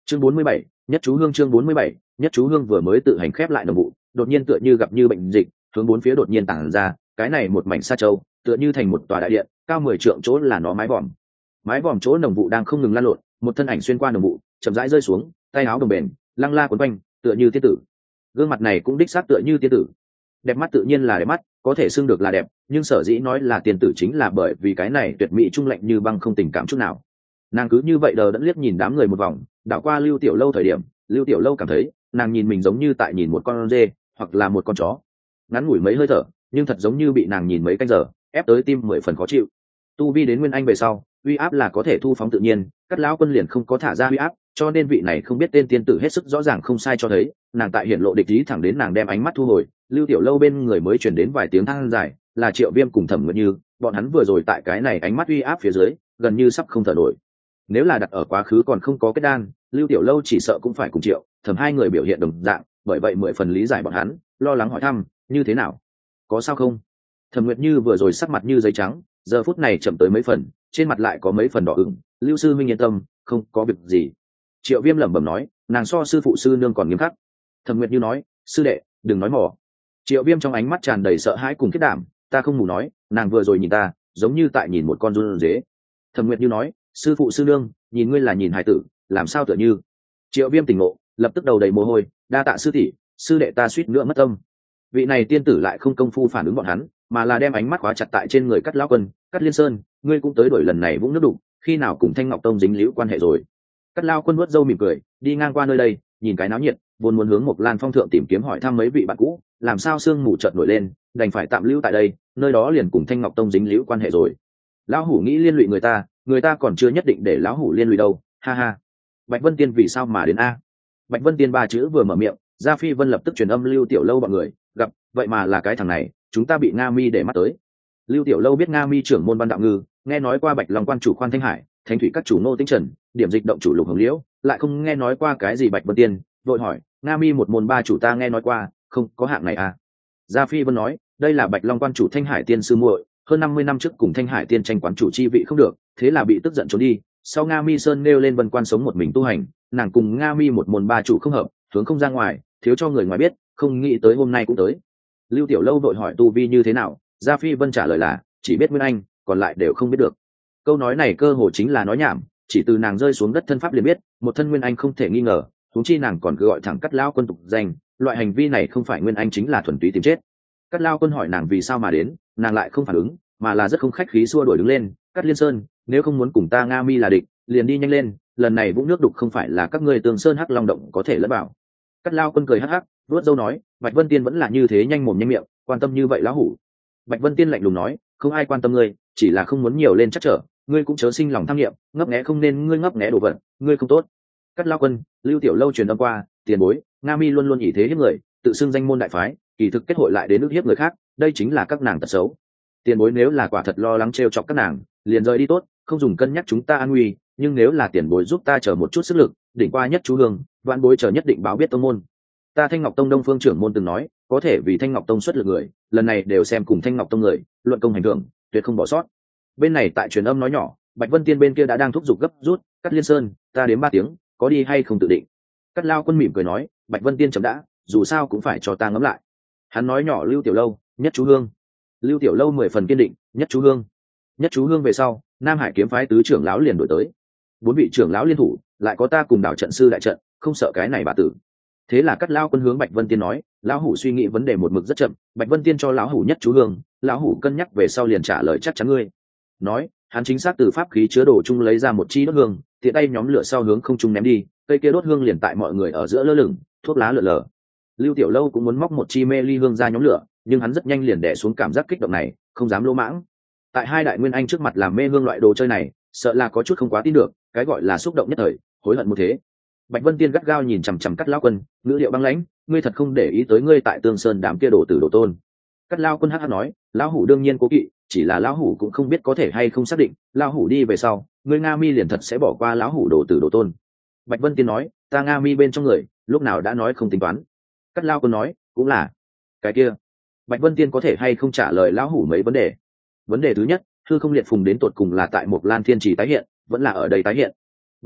Chương 47, nhất chú hương. Chương 47, nhất chú hương vừa mới tự hành khép lại đồng vụ, đột nhiên tựa như gặp như bệnh dịch, hướng bốn phía đột nhiên tản ra, cái này một mảnh sa châu, tựa như thành một tòa đại điện, cao 10 trượng chỗ là nó mái vòm. Mái vòm chỗ đồng vụ đang không ngừng lan lộn, một thân ảnh xuyên qua đồng vụ, chậm rãi rơi xuống, tay áo đồng bền, lăng la quấn quanh, tựa như tiên tử. Gương mặt này cũng đích xác tựa như tiên tử. Đẹp mắt tự nhiên là đẹp mắt, có thể xưng được là đẹp, nhưng sở dĩ nói là tiên tử chính là bởi vì cái này tuyệt mỹ trung lạnh như băng không tình cảm chút nào. Nàng cứ như vậy đờ đẫn liếc nhìn đám người một vòng, đảo qua Lưu Tiểu Lâu thời điểm, Lưu Tiểu Lâu cảm thấy nàng nhìn mình giống như tại nhìn một con dê hoặc là một con chó. Ngắn ngủi mấy hơi thở, nhưng thật giống như bị nàng nhìn mấy canh giờ, ép tới tim 10 phần khó chịu. Tu vi đến nguyên anh về sau, uy áp là có thể thu phóng tự nhiên, Cát lão quân liền không có thả ra uy áp, cho nên vị này không biết tên tiên tử hết sức rõ ràng không sai cho thấy, nàng tại hiển lộ địch ý thẳng đến nàng đem ánh mắt thu hồi, Lưu Tiểu Lâu bên người mới truyền đến vài tiếng than dài, là Triệu Viêm cùng Thẩm Nguyệt Như, bọn hắn vừa rồi tại cái này ánh mắt uy áp phía dưới, gần như sắp không thở nổi. Nếu là đặt ở quá khứ còn không có kết đan, Lưu Tiểu Lâu chỉ sợ cũng phải cùng Triệu Thẩm hai người biểu hiện đồng dạng, bởi vậy 10 phần lý giải bọn hắn, lo lắng hỏi thăm, như thế nào? Có sao không? Thẩm Nguyệt Như vừa rồi sắc mặt như giấy trắng, giờ phút này chậm tới mấy phần, trên mặt lại có mấy phần đỏ ửng. Lưu sư minh yên tâm, không có việc gì. Triệu Viêm lẩm bẩm nói, nàng so sư phụ sư nương còn nghiêm khắc. Thẩm Nguyệt Như nói, sư đệ, đừng nói mỏ. Triệu Viêm trong ánh mắt tràn đầy sợ hãi cùng kết đảm, ta không mù nói, nàng vừa rồi nhìn ta, giống như tại nhìn một con run dế. Thẩm Nguyệt Như nói, sư phụ sư nương, nhìn ngươi là nhìn hài tử, làm sao tựa như. Triệu Viêm tỉnh ngộ, lập tức đầu đầy mồ hôi, đa tạ sư tỷ, sư đệ ta suýt nữa mất tâm. Vị này tiên tử lại không công phu phản ứng bọn hắn, mà là đem ánh mắt khóa chặt tại trên người Cát lão quân. Cát Liên Sơn, ngươi cũng tới đổi lần này vũng nước đục, khi nào cùng Thanh Ngọc Tông dính liễu quan hệ rồi? Cát lão quân nuốt râu mỉm cười, đi ngang qua nơi đây, nhìn cái náo nhiệt, vốn muốn hướng Mộc Lan Phong thượng tìm kiếm hỏi thăm mấy vị bạn cũ, làm sao sương mù chợt nổi lên, đành phải tạm lưu tại đây, nơi đó liền cùng Thanh Ngọc Tông dính liễu quan hệ rồi. Lão hủ nghĩ liên lụy người ta còn chưa nhất định để lão hủ liên lụy đâu, ha ha. Bạch Vân Tiên vì sao mà đến a? Bạch Vân Tiên ba chữ vừa mở miệng, Gia Phi Vân lập tức truyền âm Lưu Tiểu Lâu bọn người, gặp, vậy mà là cái thằng này, chúng ta bị Nga Mi để mắt tới. Lưu Tiểu Lâu biết Nga Mi trưởng môn Văn Đạo Ngư, nghe nói qua Bạch Long quan chủ Khoan Thanh Hải, Thanh thủy các chủ Ngô Tĩnh Trần, điểm dịch động chủ Lục Hồng Liễu, lại không nghe nói qua cái gì Bạch Vân Tiên, vội hỏi, Nga Mi một môn ba chủ ta nghe nói qua, không có hạng này à? Gia Phi Vân nói, đây là Bạch Long quan chủ Thanh Hải tiên sư muội, hơn 50 năm trước cùng Thanh Hải tiên tranh quán chủ chi vị không được, thế là bị tức giận trốn đi. Sau Nga Mi Sơn nêu lên Vân Quan sống một mình tu hành, nàng cùng Nga Mi một môn ba chủ không hợp, hướng không ra ngoài, thiếu cho người ngoài biết, không nghĩ tới hôm nay cũng tới. Lưu Tiểu Lâu vội hỏi tu vi như thế nào, Gia Phi Vân trả lời là chỉ biết Nguyên Anh, còn lại đều không biết được. Câu nói này cơ hồ chính là nói nhảm, chỉ từ nàng rơi xuống đất thân pháp liền biết, một thân Nguyên Anh không thể nghi ngờ, huống chi nàng còn cứ gọi thẳng Cát lão quân tục danh, loại hành vi này không phải Nguyên Anh chính là thuần túy tìm chết. Cát lão quân hỏi nàng vì sao mà đến, nàng lại không phản ứng, mà là rất không khách khí xua đuổi đứng lên, Cát Liên Sơn, nếu không muốn cùng ta Nga Mi là địch, liền đi nhanh lên, lần này vũng nước đục không phải là các ngươi Tường Sơn Hắc Long động có thể lẫn vào. Cát lão quân cười hắc hắc, vuốt râu nói, Bạch Vân Tiên vẫn là như thế nhanh mồm nhanh miệng, quan tâm như vậy lão hủ. Bạch Vân Tiên lạnh lùng nói, không ai quan tâm ngươi, chỉ là không muốn nhiều lên chắc trở, ngươi cũng chớ sinh lòng tham nghiệm, ngấp nghé không nên ngươi ngấp nghé đồ vật, ngươi không tốt. Cát lão quân, Lưu Tiểu Lâu truyền âm qua, tiền bối, Nga Mi luôn luôn ỷ thế hiếp người, tự xưng danh môn đại phái, kỳ thực kết hội lại đến ức hiếp người khác, đây chính là các nàng tật xấu. Tiền bối nếu là quả thật lo lắng trêu chọc các nàng, liền rời đi tốt, không dùng cân nhắc chúng ta an nguy, nhưng nếu là tiền bối giúp ta chờ một chút sức lực, đỉnh qua nhất chú hương, đoan bối chờ nhất định báo biết tông môn. Ta Thanh Ngọc Tông Đông Phương trưởng môn từng nói, có thể vì Thanh Ngọc Tông xuất lực người, lần này đều xem cùng Thanh Ngọc Tông người, luận công hành thưởng, tuyệt không bỏ sót. Bên này tại truyền âm nói nhỏ, Bạch Vân Tiên bên kia đã đang thúc giục gấp rút, Cát Liên Sơn, ta đến 3 tiếng, có đi hay không tự định. Cát lão quân mỉm cười nói, Bạch Vân Tiên chậm đã, dù sao cũng phải cho ta ngẫm lại. Hắn nói nhỏ Lưu Tiểu Lâu, nhất chú hương. Lưu Tiểu Lâu 10 phần kiên định, nhất chú hương. Nhất chú hương về sau, Nam Hải kiếm phái tứ trưởng lão liền đổi tới. 4 vị trưởng lão liên thủ, lại có ta cùng đảo trận sư đại trận, không sợ cái này bà tử. Thế là Cát lão quân hướng Bạch Vân Tiên nói, lão hủ suy nghĩ vấn đề một mực rất chậm, Bạch Vân Tiên cho lão hủ nhất chú hương, lão hủ cân nhắc về sau liền trả lời chắc chắn ngươi. Nói, hắn chính xác từ pháp khí chứa đồ chung lấy ra một chi đốt hương, tiện tay nhóm lửa sau hướng không trung ném đi, cây kia đốt hương liền tại mọi người ở giữa lơ lửng, thuốc lá lượn lờ. Lưu Tiểu Lâu cũng muốn móc một chi mê ly hương ra nhóm lửa, nhưng hắn rất nhanh liền đè xuống cảm giác kích động này, không dám lỗ mãng. Tại hai đại nguyên anh trước mặt làm mê hương loại đồ chơi này, sợ là có chút không quá tin được, cái gọi là xúc động nhất thời, hối hận một thế. Bạch Vân Tiên gắt gao nhìn chằm chằm Cát lão quân, ngữ điệu băng lãnh, ngươi thật không để ý tới ngươi tại Tương Sơn đám kia đồ tử đồ tôn. Cát lão quân hắc hắc nói, lão hủ đương nhiên cố kỵ, chỉ là lão hủ cũng không biết có thể hay không xác định, lão hủ đi về sau, ngươi Nga Mi liền thật sẽ bỏ qua lão hủ đồ tử đồ tôn. Bạch Vân Tiên nói, ta Nga Mi bên trong người, lúc nào đã nói không tính toán. Cát lão quân nói, cũng là cái kia. Bạch Vân Tiên có thể hay không trả lời lão hủ mấy vấn đề. Vấn đề thứ nhất, hư không liệt phùng đến tột cùng là tại một Lan Thiên Trì tái hiện, vẫn là ở đây tái hiện.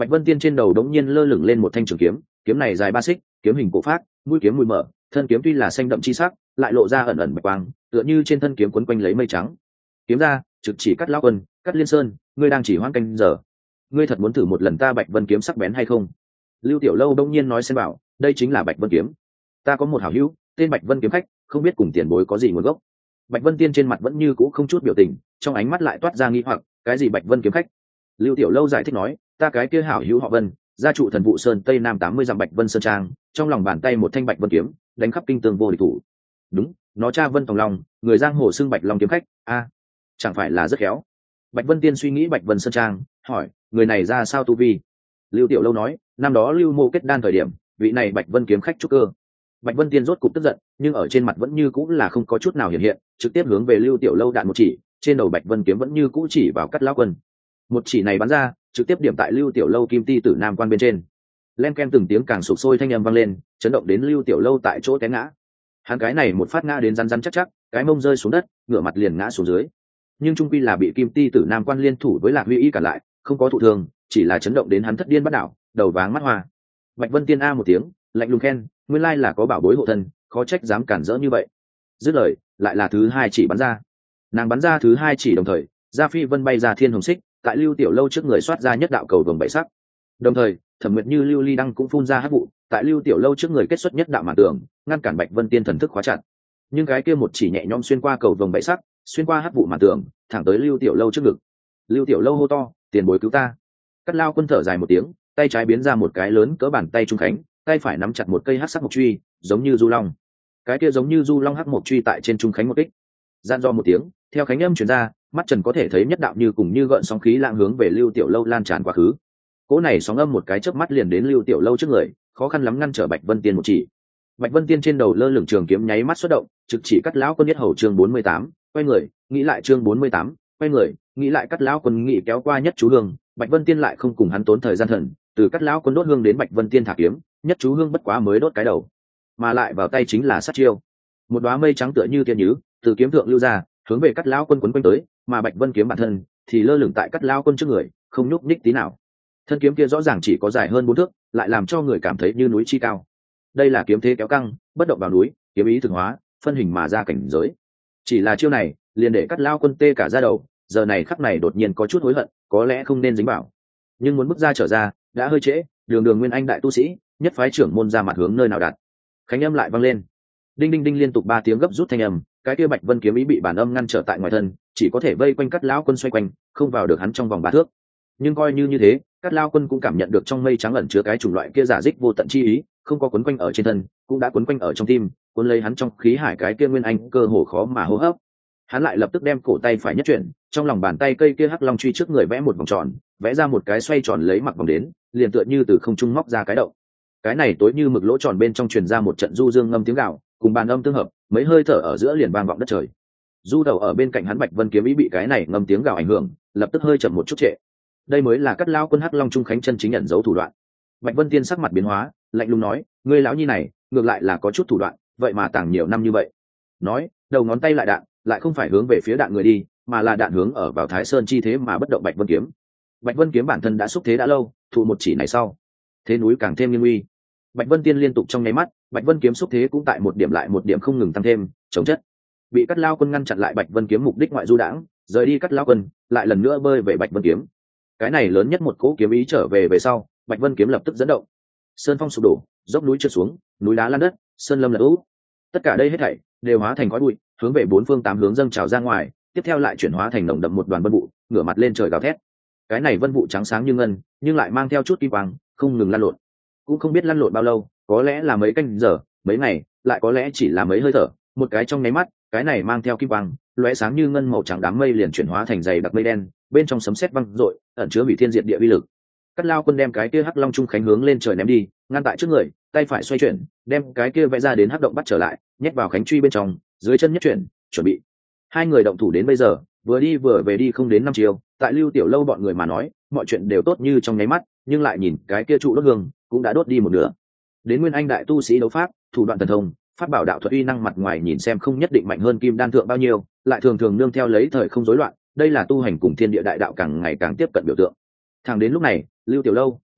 Bạch Vân Tiên trên đầu đống nhiên lơ lửng lên một thanh trường kiếm, kiếm này dài 3 xích, kiếm hình cổ phát, mũi kiếm mùi mở, thân kiếm tuy là xanh đậm chi sắc, lại lộ ra ẩn ẩn bạch quang, tựa như trên thân kiếm quấn quanh lấy mây trắng. Kiếm ra, trực chỉ Cắt lão quân, Cắt Liên Sơn, ngươi đang chỉ hoãn canh giờ. Ngươi thật muốn thử một lần ta Bạch Vân kiếm sắc bén hay không? Lưu Tiểu Lâu đông nhiên nói xen bảo, đây chính là Bạch Vân kiếm. Ta có một hảo hữu, tên Bạch Vân kiếm khách, không biết cùng tiền bối có gì nguồn gốc. Bạch Vân Tiên trên mặt vẫn như cũ không chút biểu tình, trong ánh mắt lại toát ra nghi hoặc, cái gì Bạch Vân kiếm khách? Lưu Tiểu Lâu giải thích nói, ta cái kia hảo hữu họ Vân, gia trụ Thần Vụ Sơn Tây Nam 80 dặm Bạch Vân sơn trang, trong lòng bàn tay một thanh Bạch Vân kiếm, đánh khắp kinh tương vô địch thủ. Đúng, nó cha Vân Tòng Long, người giang hồ xưng Bạch Long kiếm khách, a, chẳng phải là rất khéo. Bạch Vân Tiên suy nghĩ Bạch Vân sơn trang, hỏi, người này ra sao tu vi? Lưu Tiểu Lâu nói, năm đó Lưu Mô kết đan thời điểm, vị này Bạch Vân kiếm khách trúc cơ. Bạch Vân Tiên rốt cục tức giận, nhưng ở trên mặt vẫn như cũ là không có chút nào hiện hiện, trực tiếp hướng về Lưu Tiểu Lâu đạn một chỉ, trên đầu Bạch Vân kiếm vẫn như cũ chỉ vào Cắt lão quân. Một chỉ này bắn ra, trực tiếp điểm tại Lưu Tiểu Lâu kim ti tử nam quan bên trên. Len ken từng tiếng càng sụp sôi thanh âm vang lên, chấn động đến Lưu Tiểu Lâu tại chỗ té ngã. Hắn cái này một phát ngã đến rắn rắn chắc chắc, cái mông rơi xuống đất, ngửa mặt liền ngã xuống dưới. Nhưng trung quy là bị kim ti tử nam quan liên thủ với Lạc Huy Y cản lại, không có thụ thương, chỉ là chấn động đến hắn thất điên bắt đảo, đầu váng mắt hoa. Bạch Vân Tiên a một tiếng, lạnh lùng khen, nguyên lai là có bảo bối hộ thân, khó trách dám cản rỡ như vậy. Dứt lời, lại là thứ hai chỉ bắn ra. Nàng bắn ra thứ hai chỉ đồng thời, Gia Phi Vân bay ra thiên hồng xích, tại Lưu Tiểu Lâu trước người xoát ra nhất đạo cầu vồng bảy sắc. Đồng thời, Thẩm Nguyệt Như Lưu Ly Đăng cũng phun ra hắc vụ, tại Lưu Tiểu Lâu trước người kết xuất nhất đạo màn tường, ngăn cản Bạch Vân Tiên thần thức khóa chặt. Nhưng cái kia một chỉ nhẹ nhõm xuyên qua cầu vồng bảy sắc, xuyên qua hắc vụ màn tường, thẳng tới Lưu Tiểu Lâu trước ngực. Lưu Tiểu Lâu hô to, tiền bối cứu ta. Cắt Lao quân thở dài một tiếng, tay trái biến ra một cái lớn cỡ bàn tay trung khánh, tay phải nắm chặt một cây hắc sắc mộc truy, giống như du long. Cái kia giống như du long hắc mộc truy tại trên trung khánh một kích. Gian do một tiếng, theo khánh âm truyền ra, mắt trần có thể thấy nhất đạo như cùng như gợn sóng khí lạng hướng về Lưu Tiểu Lâu lan tràn quá khứ. Cỗ này sóng âm một cái chớp mắt liền đến Lưu Tiểu Lâu trước người, khó khăn lắm ngăn trở Bạch Vân Tiên một chỉ. Bạch Vân Tiên trên đầu lơ lửng trường kiếm nháy mắt xuất động, trực chỉ Cắt lão quân nhất hầu chương 48, quay người, nghĩ lại chương 48, quay người, nghĩ lại Cắt lão quân nghĩ kéo qua nhất chú hương, Bạch Vân Tiên lại không cùng hắn tốn thời gian thần, từ Cắt lão quân đốt hương đến Bạch Vân Tiên thả kiếm, nhất chú hương bất quá mới đốt cái đầu, mà lại vào tay chính là sát chiêu. Một đóa mây trắng tựa như tiên nhứ, từ kiếm thượng lưu ra, hướng về Cắt lão quân quấn quanh tới, mà Bạch Vân kiếm bản thân thì lơ lửng tại Cắt lão quân trước người, không nhúc nhích tí nào. Thân kiếm kia rõ ràng chỉ có dài hơn 4 thước, lại làm cho người cảm thấy như núi chi cao. Đây là kiếm thế kéo căng, bất động vào núi, kiếm ý thực hóa, phân hình mà ra cảnh giới. Chỉ là chiêu này, liền để Cắt lão quân tê cả da đầu, giờ này khắc này đột nhiên có chút hối hận, có lẽ không nên dính vào. Nhưng muốn bước ra trở ra, đã hơi trễ, đường đường nguyên anh đại tu sĩ, nhất phái trưởng môn ra mặt hướng nơi nào đặt. Khánh âm lại vang lên. Đinh đinh đinh liên tục 3 tiếng gấp rút thanh âm, cái kia Bạch Vân kiếm ý bị bản âm ngăn trở tại ngoài thân, chỉ có thể vây quanh Cắt lão quân xoay quanh, không vào được hắn trong vòng 3 thước. Nhưng coi như thế, Cắt lão quân cũng cảm nhận được trong mây trắng ẩn chứa cái chủng loại kia giả dích vô tận chi ý, không có quấn quanh ở trên thân, cũng đã quấn quanh ở trong tim, cuốn lấy hắn trong khí hải cái kia nguyên anh cơ hồ khó mà hô hấp. Hắn lại lập tức đem cổ tay phải nhất chuyển, trong lòng bàn tay cây kia hắc long truy trước người vẽ một vòng tròn, vẽ ra một cái xoay tròn lấy mặc vòng đến, liền tựa như từ không trung móc ra cái động. Cái này tối như mực lỗ tròn bên trong truyền ra một trận du dương ngâm tiếng gạo, cùng bàn âm tương hợp, mấy hơi thở ở giữa liền vang vọng đất trời. Du đầu ở bên cạnh hắn Bạch Vân kiếm ý bị cái này ngâm tiếng gạo ảnh hưởng, lập tức hơi chậm một chút trệ. Đây mới là Cắt lão quân hắc long trung khánh chân chính nhận dấu thủ đoạn. Bạch Vân Tiên sắc mặt biến hóa, lạnh lùng nói, ngươi lão nhi này, ngược lại là có chút thủ đoạn, vậy mà tàng nhiều năm như vậy. Nói, đầu ngón tay lại đạn, lại không phải hướng về phía đạn người đi, mà là đạn hướng ở vào Thái Sơn chi thế mà bất động Bạch Vân kiếm. Bạch Vân kiếm bản thân đã xúc thế đã lâu, thụ một chỉ này sau, thế núi càng thêm nghiêm uy. Bạch Vân Tiên liên tục trong nháy mắt, Bạch Vân kiếm xúc thế cũng tại một điểm lại một điểm không ngừng tăng thêm, chống chất. Bị Cắt lão quân ngăn chặn lại Bạch Vân kiếm mục đích ngoại du đãng, rời đi Cắt lão quân, lại lần nữa bơi về Bạch Vân kiếm. Cái này lớn nhất một cỗ kiếm ý trở về sau, Bạch Vân kiếm lập tức dẫn động. Sơn phong sụp đổ, dốc núi trượt xuống, núi đá lan đất, sơn lâm lật úp. Tất cả đây hết thảy đều hóa thành khói bụi, hướng về 4 phương 8 hướng dâng trào ra ngoài, tiếp theo lại chuyển hóa thành nồng đậm một đoàn vân vụ, ngửa mặt lên trời gào thét. Cái này vân vụ trắng sáng như ngân, nhưng lại mang theo chút kim quang, không ngừng lăn lộn. Cũng không biết lăn lộn bao lâu, có lẽ là mấy canh giờ, mấy ngày, lại có lẽ chỉ là mấy hơi thở, một cái trong nháy mắt, cái này mang theo kim quang, lóe sáng như ngân màu trắng đám mây liền chuyển hóa thành dày đặc mây đen, bên trong sấm sét vang dội, ẩn chứa hủy thiên diệt địa uy lực. Cắt lão quân đem cái kia hắc long trung khánh hướng lên trời ném đi, ngăn tại trước người, tay phải xoay chuyển, đem cái kia vẽ ra đến hắc động bắt trở lại, nhét vào khánh truy bên trong, dưới chân nhất chuyển, chuẩn bị. Hai người động thủ đến bây giờ, vừa đi vừa về đi không đến 5 chiều, tại Lưu Tiểu Lâu bọn người mà nói, mọi chuyện đều tốt như trong nháy mắt, nhưng lại nhìn cái kia trụ đốt hương, cũng đã đốt đi một nửa. Đến nguyên anh đại tu sĩ đấu pháp, thủ đoạn thần thông, pháp bảo đạo thuật uy năng mặt ngoài nhìn xem không nhất định mạnh hơn kim đan thượng bao nhiêu, lại thường thường nương theo lấy thời không rối loạn, đây là tu hành cùng thiên địa đại đạo càng ngày càng tiếp cận biểu tượng. Thẳng đến lúc này, Lưu Tiểu Lâu,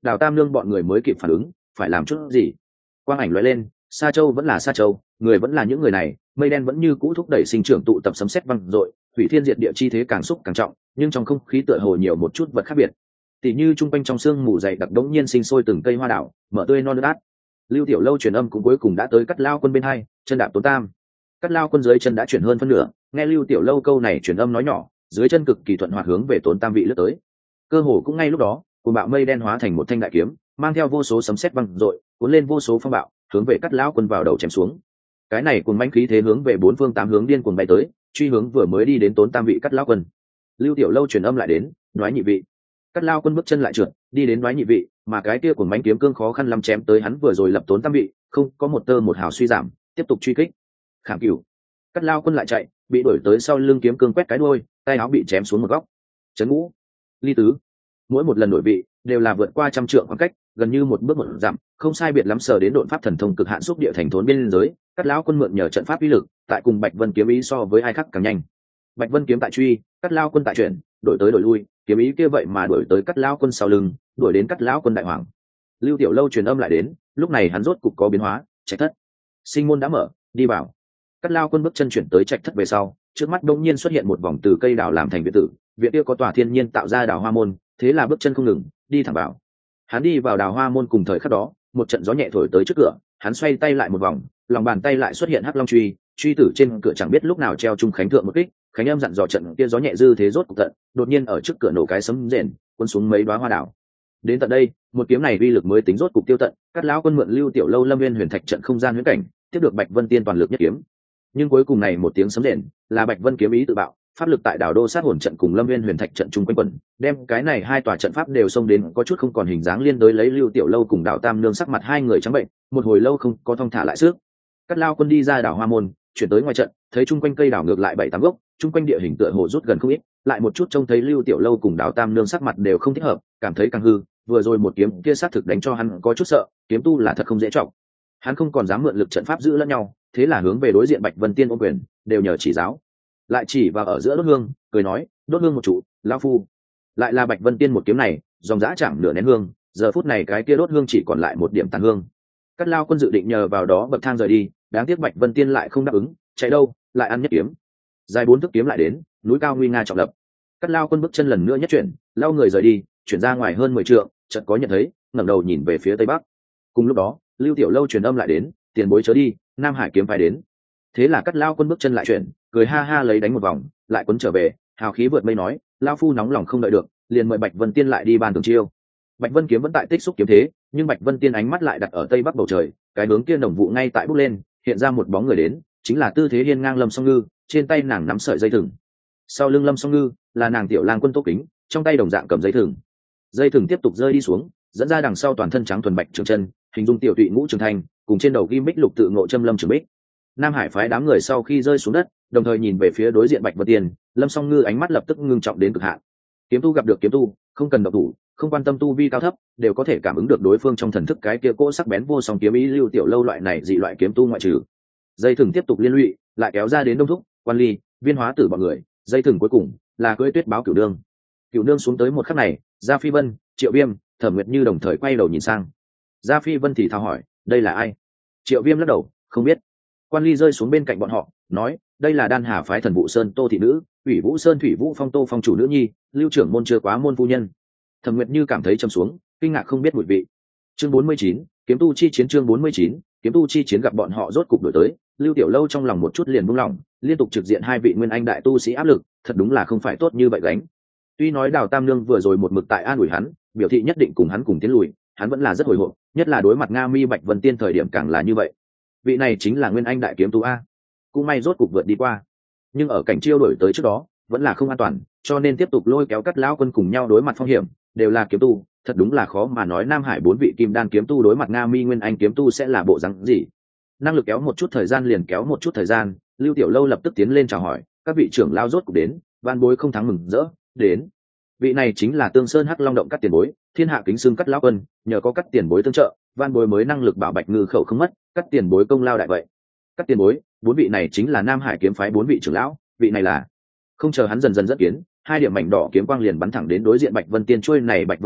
Đào Tam Nương bọn người mới kịp phản ứng phải làm chút gì. Quang ảnh lóe lên, Sa Châu vẫn là Sa Châu, người vẫn là những người này, mây đen vẫn như cũ thúc đẩy sinh trưởng tụ tập sấm sét văng dội, hủy thiên diệt địa chi thế càng xúc càng trọng, nhưng trong không khí tựa hồ nhiều một chút vật khác biệt. Tỉ như trung quanh trong sương mù dày đặc đống nhiên sinh sôi từng cây hoa đảo, mở tươi non nước át. Lưu Tiểu Lâu truyền âm cũng cuối cùng đã tới Cắt Lao Quân bên hai, chân đạp Tốn Tam. Cắt Lao Quân dưới chân đã chuyển hơn phân nửa, nghe Lưu Tiểu Lâu câu này truyền âm nói nhỏ, dưới chân cực kỳ thuận hoạt hướng về Tốn Tam vị lướt tới. Cơ hồ cũng ngay lúc đó, cuồng bạo mây đen hóa thành một thanh đại kiếm, mang theo vô số sấm sét văng dội, cuốn lên vô số phong bạo, hướng về Cắt Lão Quân vào đầu chém xuống. Cái này cuồng mãnh khí thế hướng về bốn phương tám hướng điên cuồng bay tới, truy hướng vừa mới đi đến Tốn Tam vị Cắt Lão Quân. Lưu Tiểu Lâu truyền âm lại đến, nói nhị vị. Cắt Lao Quân bước chân lại trượt, đi đến nói nhị vị, mà cái kia cuồng mãnh kiếm cương khó khăn lắm chém tới hắn vừa rồi lập Tốn Tam vị, không có một tơ một hào suy giảm, tiếp tục truy kích. Khảm Cửu. Cắt Lao Quân lại chạy, bị đuổi tới sau lưng kiếm cương quét cái đuôi, tay áo bị chém xuống một góc. Chấn Ngũ. Ly Tứ. Mỗi một lần đổi vị đều là vượt qua trăm trượng khoảng cách, gần như một bước một dặm, không sai biệt lắm sờ đến độn pháp thần thông cực hạn xúc địa thành thốn biên giới. Cắt Lão Quân mượn nhờ trận pháp uy lực, tại cùng Bạch Vân kiếm ý so với ai khác càng nhanh. Bạch Vân kiếm tại truy, Cắt Lao Quân tại chuyển, đổi tới đổi lui, kiếm ý kia vậy mà đổi tới Cắt Lão Quân sau lưng, đuổi đến Cắt Lão Quân đại hoàng. Lưu Tiểu Lâu truyền âm lại đến, lúc này hắn rốt cục có biến hóa, Trạch Thất. Sinh môn đã mở, đi vào. Cắt Lao Quân bước chân chuyển tới Trạch Thất về sau, trước mắt đột nhiên xuất hiện một vòng từ cây đào làm thành viện tử, viện kia có tòa thiên nhiên tạo ra đào hoa môn, thế là bước chân không ngừng, đi thẳng vào. Hắn đi vào đào hoa môn cùng thời khắc đó, một trận gió nhẹ thổi tới trước cửa, hắn xoay tay lại một vòng, lòng bàn tay lại xuất hiện hắc long truy, truy tử trên cửa chẳng biết lúc nào treo trung khánh thượng một kích, khánh âm dặn dò trận kia gió nhẹ dư thế rốt cục tận, đột nhiên ở trước cửa nổ cái sấm rền, cuốn xuống mấy đóa hoa đào. Đến tận đây, một kiếm này uy lực mới tính rốt cục tiêu tận, Cắt Lão Quân mượn Lưu Tiểu Lâu Lâm Viên Huyền Thạch trận không gian huyễn cảnh, tiếp được Bạch Vân Tiên toàn lực nhất kiếm. Nhưng cuối cùng này một tiếng sấm rền, là Bạch Vân kiếm ý tự bạo, pháp lực tại đảo đô sát hồn trận cùng Lâm Viên Huyền Thạch trận chung quanh quẩn, đem cái này hai tòa trận pháp đều xông đến có chút không còn hình dáng liên đối lấy Lưu Tiểu Lâu cùng Đào Tam Nương sắc mặt hai người trắng bệnh, một hồi lâu không có thong thả lại sức. Cắt Lao Quân đi ra đảo Hoa Môn, chuyển tới ngoài trận, thấy chung quanh cây đảo ngược lại 7-8 gốc, chung quanh địa hình tựa hồ rút gần không ít, lại một chút trông thấy Lưu Tiểu Lâu cùng Đào Tam Nương sắc mặt đều không thích hợp, cảm thấy càng hư, vừa rồi một kiếm kia sát thực đánh cho hắn có chút sợ, kiếm tu là thật không dễ trọng. Hắn không còn dám mượn lực trận pháp giữ lẫn nhau, thế là hướng về đối diện Bạch Vân Tiên ôm quyền, đều nhờ chỉ giáo. Lại chỉ vào ở giữa đốt hương, cười nói, đốt hương một trụ, lão phu. Lại là Bạch Vân Tiên một kiếm này, dòng dã chạm nửa nén hương, giờ phút này cái kia đốt hương chỉ còn lại một điểm tàn hương. Cắt Lao Quân dự định nhờ vào đó bậc thang rời đi, đáng tiếc Bạch Vân Tiên lại không đáp ứng, chạy đâu, lại ăn nhất kiếm. Dài 4 thước kiếm lại đến, núi cao nguy nga trọng lập. Cắt Lao Quân bước chân lần nữa nhất chuyển, lao người rời đi, chuyển ra ngoài hơn 10 trượng, chợt có nhận thấy, ngẩng đầu nhìn về phía tây bắc. Cùng lúc đó, Lưu Tiểu Lâu truyền âm lại đến, tiền bối chớ đi, Nam Hải kiếm phải đến. Thế là Cắt Lao Quân bước chân lại chuyển, cười ha ha lấy đánh một vòng, lại quấn trở về, hào khí vượt mây nói, lao phu nóng lòng không đợi được, liền mời Bạch Vân Tiên lại đi bàn tường chiêu. Bạch Vân kiếm vẫn tại tích xúc kiếm thế, nhưng Bạch Vân Tiên ánh mắt lại đặt ở tây bắc bầu trời, cái hướng kia nồng vụ ngay tại bốc lên, hiện ra một bóng người đến, chính là tư thế hiên ngang Lâm Song Ngư, trên tay nàng nắm sợi dây thừng. Sau lưng Lâm Song Ngư là nàng Tiểu Lang Quân Tô Kính, trong tay đồng dạng cầm dây thừng. Dây thừng tiếp tục rơi đi xuống, dẫn ra đằng sau toàn thân trắng thuần bạch trường chân, hình dung tiểu tụy ngũ trường thành, cùng trên đầu ghim bích lục tự ngộ châm lâm trường bích. Nam Hải phái đám người sau khi rơi xuống đất, đồng thời nhìn về phía đối diện Bạch Vân Tiên, Lâm Song Ngư ánh mắt lập tức ngưng trọng đến cực hạn. Kiếm tu gặp được kiếm tu, không cần động thủ, không quan tâm tu vi cao thấp, đều có thể cảm ứng được đối phương trong thần thức cái kia cỗ sắc bén vô song kiếm ý. Lưu Tiểu Lâu loại này dị loại kiếm tu ngoại trừ. Dây thừng tiếp tục liên lụy, lại kéo ra đến Đông Thúc, Quan Ly, Viên Hóa Tử bọn người, dây thừng cuối cùng là cưỡi Tuyết Báo Cửu Nương. Cửu Nương xuống tới một khắc này, Gia Phi Vân, Triệu Viêm, Thẩm Nguyệt Như đồng thời quay đầu nhìn sang. Gia Phi Vân thì thào hỏi, đây là ai? Triệu Viêm lắc đầu, không biết. Quan Ly rơi xuống bên cạnh bọn họ, nói, đây là Đan Hà phái Thần Vũ Sơn Tô thị nữ, Ủy Vũ Sơn Thủy Vũ Phong Tô phong chủ nữ nhi, Lưu trưởng môn chưa quá môn phu nhân. Thẩm Nguyệt Như cảm thấy trầm xuống, kinh ngạc không biết mùi vị. Chương 49, kiếm tu chi chiến. Chương 49, kiếm tu chi chiến. Gặp bọn họ rốt cục đổi tới, Lưu Tiểu Lâu trong lòng một chút liền buông lỏng, liên tục trực diện hai vị nguyên anh đại tu sĩ áp lực, thật đúng là không phải tốt như vậy gánh. Tuy nói Đào Tam Nương vừa rồi một mực tại an ủi hắn, biểu thị nhất định cùng hắn cùng tiến lùi, hắn vẫn là rất hồi hộp, nhất là đối mặt Nga Mi Bạch Vân Tiên thời điểm càng là như vậy. Vị này chính là nguyên anh đại kiếm tu a, cũng may rốt cục vượt đi qua. Nhưng ở cảnh chiêu đổi tới trước đó, vẫn là không an toàn, cho nên tiếp tục lôi kéo Cắt Lão Quân cùng nhau đối mặt phong hiểm, đều là kiếm tu, thật đúng là khó mà nói Nam Hải 4 vị kim đan kiếm tu đối mặt Nga Mi nguyên anh kiếm tu sẽ là bộ dáng gì. Năng lực kéo một chút thời gian liền kéo một chút thời gian, Lưu Tiểu Lâu lập tức tiến lên chào hỏi, các vị trưởng lao rốt cục đến, van bối không thắng mừng rỡ, đến. Vị này chính là Tương Sơn Hắc Long động Cắt tiền bối, thiên hạ kính xưng Cắt Lão Quân, nhờ có Cắt tiền bối tương trợ, van bối mới năng lực bảo Bạch Ngư khẩu không mất, Cắt tiền bối công lao đại vậy. Cắt tiền bối, 4 vị này chính là Nam Hải kiếm phái 4 vị trưởng lão, vị này là. Không chờ hắn dần dần dẫn kiến, hai điểm mảnh đỏ kiếm quang liền bắn thẳng đến đối diện Bạch Vân Tiên trôi này Bạch Vân kiếm,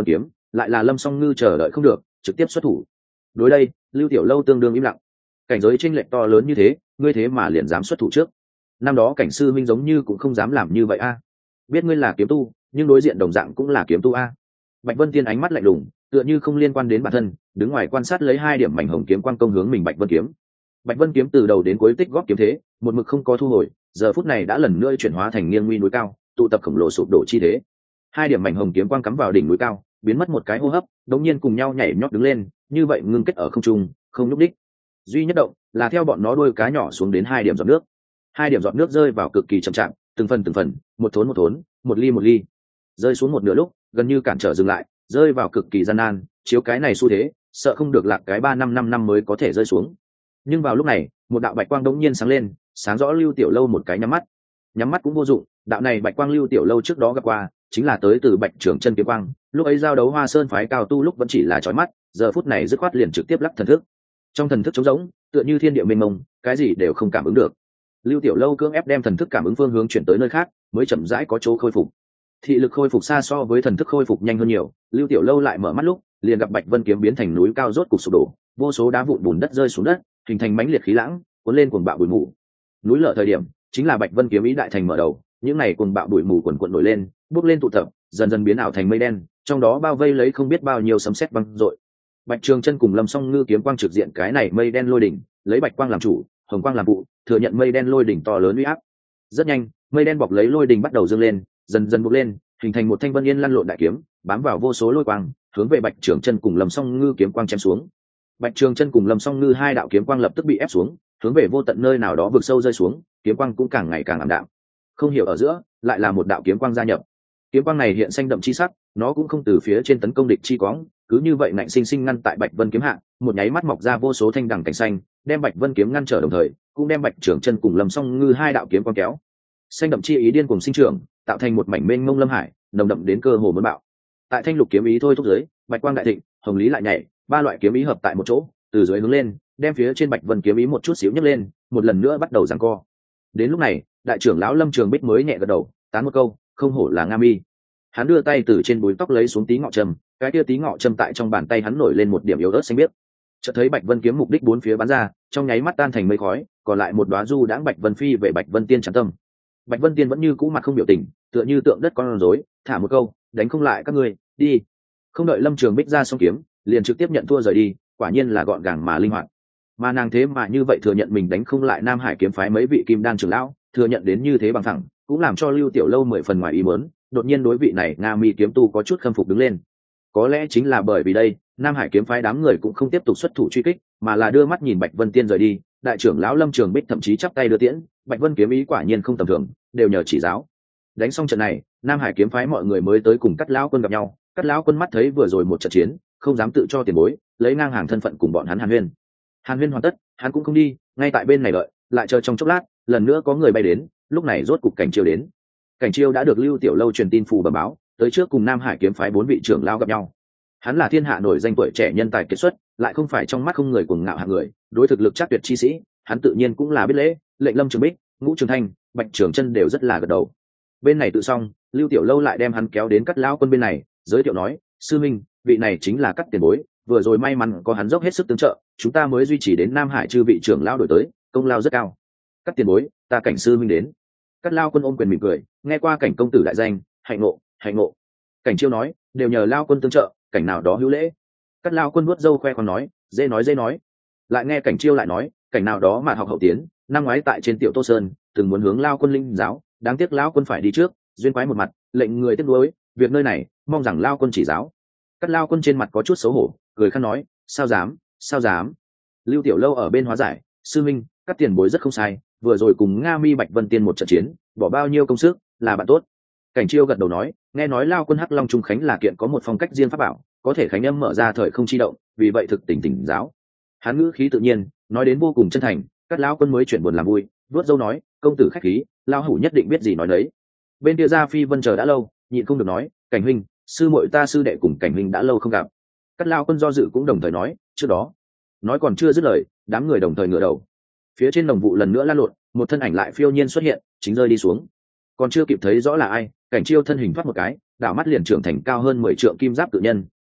lại là Lâm Song Ngư chờ đợi không được, trực tiếp xuất thủ. Đối đây, Lưu Tiểu Lâu tương đương im lặng. Cảnh giới chênh lệch to lớn như thế, ngươi thế mà liền dám xuất thủ trước. Năm đó cảnh sư minh giống như cũng không dám làm như vậy a. Biết ngươi là kiếm tu, nhưng đối diện đồng dạng cũng là kiếm tu a. Bạch Vân Tiên ánh mắt lạnh lùng, tựa như không liên quan đến bản thân, đứng ngoài quan sát lấy 2 điểm mảnh hồng kiếm quang công hướng mình Bạch Vân kiếm. Bạch Vân kiếm từ đầu đến cuối tích góp kiếm thế, một mực không có thu hồi, giờ phút này đã lần nữa chuyển hóa thành nghiêng nguy núi cao, tụ tập khổng lồ sụp đổ chi thế. 2 điểm mảnh hồng kiếm quang cắm vào đỉnh núi cao, biến mất một cái hô hấp, đống nhiên cùng nhau nhảy nhót đứng lên, như vậy ngưng kết ở không trung, không nhúc đích. Duy nhất động là theo bọn nó đuôi cá nhỏ xuống đến 2 điểm giọt nước. 2 điểm giọt nước rơi vào cực kỳ chậm chạp, từng phần, một thốn, một ly, rơi xuống một nửa lúc, gần như cản trở dừng lại, rơi vào cực kỳ gian nan, chiếu cái này xu thế, sợ không được lạc cái 3-5 năm mới có thể rơi xuống. Nhưng vào lúc này, một đạo bạch quang đống nhiên sáng lên, sáng rõ Lưu Tiểu Lâu một cái nhắm mắt cũng vô dụng, đạo này bạch quang Lưu Tiểu Lâu trước đó gặp qua, chính là tới từ Bạch Trường Chân kiếm quang, lúc ấy giao đấu Hoa Sơn phái cao tu lúc vẫn chỉ là chói mắt, giờ phút này dứt khoát liền trực tiếp lắc thần thức. Trong thần thức trống rỗng, tựa như thiên địa mênh mông, cái gì đều không cảm ứng được. Lưu Tiểu Lâu cưỡng ép đem thần thức cảm ứng phương hướng chuyển tới nơi khác, mới chậm rãi có chỗ khôi phục. Thị lực khôi phục xa so với thần thức khôi phục nhanh hơn nhiều, Lưu Tiểu Lâu lại mở mắt lúc, liền gặp Bạch Vân kiếm biến thành núi cao rốt cục sụp đổ, vô số đá vụn bùn đất rơi xuống đất, hình thành mãnh liệt khí lãng, cuốn lên cuồng bạo bụi mù. Núi lở thời điểm, chính là Bạch Vân kiếm ý đại thành mở đầu, những này cuồng bạo bụi mù quần quần nổi lên, bốc lên tụ tập, dần dần biến ảo thành mây đen, trong đó bao vây lấy không biết bao nhiêu sấm sét vang dội. Bạch Trường Chân cùng Lâm Song Ngư kiếm quang trực diện cái này mây đen lôi đỉnh, lấy bạch quang làm chủ, hồng quang làm phụ, thừa nhận mây đen lôi đỉnh to lớn uy áp. Rất nhanh, mây đen bọc lấy lôi đỉnh bắt đầu dâng lên, dần dần bốc lên, hình thành một thanh vân yên lăn lộn đại kiếm, bám vào vô số lôi quang, hướng về Bạch Trường Chân cùng Lâm Song Ngư kiếm quang chém xuống. Bạch Trường Chân cùng Lâm Song Ngư 2 đạo kiếm quang lập tức bị ép xuống, hướng về vô tận nơi nào đó vực sâu rơi xuống, kiếm quang cũng càng ngày càng ảm đạm. Không hiểu ở giữa, lại là một đạo kiếm quang gia nhập. Kiếm quang này hiện xanh đậm chi sắc, nó cũng không từ phía trên tấn công địch chi quáng, cứ như vậy ngạnh sinh sinh ngăn tại Bạch Vân kiếm hạ, một nháy mắt mọc ra vô số thanh đằng cảnh xanh, đem Bạch Vân kiếm ngăn trở đồng thời, cũng đem Bạch Trường Chân cùng Lâm Song Ngư 2 đạo kiếm quang kéo. Xanh đậm chi ý điên cuồng sinh trưởng, tạo thành một mảnh mênh mông lâm hải, nồng đậm đến cơ hồ muốn bạo. Tại thanh lục kiếm ý thôi thúc dưới, bạch quang đại thịnh, hồng lý lại nhảy, 3 loại kiếm ý hợp tại một chỗ, từ dưới hướng lên, đem phía trên Bạch Vân kiếm ý một chút xíu nhấc lên, một lần nữa bắt đầu giằng co. Đến lúc này, đại trưởng lão Lâm Trường Bích mới nhẹ gật đầu, tán một câu, không hổ là Nga Mi. Hắn đưa tay từ trên búi tóc lấy xuống tí ngọ trầm, cái kia tí ngọ trầm tại trong bàn tay hắn nổi lên một điểm yếu ớt xanh biếc. Chợt thấy Bạch Vân kiếm mục đích bốn phía bắn ra, trong nháy mắt tan thành mây khói, còn lại một đóa du đãng Bạch Vân phi về Bạch Vân tiên chắn tâm. Bạch Vân tiên vẫn như cũ mặt không biểu tình, tựa như tượng đất con rối, thả một câu, đánh không lại các ngươi, đi. Không đợi Lâm Trường Bích ra xong kiếm, liền trực tiếp nhận thua rời đi, quả nhiên là gọn gàng mà linh hoạt. Mà nàng thế mà như vậy thừa nhận mình đánh không lại Nam Hải kiếm phái mấy vị kim đan trưởng lão, thừa nhận đến như thế bằng thẳng, cũng làm cho Lưu Tiểu Lâu 10 phần ngoài ý muốn, đột nhiên đối vị này Nga Mi kiếm tu có chút khâm phục đứng lên. Có lẽ chính là bởi vì đây, Nam Hải kiếm phái đám người cũng không tiếp tục xuất thủ truy kích, mà là đưa mắt nhìn Bạch Vân tiên rời đi, đại trưởng lão Lâm Trường Bích thậm chí chắp tay đưa tiễn, Bạch Vân kiếm ý quả nhiên không tầm thường, đều nhờ chỉ giáo. Đánh xong trận này, Nam Hải kiếm phái mọi người mới tới cùng Cắt lão quân gặp nhau, Cắt lão quân mắt thấy vừa rồi một trận chiến, không dám tự cho tiền bối, lấy ngang hàng thân phận cùng bọn hắn Hàn Huyên. Hàn Huyên hoàn tất, hắn cũng không đi, ngay tại bên này đợi, lại chờ trong chốc lát, lần nữa có người bay đến, lúc này rốt cục Cảnh Chiêu đến. Cảnh Chiêu đã được Lưu Tiểu Lâu truyền tin phù bẩm báo, tới trước cùng Nam Hải kiếm phái 4 vị trưởng lão gặp nhau. Hắn là thiên hạ nổi danh tuổi trẻ nhân tài kiệt xuất, lại không phải trong mắt không người cuồng ngạo hạng người, đối thực lực chắc tuyệt chi sĩ, hắn tự nhiên cũng là biết lễ, lệnh Lâm Trường Bích, Ngũ Trường Thanh, Bạch Trường Chân đều rất là gật đầu. Bên này tự xong, Lưu Tiểu Lâu lại đem hắn kéo đến Cắt lão quân bên này, giới thiệu nói, sư minh, vị này chính là Cắt tiền bối, vừa rồi may mắn có hắn dốc hết sức tương trợ, chúng ta mới duy trì đến Nam Hải chư vị trưởng lão đổi tới, công lao rất cao. Cắt tiền bối, ta Cảnh sư minh đến. Cắt lão quân ôm quyền mỉm cười, nghe qua Cảnh công tử đại danh, hạnh ngộ, hạnh ngộ. Cảnh Chiêu nói, đều nhờ lão quân tương trợ, Cảnh nào đó hữu lễ. Cắt lão quân vuốt râu khoe khoang nói, dễ nói. Lại nghe Cảnh Chiêu lại nói, Cảnh nào đó mà học hậu tiến, năm ngoái tại trên Tiểu Tô Sơn, từng muốn hướng lão quân linh giáo, đáng tiếc lão quân phải đi trước, duyên quái một mặt, lệnh người tiếc nuối, việc nơi này, mong rằng lão quân chỉ giáo. Cắt lão quân trên mặt có chút xấu hổ, cười khăn nói, sao dám. Lưu Tiểu Lâu ở bên hóa giải, sư minh, Cắt tiền bối rất không sai, vừa rồi cùng Nga Mi Bạch Vân tiên một trận chiến, bỏ bao nhiêu công sức, là bạn tốt. Cảnh Chiêu gật đầu nói, nghe nói lão quân Hắc Long Trung Khánh là kiện có một phong cách riêng pháp bảo, có thể khánh âm mở ra thời không chi động, vì vậy thực tỉnh giáo. Hắn ngữ khí tự nhiên, nói đến vô cùng chân thành, Cắt lão quân mới chuyển buồn làm vui, vuốt râu nói, công tử khách khí, lão hủ nhất định biết gì nói đấy. Bên kia Gia Phi Vân chờ đã lâu, nhịn không được nói, Cảnh huynh, sư muội ta sư đệ cùng Cảnh huynh đã lâu không gặp. Cắt lão quân do dự cũng đồng thời nói, trước đó. Nói còn chưa dứt lời, đám người đồng thời ngửa đầu. Phía trên đồng vụ lần nữa lan lộn, một thân ảnh lại phiêu nhiên xuất hiện, chính rơi đi xuống. Còn chưa kịp thấy rõ là ai, Cảnh Chiêu thân hình thoát một cái, đảo mắt liền trưởng thành cao hơn 10 trượng kim giáp tự nhân,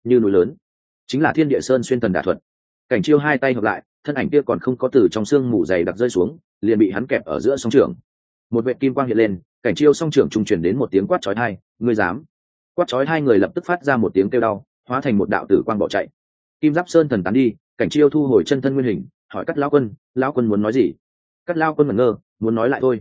như núi lớn, chính là thiên địa sơn xuyên thần đả thuật. Cảnh Chiêu hai tay hợp lại, thân ảnh kia còn không có từ trong xương mù dày đặc rơi xuống, liền bị hắn kẹp ở giữa song trường. Một vệt kim quang hiện lên, Cảnh Chiêu song trường trung truyền đến một tiếng quát chói tai, ngươi dám? Quát chói hai người lập tức phát ra một tiếng kêu đau, hóa thành một đạo tử quang bỏ chạy. Kim Giáp Sơn thần tán đi, Cảnh Chiêu thu hồi chân thân nguyên hình, hỏi Cắt lão quân muốn nói gì? Cắt lão quân ngẩn ngơ, muốn nói lại thôi.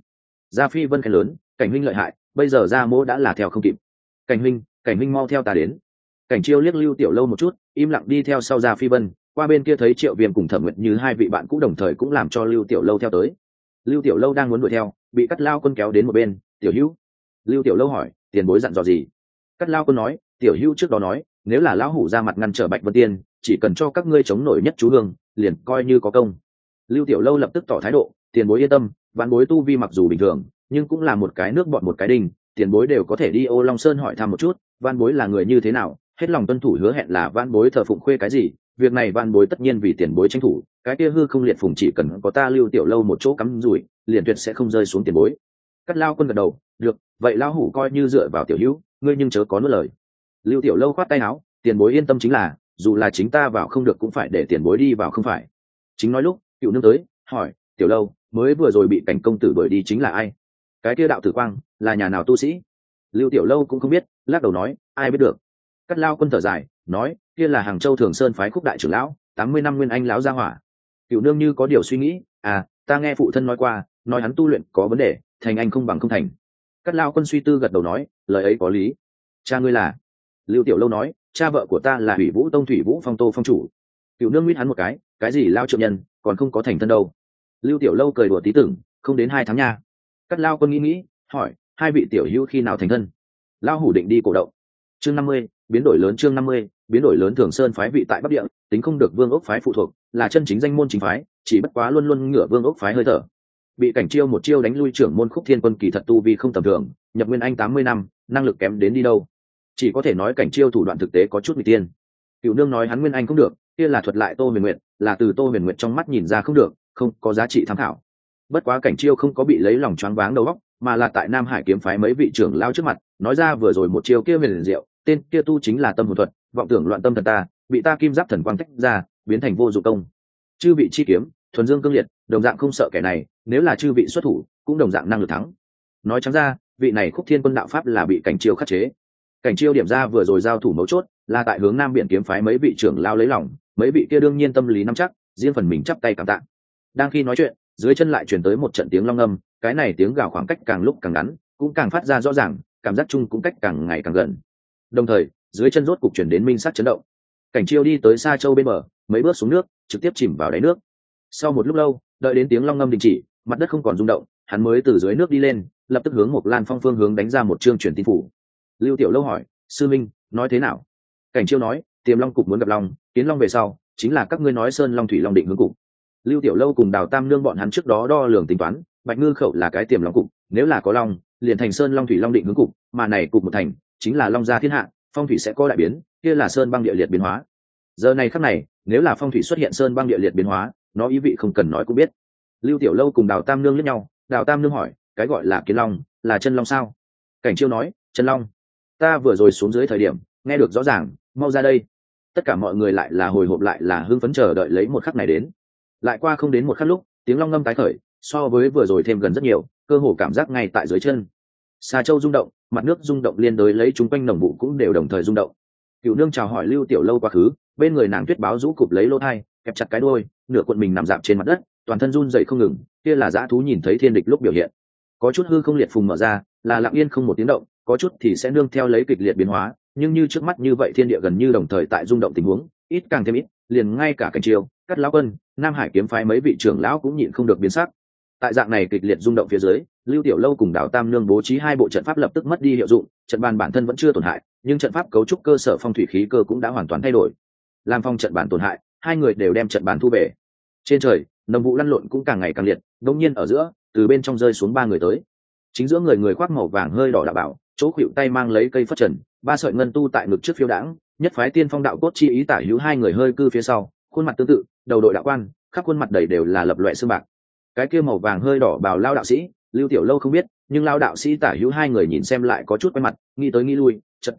Gia Phi Vân khen lớn, Cảnh huynh lợi hại, bây giờ Gia Mỗ đã là theo không kịp. Cảnh huynh mau theo ta đến. Cảnh Chiêu liếc Lưu Tiểu Lâu một chút, im lặng đi theo sau Gia Phi Vân, qua bên kia thấy Triệu Viêm cùng Thẩm Nguyệt Như hai vị bạn cũ đồng thời cũng làm cho Lưu Tiểu Lâu theo tới. Lưu Tiểu Lâu đang muốn đuổi theo, bị Cắt lão quân kéo đến một bên, "Tiểu Hữu." Lưu Tiểu Lâu hỏi, "Tiền bối dặn dò gì?" Cắt lão quân nói, "Tiểu Hữu trước đó nói, nếu là lão hủ ra mặt ngăn trở Bạch Vân Tiên, chỉ cần cho các ngươi chống nổi nhất chú hương, liền coi như có công." Lưu Tiểu Lâu lập tức tỏ thái độ, "Tiền bối yên tâm, vạn bối tu vi mặc dù bình thường, nhưng cũng là một cái nước bọn một cái đinh, tiền bối đều có thể đi Ô Long Sơn hỏi thăm một chút, vạn bối là người như thế nào, hết lòng tuân thủ hứa hẹn là vạn bối thờ phụng khuê cái gì, việc này vạn bối tất nhiên vì tiền bối tranh thủ, cái kia hư không liệt phùng chỉ cần có ta Lưu Tiểu Lâu một chỗ cắm rủi, liền tuyệt sẽ không rơi xuống tiền bối." Cắt Lao Quân gật đầu, "Được, vậy lão hủ coi như dựa vào Tiểu Hữu, ngươi nhưng chớ có nuốt lời." Lưu Tiểu Lâu khoát tay áo, "Tiền bối yên tâm, chính là dù là chính ta vào không được cũng phải để tiền bối đi vào không phải." Chính nói lúc Cựu Nương tới hỏi, "Tiểu Lâu, mới vừa rồi bị Cảnh công tử đuổi đi chính là ai?" "Cái kia đạo tử quang là nhà nào tu sĩ?" Lưu Tiểu Lâu cũng không biết, lắc đầu nói, "Ai biết được." Cắt Lao Quân thở dài nói, "Kia là Hàng Châu Thường Sơn phái Khúc đại trưởng lão, 80 năm nguyên anh lão gia hỏa." Cựu Nương như có điều suy nghĩ, "Ta nghe phụ thân nói qua, nói hắn tu luyện có vấn đề, thành anh không bằng không thành." Cắt Lao Quân suy tư gật đầu nói, "Lời ấy có lý." "Cha ngươi là?" Lưu Tiểu Lâu nói, "Cha vợ của ta là Thủy Vũ Tông Thủy Vũ Phong Tô phong chủ." Cựu Nương mít hắn một cái gì lao trượng nhân, còn không có thành thân đâu. Lưu Tiểu Lâu cười đùa tí tưởng, "Không đến 2 tháng nha." Cắt Lao Quân nghĩ hỏi, "Hai vị tiểu hữu khi nào thành thân?" Lao hủ định đi cổ động. Chương 50, biến đổi lớn. Chương 50, biến đổi lớn. Thường Sơn phái vị tại Bắc Địa, tính không được Vương Ốc phái phụ thuộc, là chân chính danh môn chính phái, chỉ bất quá luôn luôn ngửa Vương Ốc phái hơi thở. Bị Cảnh Chiêu một chiêu đánh lui trưởng môn Khúc Thiên Quân, kỳ thật tu vi không tầm thường, nhập nguyên anh 80 năm, năng lực kém đến đi đâu. Chỉ có thể nói Cảnh Chiêu thủ đoạn thực tế có chút nguy tiên. Cửu Nương nói hắn nguyên anh không được, kia là thuật lại Tô Huyền Nguyệt, là từ Tô Huyền Nguyệt trong mắt nhìn ra không được, không có giá trị tham khảo. Bất quá Cảnh Chiêu không có bị lấy lòng choáng váng đầu óc, mà là tại Nam Hải kiếm phái mấy vị trưởng lao trước mặt, nói ra vừa rồi một chiêu kia huyền diệu, tên kia tu chính là tâm hồn thuật, vọng tưởng loạn tâm thần ta, bị ta kim giáp thần quang tách ra, biến thành vô dụng công. Chư vị chi kiếm, thuần dương cương liệt, đồng dạng không sợ kẻ này, nếu là chư vị xuất thủ, cũng đồng dạng năng lực thắng. Nói trắng ra, vị này Khúc Thiên Quân đạo pháp là bị Cảnh Chiêu khắc chế. Cảnh Chiêu điểm ra vừa rồi giao thủ mấu chốt, là tại hướng Nam Biển kiếm phái mấy vị trưởng lao lấy lòng, mấy vị kia đương nhiên tâm lý nắm chắc, riêng phần mình chắp tay cảm tạ. Đang khi nói chuyện, dưới chân lại truyền tới một trận tiếng long âm, cái này tiếng gào khoảng cách càng lúc càng ngắn, cũng càng phát ra rõ ràng, cảm giác chung cũng cách càng ngày càng gần. Đồng thời, dưới chân rốt cục truyền đến minh sắc chấn động. Cảnh Chiêu đi tới Sa Châu bên bờ, mấy bước xuống nước, trực tiếp chìm vào đáy nước. Sau một lúc lâu, đợi đến tiếng long ngâm đình chỉ, mặt đất không còn rung động, hắn mới từ dưới nước đi lên, lập tức hướng một Lan Phong phương hướng đánh ra một chương truyền tin phủ. Lưu Tiểu Lâu hỏi, "Sư minh, nói thế nào?" Cảnh Chiêu nói, "Tiềm Long cục muốn gặp Long, Kiến Long về sau, chính là các ngươi nói Sơn Long Thủy Long định hướng cục." Lưu Tiểu Lâu cùng Đào Tam Nương bọn hắn trước đó đo lường tính toán, Bạch Ngư khẩu là cái Tiềm Long cục, nếu là có Long, liền thành Sơn Long Thủy Long định hướng cục, mà này cục một thành, chính là Long gia thiên hạ, phong thủy sẽ có đại biến, kia là sơn băng địa liệt biến hóa. Giờ này khắc này, nếu là phong thủy xuất hiện sơn băng địa liệt biến hóa, nó ý vị không cần nói cũng biết. Lưu Tiểu Lâu cùng Đào Tam Nương liếc nhau, Đào Tam Nương hỏi, "Cái gọi là Kiến Long, là chân long sao?" Cảnh Chiêu nói, "Chân long. Ta vừa rồi xuống dưới thời điểm, nghe được rõ ràng, mau ra đây." Tất cả mọi người lại là hồi hộp, lại là hưng phấn chờ đợi lấy một khắc này đến. Lại qua không đến một khắc lúc, tiếng long ngâm tái khởi, so với vừa rồi thêm gần rất nhiều, cơ hồ cảm giác ngay tại dưới chân. Sa Châu rung động, mặt nước rung động, liên đối lấy chúng quanh nồng vụ cũng đều đồng thời rung động. Cửu Nương chào hỏi Lưu Tiểu Lâu quá khứ, bên người nàng Tuyết Báo rũ cụp lấy lỗ thai, kẹp chặt cái đuôi, nửa cuộn mình nằm dạp trên mặt đất, toàn thân run rẩy không ngừng, kia là dã thú nhìn thấy thiên địch lúc biểu hiện. Có chút hư không liệt phùng mở ra, là lặng yên không một tiếng động, có chút thì sẽ nương theo lấy kịch liệt biến hóa, nhưng như trước mắt như vậy thiên địa gần như đồng thời tại rung động tình huống, ít càng thêm ít, liền ngay cả Cảnh Chiêu, Cắt Lão Quân, Nam Hải kiếm phái mấy vị trưởng lão cũng nhịn không được biến sắc. Tại dạng này kịch liệt rung động phía dưới, Lưu Tiểu Lâu cùng Đào Tam Nương bố trí 2 bộ trận pháp lập tức mất đi hiệu dụng, trận bàn bản thân vẫn chưa tổn hại, nhưng trận pháp cấu trúc cơ sở phong thủy khí cơ cũng đã hoàn toàn thay đổi. Làm phong trận bàn tổn hại, 2 người đều đem trận bàn thu về. Trên trời, nồng vụ lăn lộn cũng càng ngày càng liệt, đột nhiên ở giữa, từ bên trong rơi xuống 3 người tới. Chính giữa người khoác màu vàng hơi đỏ đạo bảo, chỗ khuỷu tay mang lấy cây phất trần, 3 sợi ngân tu tại ngực trước phiêu đãng, nhất phái tiên phong đạo cốt chi ý tả hữu 2 người hơi cư phía sau, khuôn mặt tương tự, đầu đội đạo quan, khắp khuôn mặt đầy đều là lập loè xương bạc. Cái kia màu vàng hơi đỏ bào lao đạo sĩ, Lưu Tiểu Lâu không biết, nhưng lao đạo sĩ tả hữu 2 người nhìn xem lại có chút quen mặt, nghĩ tới nghĩ lui, chợt tỉnh ngộ,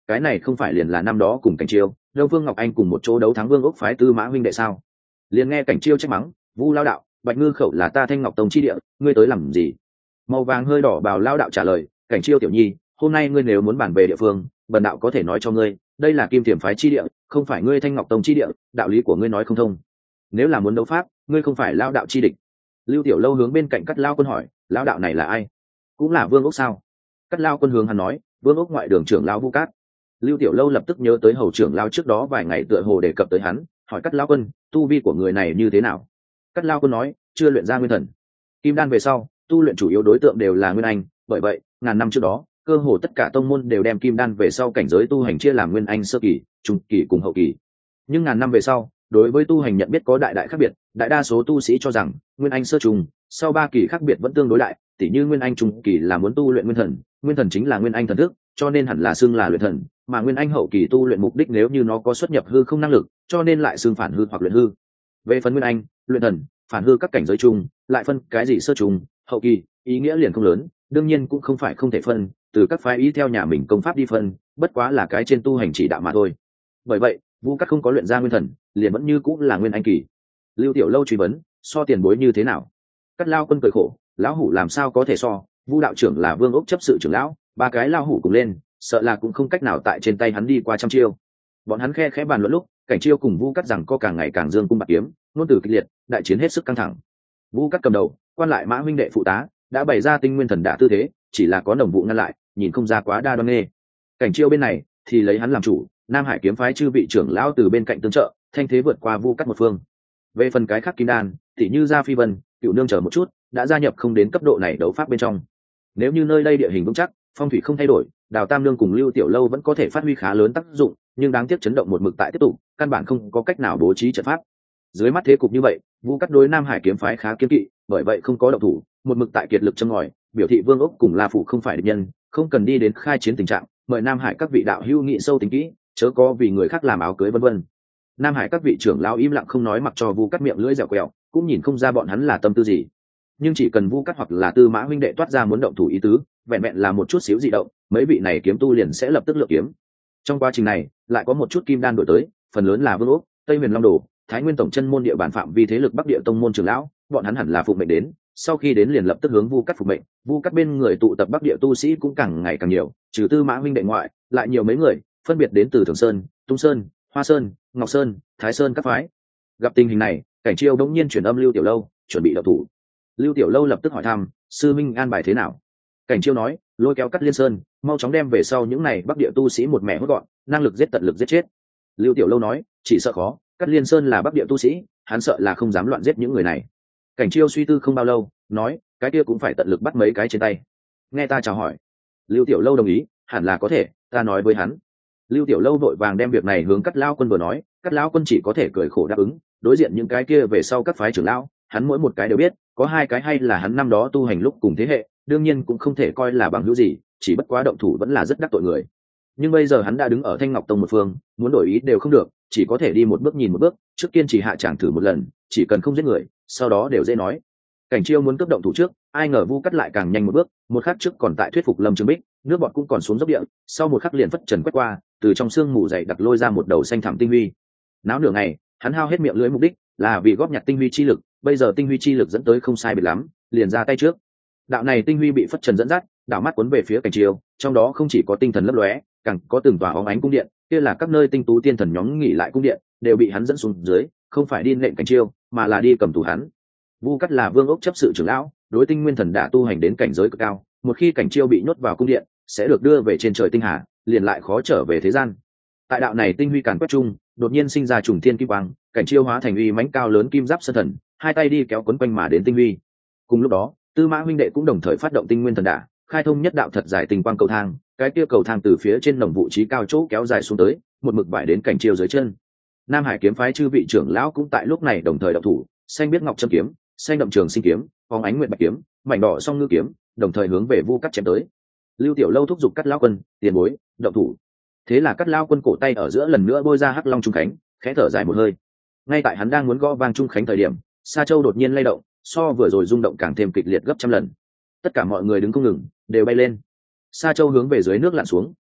cái này không phải liền là năm đó cùng Cảnh Chiêu, Đông Vương Ngọc Anh cùng một chỗ đấu thắng Vương ốc phái Tư Mã huynh đệ sao? Liền nghe Cảnh Chiêu trách mắng, Vu lao đạo, Bạch Ngư khẩu là ta Thanh Ngọc Tông chi địa, ngươi tới làm gì? Màu vàng hơi đỏ bào lao đạo trả lời, Cảnh Chiêu tiểu nhi, hôm nay ngươi nếu muốn bàn về địa phương, bần đạo có thể nói cho ngươi, đây là Kim Thiểm phái chi địa, không phải ngươi Thanh Ngọc Tông chi địa, đạo lý của ngươi nói không thông. Nếu là muốn đấu pháp, ngươi không phải lao đạo chi địch. Lưu Tiểu Lâu hướng bên cạnh Cắt Lao Quân hỏi, lao đạo này là ai? Cũng là Vương ốc sao? Cắt Lao Quân hướng hắn nói, Vương ốc ngoại đường trưởng lao Vu Cát. Lưu Tiểu Lâu lập tức nhớ tới hầu trưởng lao trước đó vài ngày tựa hồ đề cập tới hắn, hỏi Cắt Lao Quân, tu vi của người này như thế nào? Cắt Lao Quân nói, chưa luyện ra nguyên thần. Kim đan về sau, tu luyện chủ yếu đối tượng đều là nguyên anh, bởi vậy, ngàn năm trước đó, cơ hồ tất cả tông môn đều đem kim đan về sau cảnh giới tu hành chia làm nguyên anh sơ kỳ, trung kỳ cùng hậu kỳ. Nhưng ngàn năm về sau, đối với tu hành nhận biết có đại đại khác biệt, đại đa số tu sĩ cho rằng nguyên anh sơ trùng sau 3 kỳ khác biệt vẫn tương đối đại, tỉ như nguyên anh trung kỳ là muốn tu luyện nguyên thần chính là nguyên anh thần thức, cho nên hẳn là xưng là luyện thần, mà nguyên anh hậu kỳ tu luyện mục đích nếu như nó có xuất nhập hư không năng lực, cho nên lại xưng phản hư hoặc luyện hư. Về phần nguyên anh, luyện thần, phản hư các cảnh giới chung, lại phân cái gì sơ trùng, hậu kỳ, ý nghĩa liền không lớn, đương nhiên cũng không phải không thể phân, từ các phái ý theo nhà mình công pháp đi phân, bất quá là cái trên tu hành chỉ đạo mà thôi. Bởi vậy, Vu Cát không có luyện ra nguyên thần, liền vẫn như cũng là nguyên anh kỳ. Lưu Tiểu Lâu truy vấn, so tiền bối như thế nào? Cắt Lao Quân cười khổ, lão hủ làm sao có thể so, Vu đạo trưởng là Vương ốc chấp sự trưởng lão, 3 cái lão hủ cùng lên, sợ là cũng không cách nào tại trên tay hắn đi qua trăm chiêu. Bọn hắn khẽ bàn luận lúc, Cảnh Chiêu cùng Vu Cát rằng có càng ngày càng dương cung bạc kiếm, ngôn từ kịch liệt, đại chiến hết sức căng thẳng. Vu Cát cầm đầu, quan lại Mã huynh đệ phụ tá, đã bày ra tinh nguyên thần đả tư thế, chỉ là có đồng vụ ngăn lại, nhìn không ra quá đa đoan nghê. Cảnh Chiêu bên này thì lấy hắn làm chủ, Nam Hải kiếm phái chư vị trưởng lão từ bên cạnh tương trợ, thanh thế vượt qua Vu Cát một phương. Về phần cái khác kim đan, thì như Gia Phi Vân, Cựu Nương chờ một chút, đã gia nhập không đến cấp độ này đấu pháp bên trong. Nếu như nơi đây địa hình vững chắc, phong thủy không thay đổi, Đào Tam Nương cùng Lưu Tiểu Lâu vẫn có thể phát huy khá lớn tác dụng, nhưng đáng tiếc chấn động một mực tại tiếp tục, căn bản không có cách nào bố trí trận pháp. Dưới mắt thế cục như vậy, Vu Cát đối Nam Hải kiếm phái khá kiên kỵ, bởi vậy không có động thủ, một mực tại kiệt lực châm ngòi, biểu thị Vương ốc cùng La phủ không phải địch nhân, không cần đi đến khai chiến tình trạng, mời Nam Hải các vị đạo hữu nghị sâu tính kỹ, chớ có vì người khác làm áo cưới vân vân. Nam Hải các vị trưởng lão im lặng không nói, mặc cho Vu Cát miệng lưỡi dẻo quẹo, cũng nhìn không ra bọn hắn là tâm tư gì. Nhưng chỉ cần Vu Cát hoặc là Tư Mã huynh đệ toát ra muốn động thủ ý tứ, vẹn vẹn là một chút xíu dị động, mấy vị này kiếm tu liền sẽ lập tức lựa kiếm. Trong quá trình này, lại có một chút kim đan đổi tới, phần lớn là Vương ốc, Tây Huyền Long Đồ, Thái Nguyên tổng chân môn địa bàn phạm vi thế lực Bắc Địa tông môn trưởng lão, bọn hắn hẳn là phục mệnh đến, sau khi đến liền lập tức hướng Vu Cát phục mệnh. Vu Cát bên người tụ tập Bắc Địa tu sĩ cũng càng ngày càng nhiều, trừ Tư Mã huynh đệ ngoại, lại nhiều mấy người, phân biệt đến từ Thường Sơn, Tung Sơn, Hoa Sơn, Ngọc Sơn, Thái Sơn các phái. Gặp tình hình này, Cảnh Chiêu đống nhiên chuyển âm Lưu Tiểu Lâu, chuẩn bị động thủ. Lưu Tiểu Lâu lập tức hỏi thăm, sư minh an bài thế nào? Cảnh Chiêu nói, lôi kéo Cắt Liên Sơn, mau chóng đem về sau những này Bắc Địa tu sĩ một mẻ hốt gọn, năng lực giết tận lực giết chết. Lưu Tiểu Lâu nói, chỉ sợ khó, Cắt Liên Sơn là Bắc Địa tu sĩ, hắn sợ là không dám loạn giết những người này. Cảnh Chiêu suy tư không bao lâu, nói, cái kia cũng phải tận lực bắt mấy cái trên tay. Nghe ta chào hỏi. Lưu Tiểu Lâu đồng ý, hẳn là có thể, ta nói với hắn. Lưu Tiểu Lâu vội vàng đem việc này hướng Cắt Lão Quân vừa nói, Cắt Lão Quân chỉ có thể cười khổ đáp ứng. Đối diện những cái kia về sau các phái trưởng lão, hắn mỗi một cái đều biết, có 2 cái hay là hắn năm đó tu hành lúc cùng thế hệ, đương nhiên cũng không thể coi là bằng hữu gì, chỉ bất quá động thủ vẫn là rất đắc tội người. Nhưng bây giờ hắn đã đứng ở Thanh Ngọc Tông một phương, muốn đổi ý đều không được, chỉ có thể đi một bước nhìn một bước, trước kiên trì hạ chẳng thử một lần, chỉ cần không giết người, sau đó đều dễ nói. Cảnh Chiêu muốn cướp động thủ trước, ai ngờ Vu Cát lại càng nhanh một bước, một khắc trước còn tại thuyết phục Lâm Trường Bích, nước bọt cũng còn xuống dốc địa, sau một khắc liền phất trần quét qua, từ trong xương mù dày đặc lôi ra một đầu xanh thẳm tinh huy. Náo nửa ngày, hắn hao hết miệng lưỡi mục đích là vì góp nhặt tinh huy chi lực, bây giờ tinh huy chi lực dẫn tới không sai biệt lắm, liền ra tay trước. Đạo này tinh huy bị phất trần dẫn dắt, đảo mắt cuốn về phía Cảnh Chiêu, trong đó không chỉ có tinh thần lấp lóe, càng có từng tòa óng ánh cung điện, kia là các nơi tinh tú tiên thần nhóm nghỉ lại cung điện, đều bị hắn dẫn xuống dưới, không phải đi nện Cảnh Chiêu, mà là đi cầm tù hắn. Vu Cát là Vương ốc chấp sự trưởng lão, đối tinh nguyên thần đã tu hành đến cảnh giới cực cao, một khi Cảnh Chiêu bị nhốt vào cung điện, sẽ được đưa về trên trời tinh hà, liền lại khó trở về thế gian. Tại đạo này tinh huy càn quét chung, đột nhiên sinh ra trùng thiên kim quang, Cảnh Chiêu hóa thành uy mãnh cao lớn kim giáp sơn thần, 2 tay đi kéo quấn quanh mà đến tinh huy. Cùng lúc đó, Tư Mã huynh đệ cũng đồng thời phát động tinh nguyên thần đả, khai thông nhất đạo thật dài tinh quang cầu thang, cái kia cầu thang từ phía trên nồng vụ trí cao chỗ kéo dài xuống tới, một mực vải đến Cảnh Chiêu dưới chân. Nam Hải kiếm phái chư vị trưởng lão cũng tại lúc này đồng thời động thủ, xanh biết ngọc châm kiếm, xanh đậm trường sinh kiếm, phóng ánh nguyệt bạch kiếm, mảnh đỏ song ngư kiếm, đồng thời hướng về Vu Cát chém tới. Lưu Tiểu Lâu thúc giục Cắt Lão Quân, tiền bối, động thủ. Thế là Cắt Lão Quân cổ tay ở giữa lần nữa bôi ra hắc long trung khánh, khẽ thở dài một hơi. Ngay tại hắn đang muốn gõ vang trung khánh thời điểm, Sa Châu đột nhiên lay động, so vừa rồi rung động càng thêm kịch liệt gấp trăm lần. Tất cả mọi người đứng không ngừng, đều bay lên. Sa Châu hướng về dưới nước lặn xuống,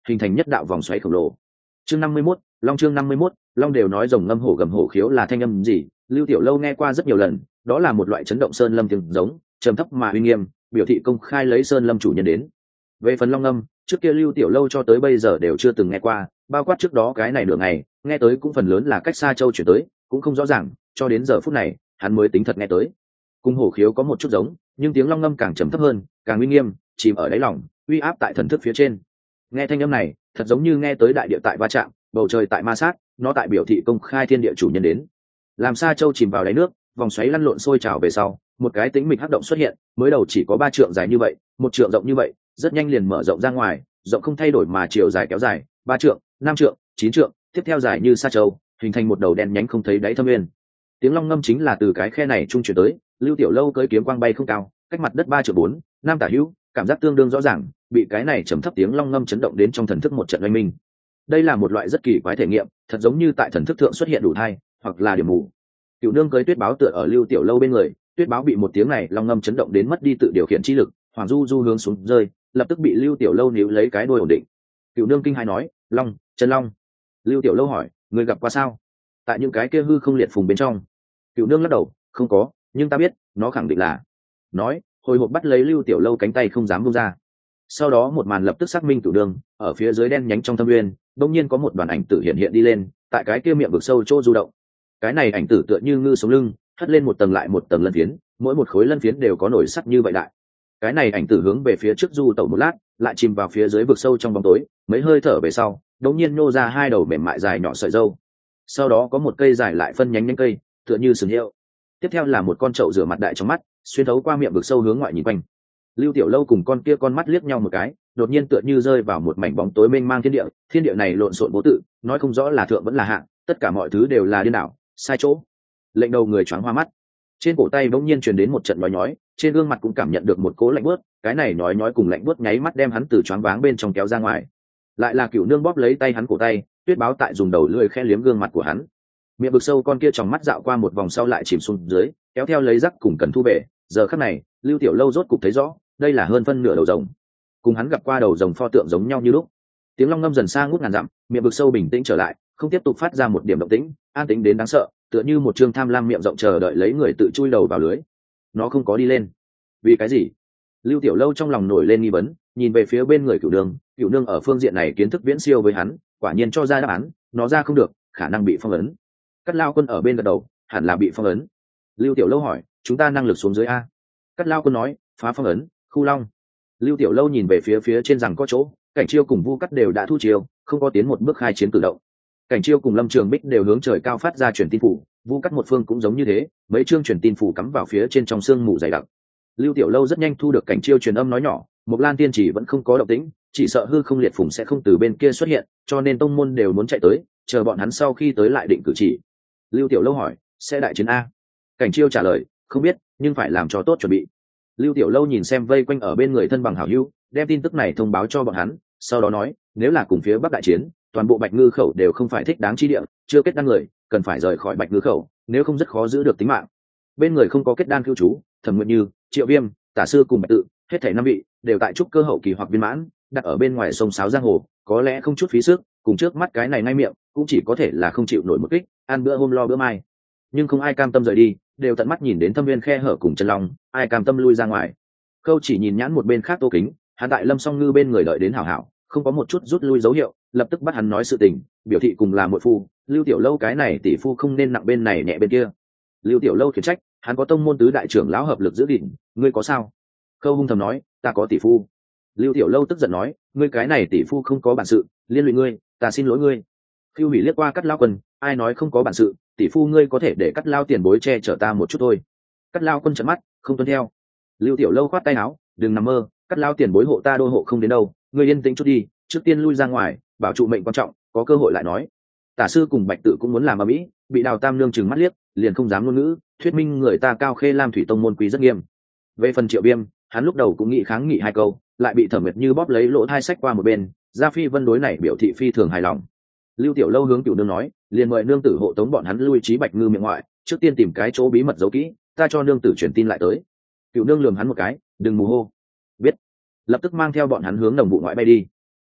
hình thành nhất đạo vòng xoáy khổng lồ. Chương 51, chương 51, long đều nói rồng ngâm hổ gầm hổ khiếu là thanh âm gì, Lưu Tiểu Lâu nghe qua rất nhiều lần, đó là một loại chấn động sơn lâm tiếng giống, trầm thấp mà uy nghiêm, biểu thị công khai lấy sơn lâm chủ nhân đến. Về phần long ngâm, trước kia Lưu Tiểu Lâu cho tới bây giờ đều chưa từng nghe qua, bao quát trước đó cái này nửa ngày, nghe tới cũng phần lớn là cách xa châu chuyển tới, cũng không rõ ràng, cho đến giờ phút này, hắn mới tính thật nghe tới. Cung hổ khiếu có một chút giống, nhưng tiếng long ngâm càng trầm thấp hơn, càng uy nghiêm, chìm ở đáy lòng, uy áp tại thần thức phía trên. Nghe thanh âm này, thật giống như nghe tới đại địa tại va chạm, bầu trời tại ma sát, nó tại biểu thị công khai thiên địa chủ nhân đến. Làm Sa Châu chìm vào đáy nước, vòng xoáy lăn lộn sôi trào về sau, một cái tĩnh mịch hắc động xuất hiện, mới đầu chỉ có 3 trượng dài như vậy, 1 trượng rộng như vậy, rất nhanh liền mở rộng ra ngoài, rộng không thay đổi mà chiều dài kéo dài, 3 trượng, 5 trượng, 9 trượng, tiếp theo dài như sa châu, hình thành một đầu đen nhánh không thấy đáy thâm nguyên. Tiếng long ngâm chính là từ cái khe này trung chuyển tới, Lưu Tiểu Lâu cưỡi kiếm quang bay không cao, cách mặt đất 3 trượng 4, 5 tả hữu, cảm giác tương đương rõ ràng, bị cái này trầm thấp tiếng long ngâm chấn động đến trong thần thức một trận oanh minh. Đây là một loại rất kỳ quái thể nghiệm, thật giống như tại thần thức thượng xuất hiện đủ thai, hoặc là điểm mù. Cựu nương cưới Tuyết Báo tựa ở Lưu Tiểu Lâu bên người, Tuyết Báo bị một tiếng này long ngâm chấn động đến mất đi tự điều khiển chi lực, Hoàng Du Du hướng xuống rơi, lập tức bị Lưu Tiểu Lâu níu lấy cái đuôi ổn định. Cựu nương kinh hai nói, "Long, chân long." Lưu Tiểu Lâu hỏi, "Người gặp qua sao?" Tại những cái kia hư không liệt phùng bên trong. Cựu nương lắc đầu, "Không có, nhưng ta biết, nó khẳng định là." Nói, hồi hộp bắt lấy Lưu Tiểu Lâu cánh tay không dám buông ra. Sau đó một màn lập tức xác minh cựu nương, ở phía dưới đen nhánh trong thâm nguyên, đột nhiên có một đoàn ảnh tử hiện đi lên, tại cái kia miệng vực sâu chỗ du động. Cái này ảnh tử tựa như ngư sống lưng, hất lên một tầng lại một tầng lân phiến, mỗi một khối lân phiến đều có nổi sắt như vậy đại. Cái này ảnh tử hướng về phía trước du tẩu một lát, lại chìm vào phía dưới vực sâu trong bóng tối, mấy hơi thở về sau, đột nhiên nô ra 2 đầu mềm mại dài nhỏ sợi râu. Sau đó có một cây dài lại phân nhánh nhánh cây, tựa như sừng hiệu. Tiếp theo là một con trậu rửa mặt đại trong mắt, xuyên thấu qua miệng vực sâu hướng ngoại nhìn quanh. Lưu Tiểu Lâu cùng con kia con mắt liếc nhau một cái, đột nhiên tựa như rơi vào một mảnh bóng tối mênh mang thiên địa này lộn xộn vô tự, nói không rõ là thượng vẫn là hạ, tất cả mọi thứ đều là điên đảo, sai chỗ. Lệnh đầu người choáng hoa mắt, trên cổ tay bỗng nhiên truyền đến một trận nhói nhói, trên gương mặt cũng cảm nhận được một cố lạnh buốt, cái này nhói nhói cùng lạnh buốt nháy mắt đem hắn từ choáng váng bên trong kéo ra ngoài. Lại là Cửu nương bóp lấy tay hắn cổ tay, Tuyết Báo tại dùng đầu lưỡi khẽ liếm gương mặt của hắn. Miệng vực sâu con kia tròng mắt dạo qua một vòng sau lại chìm xuống dưới, kéo theo lấy rắc cùng cần thu về. Giờ khắc này, Lưu Tiểu Lâu rốt cục thấy rõ, đây là hơn phân nửa đầu rồng, cùng hắn gặp qua đầu rồng pho tượng giống nhau như lúc. Tiếng long ngâm dần xa ngút ngàn dặm, miệng vực sâu bình tĩnh trở lại, không tiếp tục phát ra một điểm động tĩnh, an tĩnh đến đáng sợ, tựa như một trương tham lam miệng rộng chờ đợi lấy người tự chui đầu vào lưới. Nó không có đi lên, vì cái gì? Lưu Tiểu Lâu trong lòng nổi lên nghi vấn, nhìn về phía bên người Cửu nương ở phương diện này kiến thức viễn siêu với hắn, quả nhiên cho ra đáp án, nó ra không được, khả năng bị phong ấn. Cát Lao Quân ở bên gật đầu, hẳn là bị phong ấn. Lưu Tiểu Lâu hỏi, chúng ta năng lực xuống dưới a? Cát Lao Quân nói, phá phong ấn, khu long. Lưu Tiểu Lâu nhìn về phía trên rằng có chỗ, Cảnh Chiêu cùng Vu Cắt đều đã thu chiêu, không có tiến một bước khai chiến cử động. Cảnh Chiêu cùng Lâm Trường Bích đều hướng trời cao phát ra truyền tin phủ, Vu Cắt một phương cũng giống như thế, mấy chương truyền tin phủ cắm vào phía trên trong xương mù dày đặc. Lưu Tiểu Lâu rất nhanh thu được Cảnh Chiêu truyền âm nói nhỏ, Mộc Lan Tiên chỉ vẫn không có động tĩnh, chỉ sợ hư không liệt phùng sẽ không từ bên kia xuất hiện, cho nên tông môn đều muốn chạy tới, chờ bọn hắn sau khi tới lại định cử chỉ. Lưu Tiểu Lâu hỏi, sẽ đại chiến a? Cảnh Chiêu trả lời, không biết, nhưng phải làm cho tốt chuẩn bị. Lưu Tiểu Lâu nhìn xem vây quanh ở bên người thân bằng hảo hữu, đem tin tức này thông báo cho bọn hắn, sau đó nói, nếu là cùng phía Bắc đại chiến, toàn bộ Bạch Ngư khẩu đều không phải thích đáng chi địa, chưa kết đan người, cần phải rời khỏi Bạch Ngư khẩu, nếu không rất khó giữ được tính mạng. Bên người không có kết đan cư trú, Thẩm Nguyệt Như, Triệu Viêm, Tả Sư cùng Bạch Tự, hết thảy 5 vị đều tại trúc cơ hậu kỳ hoặc viên mãn, đặt ở bên ngoài sông sáo giang hồ, có lẽ không chút phí sức, cùng trước mắt cái này ngay miệng, cũng chỉ có thể là không chịu nổi một kích, ăn bữa hôm lo bữa mai. Nhưng không ai cam tâm rời đi, đều tận mắt nhìn đến thâm viên khe hở cùng chân long, ai cam tâm lui ra ngoài. Khâu Chỉ nhìn nhãn một bên khác Tô Kính, hắn tại Lâm Song Ngư bên người đợi đến hảo hảo, không có một chút rút lui dấu hiệu, lập tức bắt hắn nói sự tình, biểu thị cùng là muội phu, Lưu Tiểu Lâu cái này tỷ phu không nên nặng bên này nhẹ bên kia. Lưu Tiểu Lâu khiển trách, hắn có tông môn tứ đại trưởng lão hợp lực giữ gìn, ngươi có sao? Khâu hung thầm nói, ta có tỷ phu. Lưu Tiểu Lâu tức giận nói, ngươi cái này tỷ phu không có bản sự, liên lụy ngươi, ta xin lỗi ngươi. Phiêu Hủy liếc qua Cắt Lao Quân, ai nói không có bản sự, tỷ phu ngươi có thể để Cắt Lao tiền bối che chở ta một chút thôi. Cắt Lao Quân trợn mắt, không tuân theo. Lưu Tiểu Lâu khoát tay áo, đừng nằm mơ, Cắt Lao tiền bối hộ ta đôi hộ không đến đâu, ngươi yên tĩnh chút đi, trước tiên lui ra ngoài, bảo trụ mệnh quan trọng, có cơ hội lại nói. Tả Sư cùng Bạch Tự cũng muốn làm ầm ĩ, bị Đào Tam Nương trừng mắt liếc, liền không dám ngôn ngữ, thuyết minh người ta Cao Khê Lam thủy tông môn quý rất nghiêm. Về phần Triệu Viêm, hắn lúc đầu cũng nghĩ kháng nghị 2 câu, lại bị Thẩm Nguyệt Như bóp lấy lỗ thai sách qua một bên, Gia Phi Vân đối này biểu thị phi thường hài lòng. Lưu Tiểu Lâu hướng Cửu nương nói, liền mời nương tử hộ tống bọn hắn lui trí Bạch Ngư miệng ngoại, trước tiên tìm cái chỗ bí mật giấu kỹ, ta cho nương tử truyền tin lại tới. Cửu nương lườm hắn một cái, đừng mù hô. Biết. Lập tức mang theo bọn hắn hướng đồng vụ ngoại bay đi.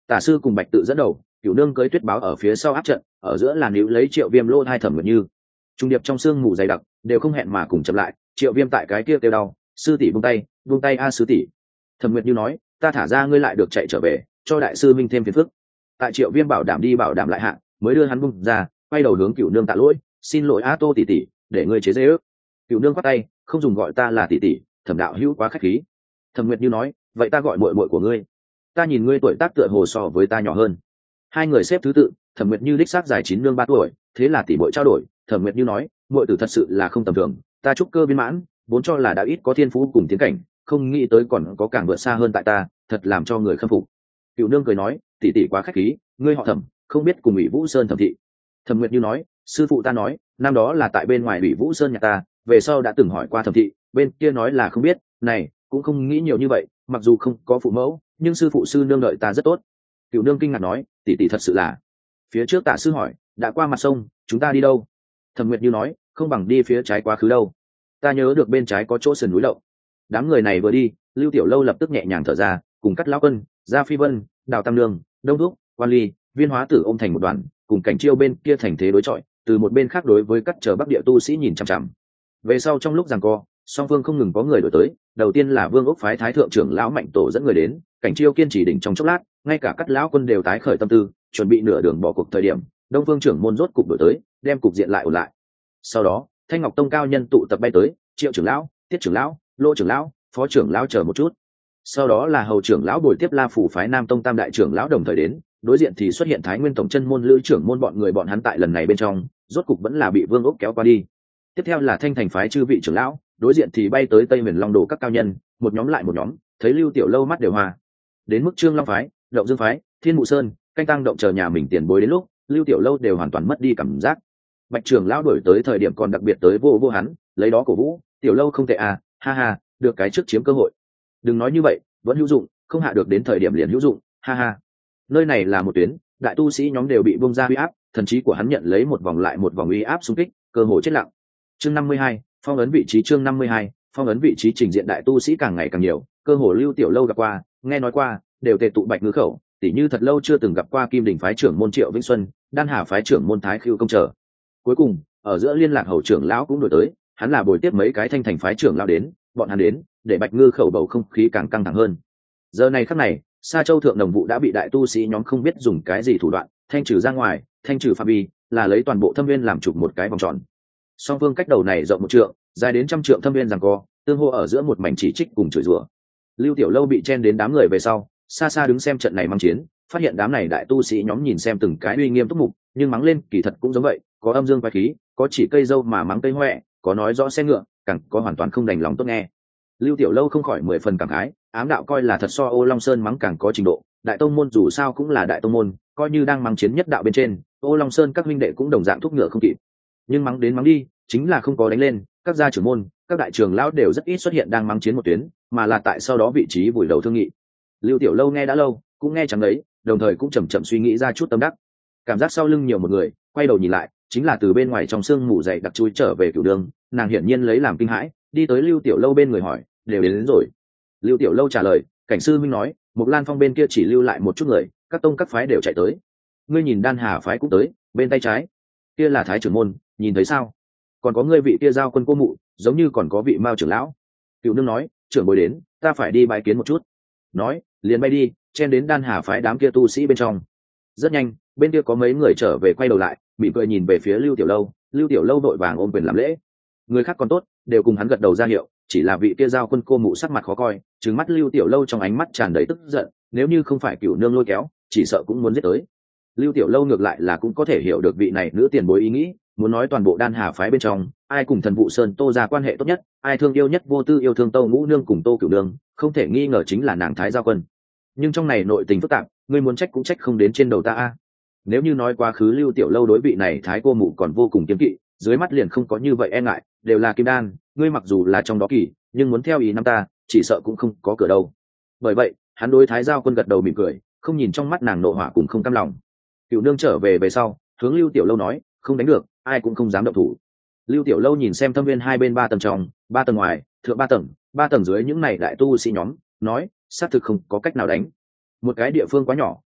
Tả sư cùng Bạch Tự dẫn đầu, Cửu Nương cưới Tuyết Báo ở phía sau áp trận, ở giữa là níu lấy Triệu Viêm lô hai Thẩm Nguyệt Như. Trung điệp trong sương mù dày đặc, đều không hẹn mà cùng chậm lại, Triệu Viêm tại cái kia kêu đau, sư tỷ buông tay a sư tỷ. Thẩm Nguyệt Như nói, ta thả ra ngươi lại được chạy trở về, cho đại sư minh thêm phiền phức. Tại Triệu Viêm bảo đảm lại hạ, mới đưa hắn buông ra, quay đầu hướng Cửu Nương tạ lỗi, xin lỗi a Tô tỷ tỷ, để ngươi chế giễu. Cửu Nương quát tay, không dùng gọi ta là tỷ tỷ, Thẩm đạo hữu quá khách khí. Thẩm Nguyệt Như nói, vậy ta gọi muội muội của ngươi. Ta nhìn ngươi tuổi tác tựa hồ so với ta nhỏ hơn. Hai người xếp thứ tự, Thẩm Nguyệt Như đích xác dài 9 nương 3 tuổi, thế là tỷ muội trao đổi. Thẩm Nguyệt Như nói, muội tử thật sự là không tầm thường, ta trúc cơ viên mãn, vốn cho là đã ít có thiên phú cùng tiến cảnh, không nghĩ tới còn có càng vượt xa hơn tại ta, thật làm cho người khâm phục. Cửu Nương cười nói, tỷ tỷ quá khách khí, ngươi họ Thẩm, không biết cùng Ủy Vũ Sơn Thẩm thị. Thẩm Nguyệt Như nói, sư phụ ta nói, năm đó là tại bên ngoài Ủy Vũ Sơn nhà ta, về sau đã từng hỏi qua Thẩm thị, bên kia nói là không biết, này cũng không nghĩ nhiều như vậy, mặc dù không có phụ mẫu, nhưng sư phụ sư nương đợi ta rất tốt. Cửu Nương kinh ngạc nói, tỷ tỷ thật sự là. Phía trước Tạ sư hỏi, đã qua mặt sông, chúng ta đi đâu? Thẩm Nguyệt Như nói, không bằng đi phía trái quá khứ đâu. Ta nhớ được bên trái có chỗ sườn núi đậu. Đám người này vừa đi, Lưu Tiểu Lâu lập tức nhẹ nhàng thở ra, cùng Cắt Lão Quân, Gia Phi Vân, Đào Tam Nương, Đông Thúc, Quan Ly, Viên Hóa Tử ôm thành một đoàn, cùng Cảnh Chiêu bên kia thành thế đối chọi, từ một bên khác đối với Cắt chờ Bắc địa tu sĩ nhìn chằm chằm. Về sau trong lúc giằng co, song phương không ngừng có người đổi tới, đầu tiên là Vương Ốc phái Thái thượng trưởng lão Mạnh Tổ dẫn người đến, Cảnh Chiêu kiên trì đỉnh trong chốc lát, ngay cả Cắt Lão Quân đều tái khởi tâm tư, chuẩn bị nửa đường bỏ cuộc thời điểm, Đông Phương trưởng môn rốt cục đổi tới, đem cục diện lại ổn lại. Sau đó, Thanh Ngọc Tông cao nhân tụ tập bay tới, Triệu trưởng lão, Tiết trưởng lão, Lô trưởng lão, Phó trưởng lão chờ một chút. Sau đó là Hầu trưởng lão bồi tiếp La phủ phái Nam Tông tam đại trưởng lão đồng thời đến, đối diện thì xuất hiện Thái Nguyên tổng chân môn Lữ trưởng môn bọn người bọn hắn tại lần này bên trong, rốt cục vẫn là bị Vương Ốc kéo qua đi. Tiếp theo là Thanh Thành phái chư vị trưởng lão, đối diện thì bay tới Tây Miền Long Đồ các cao nhân, một nhóm lại một nhóm, thấy Lưu Tiểu Lâu mắt đều hoa. Đến mức Trương Long phái, Động Dương phái, Thiên Mụ Sơn, Canh Tăng Động chờ nhà mình tiền bối đến lúc, Lưu Tiểu Lâu đều hoàn toàn mất đi cảm giác. Bạch trưởng lão đổi tới thời điểm còn đặc biệt tới vô hắn, lấy đó cổ vũ, Tiểu Lâu không tệ à, ha ha, được cái trước chiếm cơ hội. Đừng nói như vậy, vẫn hữu dụng, không hạ được đến thời điểm liền hữu dụng, ha ha. Nơi này là một tuyến, đại tu sĩ nhóm đều bị bung ra uy áp, thần trí của hắn nhận lấy một vòng lại một vòng uy áp xung kích, cơ hội chết lặng. Chương 52, phong ấn vị trí chương 52, phong ấn vị trí trình diện đại tu sĩ càng ngày càng nhiều, cơ hội Lưu Tiểu Lâu gặp qua, nghe nói qua, đều tề tụ Bạch Ngư khẩu, tỉ như thật lâu chưa từng gặp qua Kim Đỉnh phái trưởng môn Triệu Vĩnh Xuân, Đan Hà phái trưởng môn Thái Khưu công trở. Cuối cùng, ở giữa liên lạc Hầu trưởng lão cũng đổi tới, hắn là bồi tiếp mấy cái Thanh Thành phái trưởng lão đến, bọn hắn đến, để Bạch Ngư khẩu bầu không khí càng căng thẳng hơn. Giờ này khắc này, Sa Châu thượng đồng vụ đã bị đại tu sĩ nhóm không biết dùng cái gì thủ đoạn, thanh trừ ra ngoài, thanh trừ phạm vi, là lấy toàn bộ thâm viên làm chụp một cái vòng tròn. Song phương cách đầu này rộng 1 trượng, dài đến 100 trượng thâm viên giằng co, tương hô ở giữa một mảnh chỉ trích cùng chửi rủa. Lưu Tiểu Lâu bị chen đến đám người về sau, xa xa đứng xem trận này mang chiến, phát hiện đám này đại tu sĩ nhóm nhìn xem từng cái uy nghiêm túc mục, nhưng mắng lên kỳ thật cũng giống vậy, có âm dương quái khí, có chỉ cây dâu mà mắng cây hoẹ, có nói rõ xe ngựa, càng có hoàn toàn không đành lòng tốt nghe. Lưu Tiểu Lâu không khỏi 10 phần cảm khái, ám đạo coi là thật so Ô Long Sơn mắng càng có trình độ, đại tông môn dù sao cũng là đại tông môn, coi như đang mắng chiến nhất đạo bên trên, Ô Long Sơn các huynh đệ cũng đồng dạng thúc ngựa không kịp. Nhưng mắng đến mắng đi, chính là không có đánh lên, các gia trưởng môn, các đại trưởng lão đều rất ít xuất hiện đang mắng chiến một tuyến, mà là tại sau đó vị trí vùi đầu thương nghị. Lưu Tiểu Lâu nghe đã lâu, cũng nghe chẳng đấy, đồng thời cũng chậm chậm suy nghĩ ra chút tâm đắc. Cảm giác sau lưng nhiều một người, quay đầu nhìn lại, chính là từ bên ngoài trong sương mù dày đặc chui trở về Cửu Đường, nàng hiển nhiên lấy làm kinh hãi, đi tới Lưu Tiểu Lâu bên người hỏi, đều đến rồi. Lưu Tiểu Lâu trả lời, cảnh sư minh nói, Mộc Lan Phong bên kia chỉ lưu lại một chút người, các tông các phái đều chạy tới. Ngươi nhìn Đan Hà phái cũng tới, bên tay trái, kia là Thái trưởng môn, nhìn thấy sao? Còn có ngươi vị kia giao quân cô mụ, giống như còn có vị Mao trưởng lão. Cửu Nương nói, trưởng bối đến, ta phải đi bái kiến một chút. Nói, liền bay đi, chen đến Đan Hà phái đám kia tu sĩ bên trong. Rất nhanh, bên kia có mấy người trở về quay đầu lại, mỉm cười nhìn về phía Lưu Tiểu Lâu, Lưu Tiểu Lâu vội vàng ôm quyền làm lễ. Người khác còn tốt, đều cùng hắn gật đầu ra hiệu, chỉ là vị kia giao quân cô mụ sắc mặt khó coi, trừng mắt Lưu Tiểu Lâu trong ánh mắt tràn đầy tức giận, nếu như không phải Cửu Nương lôi kéo, chỉ sợ cũng muốn giết tới. Lưu Tiểu Lâu ngược lại là cũng có thể hiểu được vị này nữ tiền bối ý nghĩ, muốn nói toàn bộ Đan Hà phái bên trong, ai cùng Thần Vụ Sơn Tô ra quan hệ tốt nhất, ai thương yêu nhất vô tư yêu thương Tô Ngũ Nương cùng Tô Cửu Nương, không thể nghi ngờ chính là nàng Thái Giao Quân. Nhưng trong này nội tình phức tạp, ngươi muốn trách cũng trách không đến trên đầu ta a. Nếu như nói quá khứ Lưu Tiểu Lâu đối vị này Thái cô mụ còn vô cùng kiêng kỵ, dưới mắt liền không có như vậy e ngại, đều là kim đan, ngươi mặc dù là trong đó kỳ, nhưng muốn theo ý năm ta, chỉ sợ cũng không có cửa đâu. Bởi vậy, hắn đối Thái Giao Quân gật đầu mỉm cười, không nhìn trong mắt nàng nộ hỏa cùng không cam lòng. Cửu Nương trở về sau, hướng Lưu Tiểu Lâu nói, không đánh được, ai cũng không dám động thủ. Lưu Tiểu Lâu nhìn xem thâm viên hai bên 3 tầng trong, 3 tầng ngoài, thượng 3 tầng dưới những này đại tu sĩ nhóm, nói, xác thực không có cách nào đánh. Một cái địa phương quá nhỏ,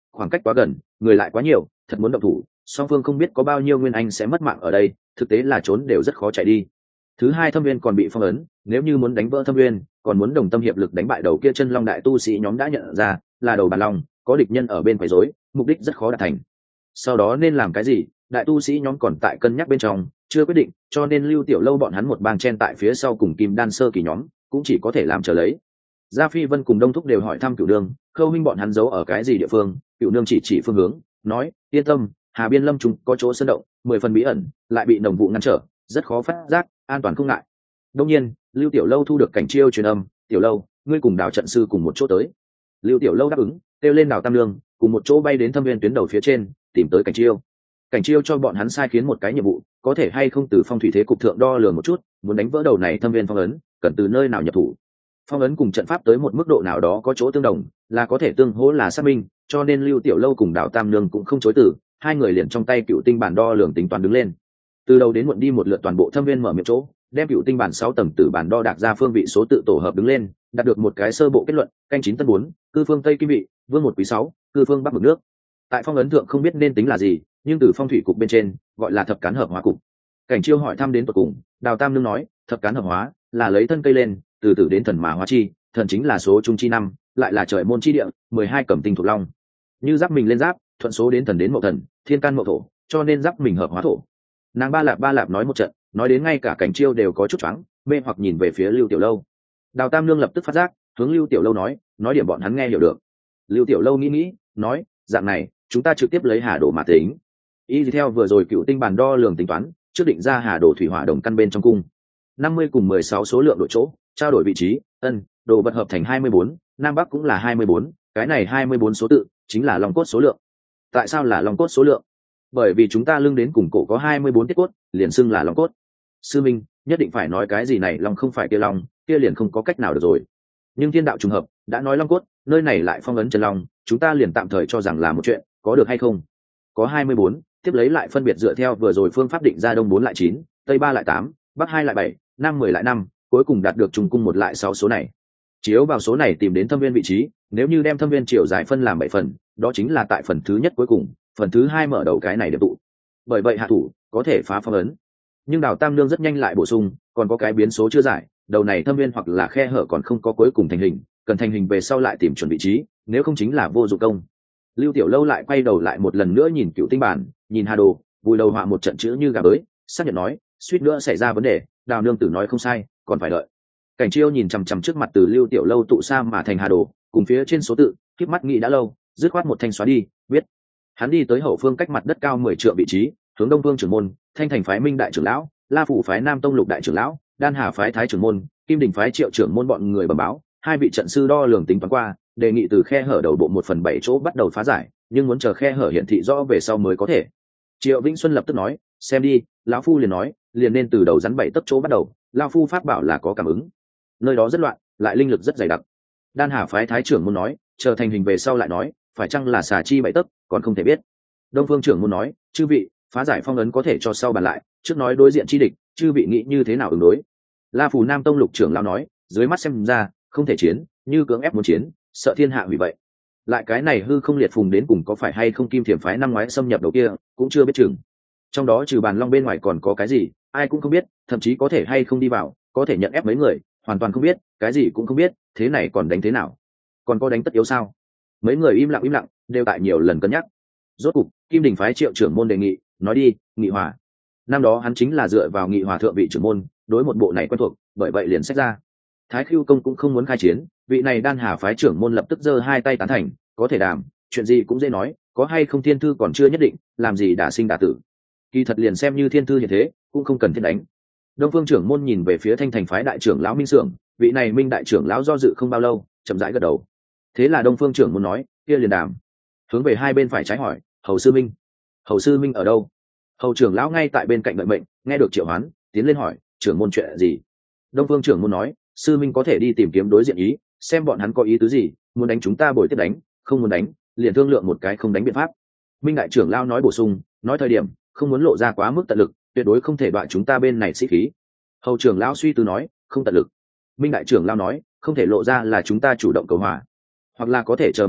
khoảng cách quá gần, người lại quá nhiều, thật muốn động thủ, song phương không biết có bao nhiêu nguyên anh sẽ mất mạng ở đây, thực tế là trốn đều rất khó chạy đi. Thứ hai, thâm viên còn bị phong ấn, nếu như muốn đánh vỡ thâm viên, còn muốn đồng tâm hiệp lực đánh bại đầu kia chân long đại tu sĩ nhóm đã nhận ra là đầu bàn long, có địch nhân ở bên quấy rối, mục đích rất khó đạt thành. Sau đó nên làm cái gì, đại tu sĩ nhóm còn tại cân nhắc bên trong, chưa quyết định, cho nên Lưu Tiểu Lâu bọn hắn một bang chen tại phía sau cùng Kim Đan sơ kỳ nhóm, cũng chỉ có thể làm chờ lấy. Gia Phi Vân cùng Đông Thúc đều hỏi thăm Cửu Nương, Khâu huynh bọn hắn giấu ở cái gì địa phương, Cửu Nương chỉ phương hướng, nói: yên tâm, Hà Biên Lâm chúng có chỗ sơn động, 10 phần bí ẩn, lại bị đồng vụ ngăn trở, rất khó phát giác, an toàn không ngại. Đương nhiên, Lưu Tiểu Lâu thu được Cảnh Chiêu truyền âm: Tiểu Lâu, ngươi cùng Đào trận sư cùng một chỗ tới. Lưu Tiểu Lâu đáp ứng, kêu lên Đào Tam Nương, cùng một chỗ bay đến thâm viên tuyến đầu phía trên, tìm tới Cảnh Chiêu. Cảnh Chiêu cho bọn hắn sai khiến một cái nhiệm vụ, có thể hay không từ phong thủy thế cục thượng đo lường một chút, muốn đánh vỡ đầu này thâm viên phong ấn, cần từ nơi nào nhập thủ. Phong ấn cùng trận pháp tới một mức độ nào đó có chỗ tương đồng, là có thể tương hỗ là xác minh, cho nên Lưu Tiểu Lâu cùng Đào Tam Nương cũng không chối từ, hai người liền trong tay cựu tinh bản đo lường tính toán đứng lên. Từ đầu đến muộn đi một lượt toàn bộ thâm viên mở miệng chỗ, đem cựu tinh bản 6 tầng tử bản đo đạc ra phương vị số tự tổ hợp đứng lên, đạt được một cái sơ bộ kết luận: canh 9 tân 4, cư phương Tây kim vị, vương 1 quý 6, cư phương Bắc mực nước. Tại phong ấn thượng không biết nên tính là gì, nhưng từ phong thủy cục bên trên gọi là thập cán hợp hóa cục. Cảnh Chiêu hỏi thăm đến tận cùng, Đào Tam Nương nói: thập cán hợp hóa là lấy thân cây lên, từ tử đến thần mà hóa chi, thần chính là số trung chi năm, lại là trời môn chi địa, 12 cẩm tinh thuộc long. Như giáp mình lên giáp, thuận số đến thần đến mậu thần, thiên can mậu thổ, cho nên giáp mình hợp hóa thổ. Nàng ba lạp nói một trận, nói đến ngay cả Cảnh Chiêu đều có chút choáng, mê hoặc nhìn về phía Lưu Tiểu Lâu. Đào Tam Nương lập tức phát giác, hướng Lưu Tiểu Lâu nói điểm bọn hắn nghe hiểu được. Lưu Tiểu Lâu nghĩ, nói: dạng này, chúng ta trực tiếp lấy Hà Đồ mà tính. Y theo vừa rồi cựu tinh bản đo lường tính toán, trước định ra Hà Đồ thủy hỏa đồng căn bên trong cung. 50 cùng 16 số lượng đội chỗ, trao đổi vị trí, đồ vật hợp thành 24, Nam Bắc cũng là 24, cái này 24 số tự chính là long cốt số lượng. Tại sao là long cốt số lượng? Bởi vì chúng ta lưng đến cùng cổ có 24 tiết cốt, liền xưng là long cốt. Sư minh, nhất định phải nói cái gì này long không phải kia long, kia liền không có cách nào được rồi. Nhưng thiên đạo trùng hợp, đã nói long cốt, nơi này lại phong ấn chân long, chúng ta liền tạm thời cho rằng là một chuyện, có được hay không? Có 24, tiếp lấy lại phân biệt dựa theo vừa rồi phương pháp định ra đông 4 lại 9, tây 3 lại 8, bắc 2 lại 7, nam 10 lại 5, cuối cùng đạt được trùng cung 1 lại 6 số này. Chiếu vào số này tìm đến thâm viên vị trí, nếu như đem thâm viên chiều dài phân làm 7 phần, đó chính là tại phần thứ nhất cuối cùng, phần thứ hai mở đầu cái này điểm tụ. Bởi vậy hạ thủ có thể phá phong ấn. Nhưng Đào Tam Nương rất nhanh lại bổ sung, còn có cái biến số chưa giải, đầu này thâm viên hoặc là khe hở còn không có cuối cùng thành hình, cần thành hình về sau lại tìm chuẩn vị trí, nếu không chính là vô dụng công. Lưu Tiểu Lâu lại quay đầu lại một lần nữa nhìn cựu tinh bản, nhìn Hà Đồ, vùi đầu họa một trận chữ như gà bới, xác nhận nói: suýt nữa xảy ra vấn đề, Đào nương tử nói không sai, còn phải đợi. Cảnh Chiêu nhìn chằm chằm trước mặt từ Lưu Tiểu Lâu tụ sa mà thành Hà Đồ, cùng phía trên số tự, khép mắt nghĩ đã lâu, dứt khoát một thanh xóa đi, biết. Hắn đi tới hậu phương cách mặt đất cao 10 trượng vị trí, hướng Đông Vương trưởng môn, Thanh Thành phái Minh đại trưởng lão, La Phủ phái Nam Tông Lục đại trưởng lão, Đan Hà phái Thái trưởng môn, Kim Đình phái Triệu trưởng môn bọn người bẩm báo, hai vị trận sư đo lường tính toán qua, đề nghị từ khe hở đầu bộ 1/7 chỗ bắt đầu phá giải, nhưng muốn chờ khe hở hiển thị rõ về sau mới có thể. Triệu Vĩnh Xuân lập tức nói: xem đi, lão phu liền nói, liền nên từ đầu rắn 7 tấc chỗ bắt đầu, lão phu pháp bảo là có cảm ứng. Nơi đó rất loạn, lại linh lực rất dày đặc. Đan Hà phái Thái trưởng môn nói: chờ thành hình về sau lại nói, phải chăng là xà chi 7 tấc, còn không thể biết. Đông Phương trưởng môn nói: chư vị, phá giải phong ấn có thể cho sau bàn lại, trước nói đối diện chi địch, chư vị nghĩ như thế nào ứng đối. La Phủ Nam Tông Lục trưởng lão nói: dưới mắt xem ra không thể chiến, như cưỡng ép muốn chiến, sợ thiên hạ hủy vậy. Lại cái này hư không liệt phùng đến cùng có phải hay không Kim Thiểm phái năm ngoái xâm nhập đầu kia, cũng chưa biết chừng. Trong đó trừ bàn long bên ngoài còn có cái gì, ai cũng không biết, thậm chí có thể hay không đi vào, có thể nhận ép mấy người, hoàn toàn không biết, cái gì cũng không biết, thế này còn đánh thế nào? Còn có đánh tất yếu sao? Mấy người im lặng, đều tại nhiều lần cân nhắc. Rốt cục, Kim Đình phái Triệu trưởng môn đề nghị, nói đi, nghị hòa. Năm đó hắn chính là dựa vào nghị hòa thượng vị trưởng môn, đối một bộ này quen thuộc, bởi vậy liền sách ra. Thái Khưu công cũng không muốn khai chiến, vị này Đan Hà phái trưởng môn lập tức giơ hai tay tán thành, có thể đàm, chuyện gì cũng dễ nói, có hay không thiên thư còn chưa nhất định, làm gì đả sinh đả tử. Kỳ thật liền xem như thiên thư như thế, cũng không cần thiết đánh. Đông Phương trưởng môn nhìn về phía Thanh Thành phái đại trưởng lão Minh Sưởng, vị này Minh đại trưởng lão do dự không bao lâu, chậm rãi gật đầu. Thế là Đông Phương trưởng môn nói, kia liền đàm. Hướng về hai bên phải trái hỏi, Hầu sư Minh. Hầu sư Minh ở đâu? Hầu trưởng lão ngay tại bên cạnh đợi mệnh, nghe được triệu hoán, tiến lên hỏi, trưởng môn chuyện gì? Đông Phương trưởng môn nói, sư Minh có thể đi tìm kiếm đối diện ý, xem bọn hắn có ý tứ gì, muốn đánh chúng ta bồi tiếp đánh, không muốn đánh, liền thương lượng một cái không đánh biện pháp. Minh đại trưởng lão nói bổ sung, nói thời điểm không muốn lộ ra quá mức tận lực, tuyệt đối không thể đoạn chúng ta bên này sĩ khí. Hầu trưởng lão suy tư nói, không tận lực. Minh đại trưởng lão nói, không thể lộ ra là chúng ta chủ động cầu hòa, hoặc là có thể chờ một chút,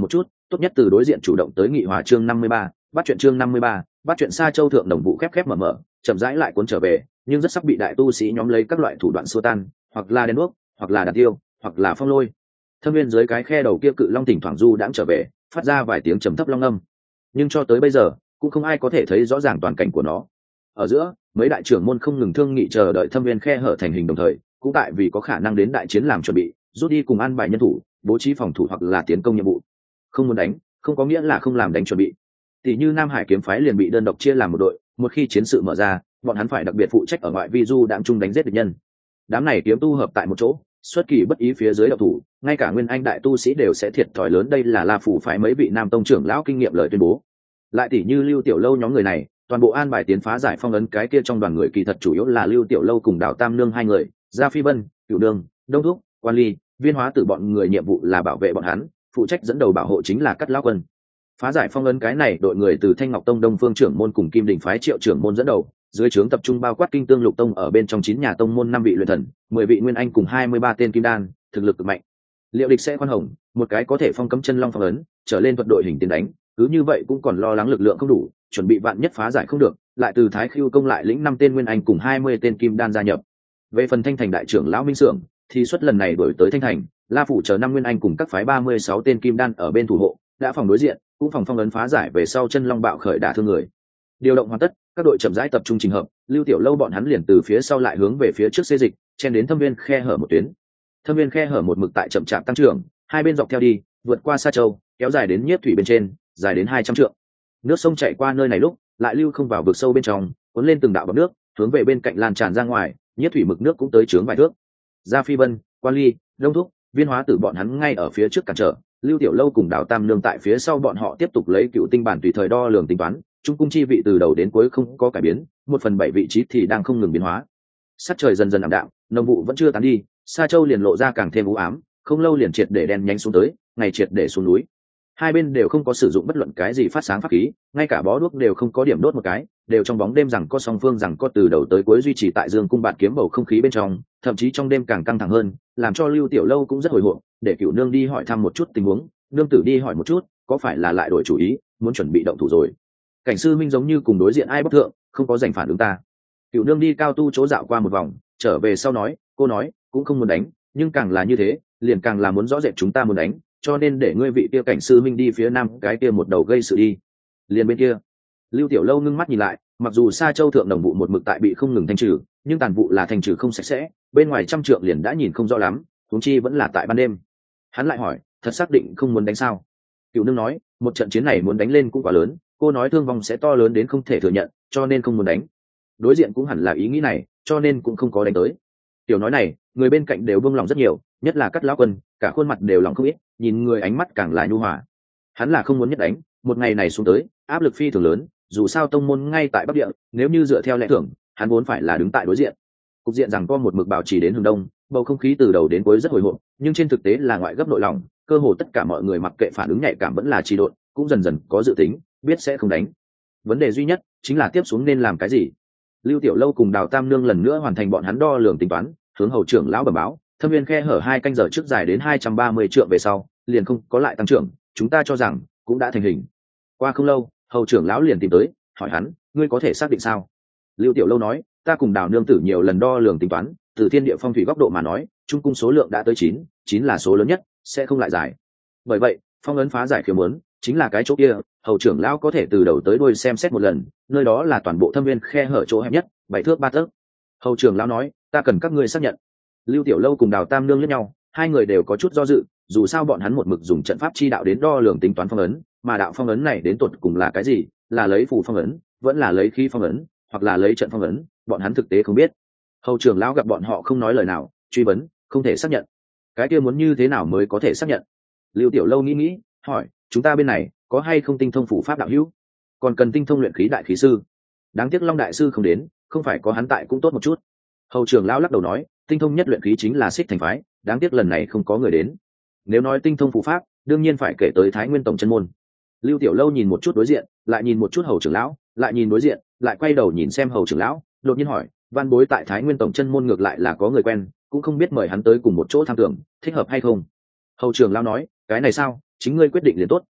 tốt nhất từ đối diện chủ động tới nghị hòa. Chương 53, bắt chuyện. Chương 53, bắt chuyện. Sa Châu thượng đồng vụ khép mở mở, chậm rãi lại cuốn trở về, nhưng rất sắp bị đại tu sĩ nhóm lấy các loại thủ đoạn xua tan, hoặc là đèn đuốc, hoặc là đạn tiêu, hoặc là phong lôi. Thâm viên dưới cái khe đầu kia cự long thỉnh thoảng du đãng trở về, phát ra vài tiếng trầm thấp long âm, nhưng cho tới bây giờ cũng không ai có thể thấy rõ ràng toàn cảnh của nó. Ở giữa, mấy đại trưởng môn không ngừng thương nghị chờ đợi thâm viên khe hở thành hình, đồng thời cũng tại vì có khả năng đến đại chiến làm chuẩn bị, rút đi cùng an bài nhân thủ, bố trí phòng thủ hoặc là tiến công nhiệm vụ. Không muốn đánh không có nghĩa là không làm đánh chuẩn bị. Tỷ như Nam Hải kiếm phái liền bị đơn độc chia làm một đội, một khi chiến sự mở ra, bọn hắn phải đặc biệt phụ trách ở ngoại vi du đạm chung đánh giết địch nhân. Đám này kiếm tu hợp tại một chỗ, xuất kỳ bất ý phía dưới đạo thủ, ngay cả nguyên anh đại tu sĩ đều sẽ thiệt thòi lớn. Đây là La Phủ phái mấy vị nam tông trưởng lão kinh nghiệm lời tuyên bố. Lại tỷ như Lưu Tiểu Lâu nhóm người này, toàn bộ an bài tiến phá giải phong ấn cái kia trong đoàn người kỳ thật chủ yếu là Lưu Tiểu Lâu cùng Đào Tam Nương hai người, Gia Phi Vân, Cửu Nương, Đông Thúc, Quan Ly, Viên Hóa Tử bọn người nhiệm vụ là bảo vệ bọn hắn, phụ trách dẫn đầu bảo hộ chính là Cắt Lão Quân. Phá giải phong ấn cái này đội người từ Thanh Ngọc Tông Đông Phương trưởng môn cùng Kim Đình phái Triệu trưởng môn dẫn đầu, dưới trướng tập trung bao quát Kinh Tương Lục Tông ở bên trong 9 nhà tông môn, 5 vị luyện thần, 10 vị nguyên anh cùng 23 tên kim đan, thực lực cực mạnh. Liệu địch sẽ khoan hồng, một cái có thể phong cấm chân long phong ấn, trở lên thuật đội hình tiến đánh, cứ như vậy cũng còn lo lắng lực lượng không đủ, chuẩn bị vạn nhất phá giải không được, lại từ Thái Khưu công lại lĩnh 5 tên nguyên anh cùng 20 tên kim đan gia nhập. Về phần Thanh Thành đại trưởng lão Minh Sưởng, thì suất lần này đổi tới Thanh Thành, La Phủ chờ 5 nguyên anh cùng các phái 36 tên kim đan ở bên thủ hộ, đã phòng đối diện, cũng phòng phong ấn phá giải về sau chân long bạo khởi đả thương người. Điều động hoàn tất, các đội chậm rãi tập trung trình hợp, Lưu Tiểu Lâu bọn hắn liền từ phía sau lại hướng về phía trước xê dịch, chen đến thâm viên khe hở một tuyến. Thâm viên khe hở một mực tại chậm chạp tăng trưởng, hai bên dọc theo đi, vượt qua Sa Châu, kéo dài đến Nhiếp Thủy bên trên, dài đến 200 trượng. Nước sông chảy qua nơi này lúc, lại lưu không vào vực sâu bên trong, cuốn lên từng đạo bọt nước, hướng về bên cạnh lan tràn ra ngoài, Nhiếp Thủy mực nước cũng tới chướng vài thước. Gia Phi Vân, Quan Ly, Đông Thúc, Viên Hóa Tử bọn hắn ngay ở phía trước cản trở, Lưu Tiểu Lâu cùng Đào Tam Nương tại phía sau bọn họ tiếp tục lấy cựu tinh bản tùy thời đo lường tính toán, trung cung chi vị từ đầu đến cuối không có cải biến, 1/7 vị trí thì đang không ngừng biến hóa. Sắc trời dần dần ảm đạm, nồng vụ vẫn chưa tán đi, Sa Châu liền lộ ra càng thêm u ám, không lâu liền triệt để đen nhánh xuống tới, ngày triệt để xuống núi. Hai bên đều không có sử dụng bất luận cái gì phát sáng pháp khí, ngay cả bó đuốc đều không có điểm đốt một cái, đều trong bóng đêm rằng có song phương rằng có từ đầu tới cuối duy trì tại Dương cung bạt kiếm bầu không khí bên trong, thậm chí trong đêm càng căng thẳng hơn, làm cho Lưu Tiểu Lâu cũng rất hồi hộp, để Cửu Nương đi hỏi thăm một chút tình huống, Nương tử đi hỏi một chút, có phải là lại đổi chủ ý, muốn chuẩn bị động thủ rồi. Cảnh sư Minh giống như cùng đối diện ai bất thượng, không có giành phản ứng ta. Cửu Nương đi cao tu chỗ dạo qua một vòng, trở về sau nói, cô nói, cũng không muốn đánh, nhưng càng là như thế, liền càng là muốn rõ rệt chúng ta muốn đánh, cho nên để ngươi vị kia cảnh sư Minh đi phía nam cái kia một đầu gây sự đi. Liền bên kia, Lưu Tiểu Lâu ngưng mắt nhìn lại, mặc dù Sa Châu thượng đồng vụ một mực tại bị không ngừng thanh trừ, nhưng tàn vụ là thanh trừ không sạch sẽ, bên ngoài trăm trượng liền đã nhìn không rõ lắm, huống chi vẫn là tại ban đêm. Hắn lại hỏi, thật xác định không muốn đánh sao? Cửu Nương nói, một trận chiến này muốn đánh lên cũng quá lớn, cô nói thương vong sẽ to lớn đến không thể thừa nhận, cho nên không muốn đánh. Đối diện cũng hẳn là ý nghĩ này, cho nên cũng không có đánh tới. Tiểu nói này, người bên cạnh đều buông lòng rất nhiều, nhất là Cắt Lão Quân, cả khuôn mặt đều lòng không ít, nhìn người ánh mắt càng là nhu hòa. Hắn là không muốn nhất đánh, một ngày này xuống tới, áp lực phi thường lớn, dù sao tông môn ngay tại Bắc Địa, nếu như dựa theo lẽ thường, hắn vốn phải là đứng tại đối diện. Cục diện rằng có một mực bảo trì đến hướng đông, bầu không khí từ đầu đến cuối rất hồi hộp, nhưng trên thực tế là ngoại gấp nội lòng, cơ hồ tất cả mọi người mặc kệ phản ứng nhạy cảm vẫn là trì độn, cũng dần dần có dự tính, biết sẽ không đánh. Vấn đề duy nhất chính là tiếp xuống nên làm cái gì. Lưu Tiểu Lâu cùng Đào Tam Nương lần nữa hoàn thành bọn hắn đo lường tính toán, hướng hầu trưởng lão bẩm báo, thâm viên khe hở 2 canh giờ trước dài đến 230 trượng về sau, liền không có lại tăng trưởng, chúng ta cho rằng cũng đã thành hình. Qua không lâu, hầu trưởng lão liền tìm tới, hỏi hắn, ngươi có thể xác định sao? Lưu Tiểu Lâu nói, ta cùng Đào nương tử nhiều lần đo lường tính toán, từ thiên địa phong thủy góc độ mà nói, trung cung số lượng đã tới 9 là số lớn nhất, sẽ không lại giải. Bởi vậy, phong ấn phá giải khiếm muốn, chính là cái chỗ kia, hầu trưởng lão có thể từ đầu tới đuôi xem xét một lần, nơi đó là toàn bộ thâm viên khe hở chỗ hẹp nhất, 7 thước 3 tấc. Hầu trưởng lão nói, ta cần các ngươi xác nhận. Lưu Tiểu Lâu cùng Đào Tam Nương liếc nhau, hai người đều có chút do dự, dù sao bọn hắn một mực dùng trận pháp chi đạo đến đo lường tính toán phong ấn, mà đạo phong ấn này đến tột cùng là cái gì, là lấy phù phong ấn, vẫn là lấy khí phong ấn, hoặc là lấy trận phong ấn, bọn hắn thực tế không biết. Hầu trưởng lão gặp bọn họ không nói lời nào, truy vấn, không thể xác nhận. Cái kia muốn như thế nào mới có thể xác nhận? Lưu Tiểu Lâu nghĩ, hỏi, chúng ta bên này có hay không tinh thông phù pháp đạo hữu? Còn cần tinh thông luyện khí đại khí sư. Đáng tiếc Long đại sư không đến, không phải có hắn tại cũng tốt một chút. Hầu trưởng lão lắc đầu nói, tinh thông nhất luyện khí chính là Xích Thành phái, đáng tiếc lần này không có người đến. Nếu nói tinh thông phù pháp, đương nhiên phải kể tới Thái Nguyên tổng chân môn. Lưu Tiểu Lâu nhìn một chút đối diện, lại nhìn một chút hầu trưởng lão, lại nhìn đối diện, lại quay đầu nhìn xem hầu trưởng lão, đột nhiên hỏi, văn bối tại Thái Nguyên tổng chân môn ngược lại là có người quen, cũng không biết mời hắn tới cùng một chỗ tham tưởng, thích hợp hay không. Hầu trưởng lão nói, cái này sao, chính ngươi quyết định liền tốt,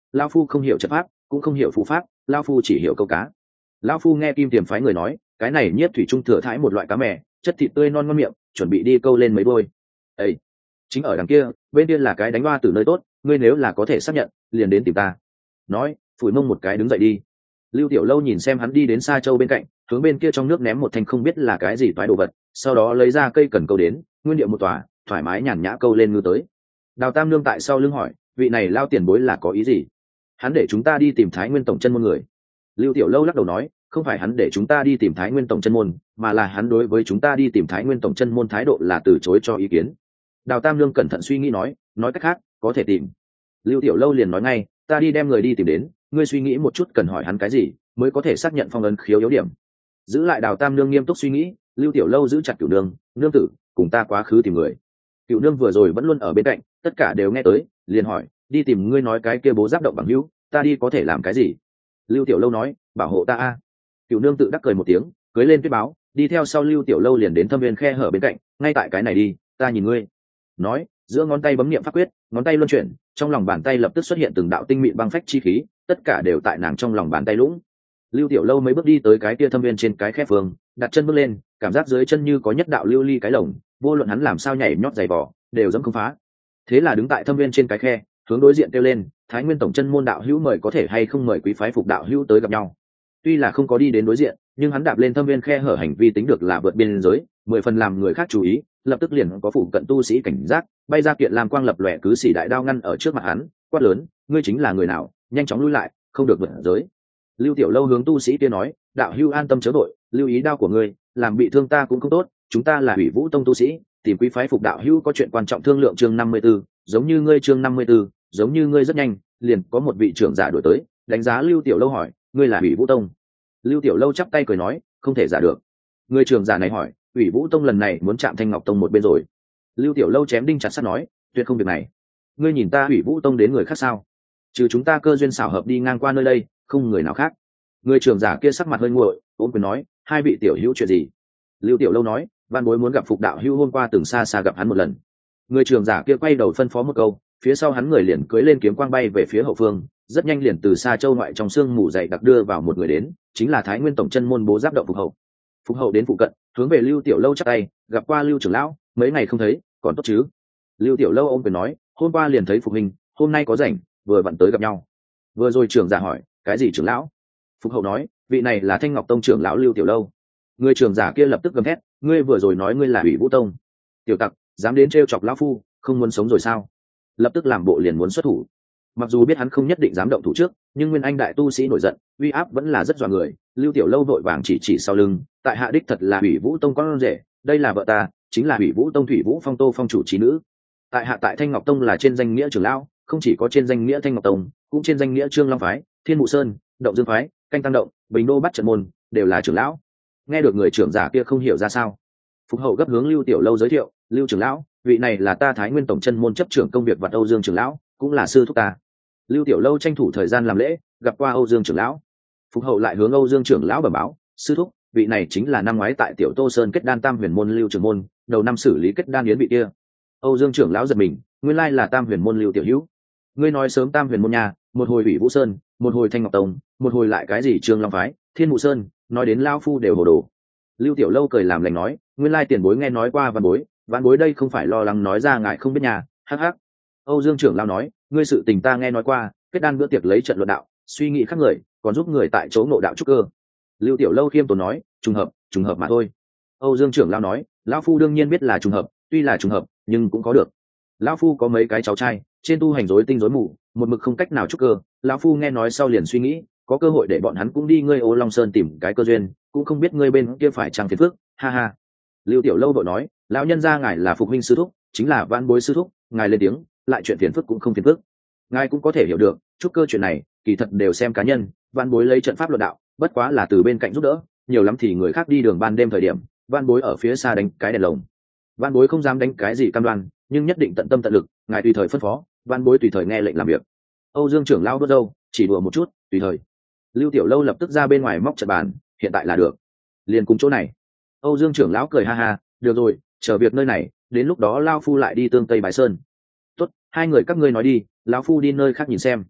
lao phu không hiểu trận pháp cũng không hiểu phù pháp, lao phu chỉ hiểu câu cá. Lao phu nghe kim tiềm phái người nói cái này nhiếp thủy trung thừa thãi một loại cá mè, chất thịt tươi non ngon miệng, chuẩn bị đi câu lên mấy đôi. Ê, chính ở đằng kia, bên kia là cái đánh hoa từ nơi tốt, ngươi nếu là có thể xác nhận liền đến tìm ta. Nói phủi mông một cái đứng dậy đi. Lưu Tiểu Lâu nhìn xem hắn đi đến Sa Châu bên cạnh, hướng bên kia trong nước ném một thanh không biết là cái gì toái đồ vật, sau đó lấy ra cây cần câu đến, nguyên điệu một tòa, thoải mái nhàn nhã câu lên ngư tới. Đào Tam Nương tại sau lưng hỏi, vị này Lao tiền bối là có ý gì? Hắn để chúng ta đi tìm Thái Nguyên tổng chân môn người. Lưu Tiểu Lâu lắc đầu nói, không phải hắn để chúng ta đi tìm Thái Nguyên tổng chân môn, mà là hắn đối với chúng ta đi tìm Thái Nguyên tổng chân môn thái độ là từ chối cho ý kiến. Đào Tam Nương cẩn thận suy nghĩ nói cách khác, có thể tìm. Lưu Tiểu Lâu liền nói ngay, ta đi đem người đi tìm đến, ngươi suy nghĩ một chút cần hỏi hắn cái gì mới có thể xác nhận phong ấn khiếu yếu điểm. Giữ lại Đào Tam Nương nghiêm túc suy nghĩ, Lưu Tiểu Lâu giữ chặt Cửu Nương, nương tử, cùng ta quá khứ tìm người. Cửu Nương vừa rồi vẫn luôn ở bên cạnh, tất cả đều nghe tới, liền hỏi, đi tìm ngươi nói cái kia bố giáp động bằng hữu, ta đi có thể làm cái gì? Lưu Tiểu Lâu nói, bảo hộ ta a. Cửu Nương tự đắc cười một tiếng, cưới lên tuyết báo, đi theo sau Lưu Tiểu Lâu liền đến thâm viên khe hở bên cạnh, ngay tại cái này đi, ta nhìn ngươi. Nói, giữa ngón tay bấm niệm pháp quyết, ngón tay luân chuyển, trong lòng bàn tay lập tức xuất hiện từng đạo tinh mịn băng phách chi khí, tất cả đều tại nàng trong lòng bàn tay lũng. Lưu Tiểu Lâu mấy bước đi tới cái kia thâm viên trên cái khe phương, đặt chân bước lên, cảm giác dưới chân như có nhất đạo lưu ly cái lồng, vô luận hắn làm sao nhảy nhót giày vò, đều dẫm không phá. Thế là đứng tại thâm viên trên cái khe, hướng đối diện kêu lên, Thái Nguyên tổng chân môn đạo hữu mời có thể hay không mời quý phái phục đạo hữu tới gặp nhau. Tuy là không có đi đến đối diện, nhưng hắn đạp lên thâm viên khe hở hành vi tính được là vượt biên giới, 10 phần làm người khác chú ý, lập tức liền có phụ cận tu sĩ cảnh giác, bay ra kiện làm quang lập lòe cứ xỉ đại đao ngăn ở trước mặt hắn, quát lớn, ngươi chính là người nào, nhanh chóng lui lại, không được vượt giới. Lưu Tiểu Lâu hướng tu sĩ kia nói, đạo hữu an tâm chớ đội, lưu ý đao của ngươi, làm bị thương ta cũng không tốt, chúng ta là Hủy Vũ tông tu sĩ, tìm quý phái phục đạo hữu có chuyện quan trọng thương lượng. Chương 54, giống như ngươi. Chương 54, giống như ngươi. Rất nhanh, liền có một vị trưởng giả đuổi tới, đánh giá Lưu Tiểu Lâu hỏi, ngươi là Hủy Vũ tông? Lưu Tiểu Lâu chắp tay cười nói, không thể giả được. Người trưởng giả này hỏi, Hủy Vũ tông lần này muốn chạm Thanh Ngọc tông một bên rồi. Lưu Tiểu Lâu chém đinh chặt sắt nói, tuyệt không việc này. Ngươi nhìn ta Hủy Vũ tông đến người khác sao? Trừ chúng ta cơ duyên xảo hợp đi ngang qua nơi đây, không người nào khác. Người trưởng giả kia sắc mặt hơi nguội, ôm quyền nói, hai vị tiểu hữu chuyện gì? Lưu Tiểu Lâu nói, văn bối muốn gặp phục đạo hữu, hôm qua từng xa xa gặp hắn một lần. Người trưởng giả kia quay đầu phân phó một câu, phía sau hắn người liền cưỡi lên kiếm quang bay về phía hậu phương, rất nhanh liền từ Sa Châu ngoại trong sương mù dày đặc đưa vào một người đến, chính là Thái Nguyên tổng chân môn bố giáp động Phục Hậu. Phục Hậu đến phụ cận, hướng về Lưu Tiểu Lâu chắp tay, gặp qua Lưu trưởng lão, mấy ngày không thấy, còn tốt chứ? Lưu Tiểu Lâu ôm quyền nói, hôm qua liền thấy Phục hình, hôm nay có rảnh, vừa vặn tới gặp nhau. Vừa rồi trưởng giả hỏi, cái gì trưởng lão? Phục Hậu nói, vị này là Thanh Ngọc tông trưởng lão Lưu Tiểu Lâu. Người trưởng giả kia lập tức gầm thét, ngươi vừa rồi nói ngươi là Hủy Vũ tông tiểu tặc, dám đến trêu chọc lão phu, không muốn sống rồi sao? Lập tức làm bộ liền muốn xuất thủ. Mặc dù biết hắn không nhất định dám động thủ trước, nhưng nguyên anh đại tu sĩ nổi giận, uy áp vẫn là rất dọa người. Lưu Tiểu Lâu vội vàng chỉ sau lưng, tại hạ đích thật là Hủy Vũ tông con rể, đây là vợ ta, chính là Hủy Vũ tông Thủy Vũ Phong Tô phong chủ trí nữ. Tại hạ tại Thanh Ngọc tông là trên danh nghĩa trưởng lão, không chỉ có trên danh nghĩa Thanh Ngọc tông, cũng trên danh nghĩa Trương Long phái, Thiên Mụ Sơn, Động Dương phái, Canh Tăng động, Bình Đô bắt trận môn, đều là trưởng lão. Nghe được người trưởng giả kia không hiểu ra sao, Phục Hậu gấp hướng Lưu Tiểu Lâu giới thiệu, Lưu trưởng lão, vị này là ta Thái Nguyên tổng chân môn chấp trưởng công việc vật Âu Dương trưởng lão, cũng là sư thúc ta. Lưu Tiểu Lâu tranh thủ thời gian làm lễ, gặp qua Âu Dương trưởng lão. Phục Hậu lại hướng Âu Dương trưởng lão bẩm báo, sư thúc, vị này chính là năm ngoái tại Tiểu Tô Sơn kết đan Tam Huyền môn Lưu trưởng môn, đầu năm xử lý kết đan yến vị kia. Âu Dương trưởng lão giật mình, nguyên lai là Tam Huyền môn Lưu tiểu hữu. Ngươi nói sớm Tam Huyền môn nhà, một hồi Hủy Vũ Sơn, một hồi Thanh Ngọc tông, một hồi lại cái gì Trương Long phái, Thiên Mụ Sơn, nói đến lão phu đều hồ đồ. Lưu Tiểu Lâu cười làm lành nói, nguyên lai tiền bối nghe nói qua văn bối đây không phải lo lắng nói ra ngại không biết nhà, hắc hắc. Âu Dương trưởng lão nói, ngươi sự tình ta nghe nói qua, kết đan bữa tiệc lấy trận luận đạo, suy nghĩ khác người, còn giúp người tại chỗ ngộ đạo trúc cơ. Lưu Tiểu Lâu khiêm tốn nói, trùng hợp mà thôi. Âu Dương trưởng lão nói, lão phu đương nhiên biết là trùng hợp, tuy là trùng hợp, nhưng cũng có được. Lão phu có mấy cái cháu trai, trên tu hành rối tinh rối mù, một mực không cách nào trúc cơ. Lão phu nghe nói sau liền suy nghĩ, có cơ hội để bọn hắn cũng đi ngươi Ô Long Sơn tìm cái cơ duyên, cũng không biết ngươi bên kia phải chăng phiền phức, ha ha. Lưu Tiểu Lâu đội nói, lão nhân gia ngài là phục huynh sư thúc, chính là vãn bối sư thúc, ngài lên tiếng, lại chuyện phiền phức cũng không phiền phức. Ngài cũng có thể hiểu được, trúc cơ chuyện này, kỳ thật đều xem cá nhân, vãn bối lấy trận pháp luận đạo, bất quá là từ bên cạnh giúp đỡ, nhiều lắm thì người khác đi đường ban đêm thời điểm, vãn bối ở phía xa đánh cái đèn lồng. Vãn bối không dám đánh cái gì cam đoan, nhưng nhất định tận tâm tận lực, ngài tùy thời phân phó, vãn bối tùy thời nghe lệnh làm việc. Âu Dương trưởng lão đốt râu, chỉ đùa một chút, tùy thời. Lưu Tiểu Lâu lập tức ra bên ngoài móc trận bàn, hiện tại là được, liền cùng chỗ này. Âu Dương trưởng lão cười ha ha, được rồi, chờ việc nơi này, đến lúc đó lão phu lại đi Tương Tây Bái Sơn. Tốt, hai người các ngươi nói đi, lão phu đi nơi khác nhìn xem.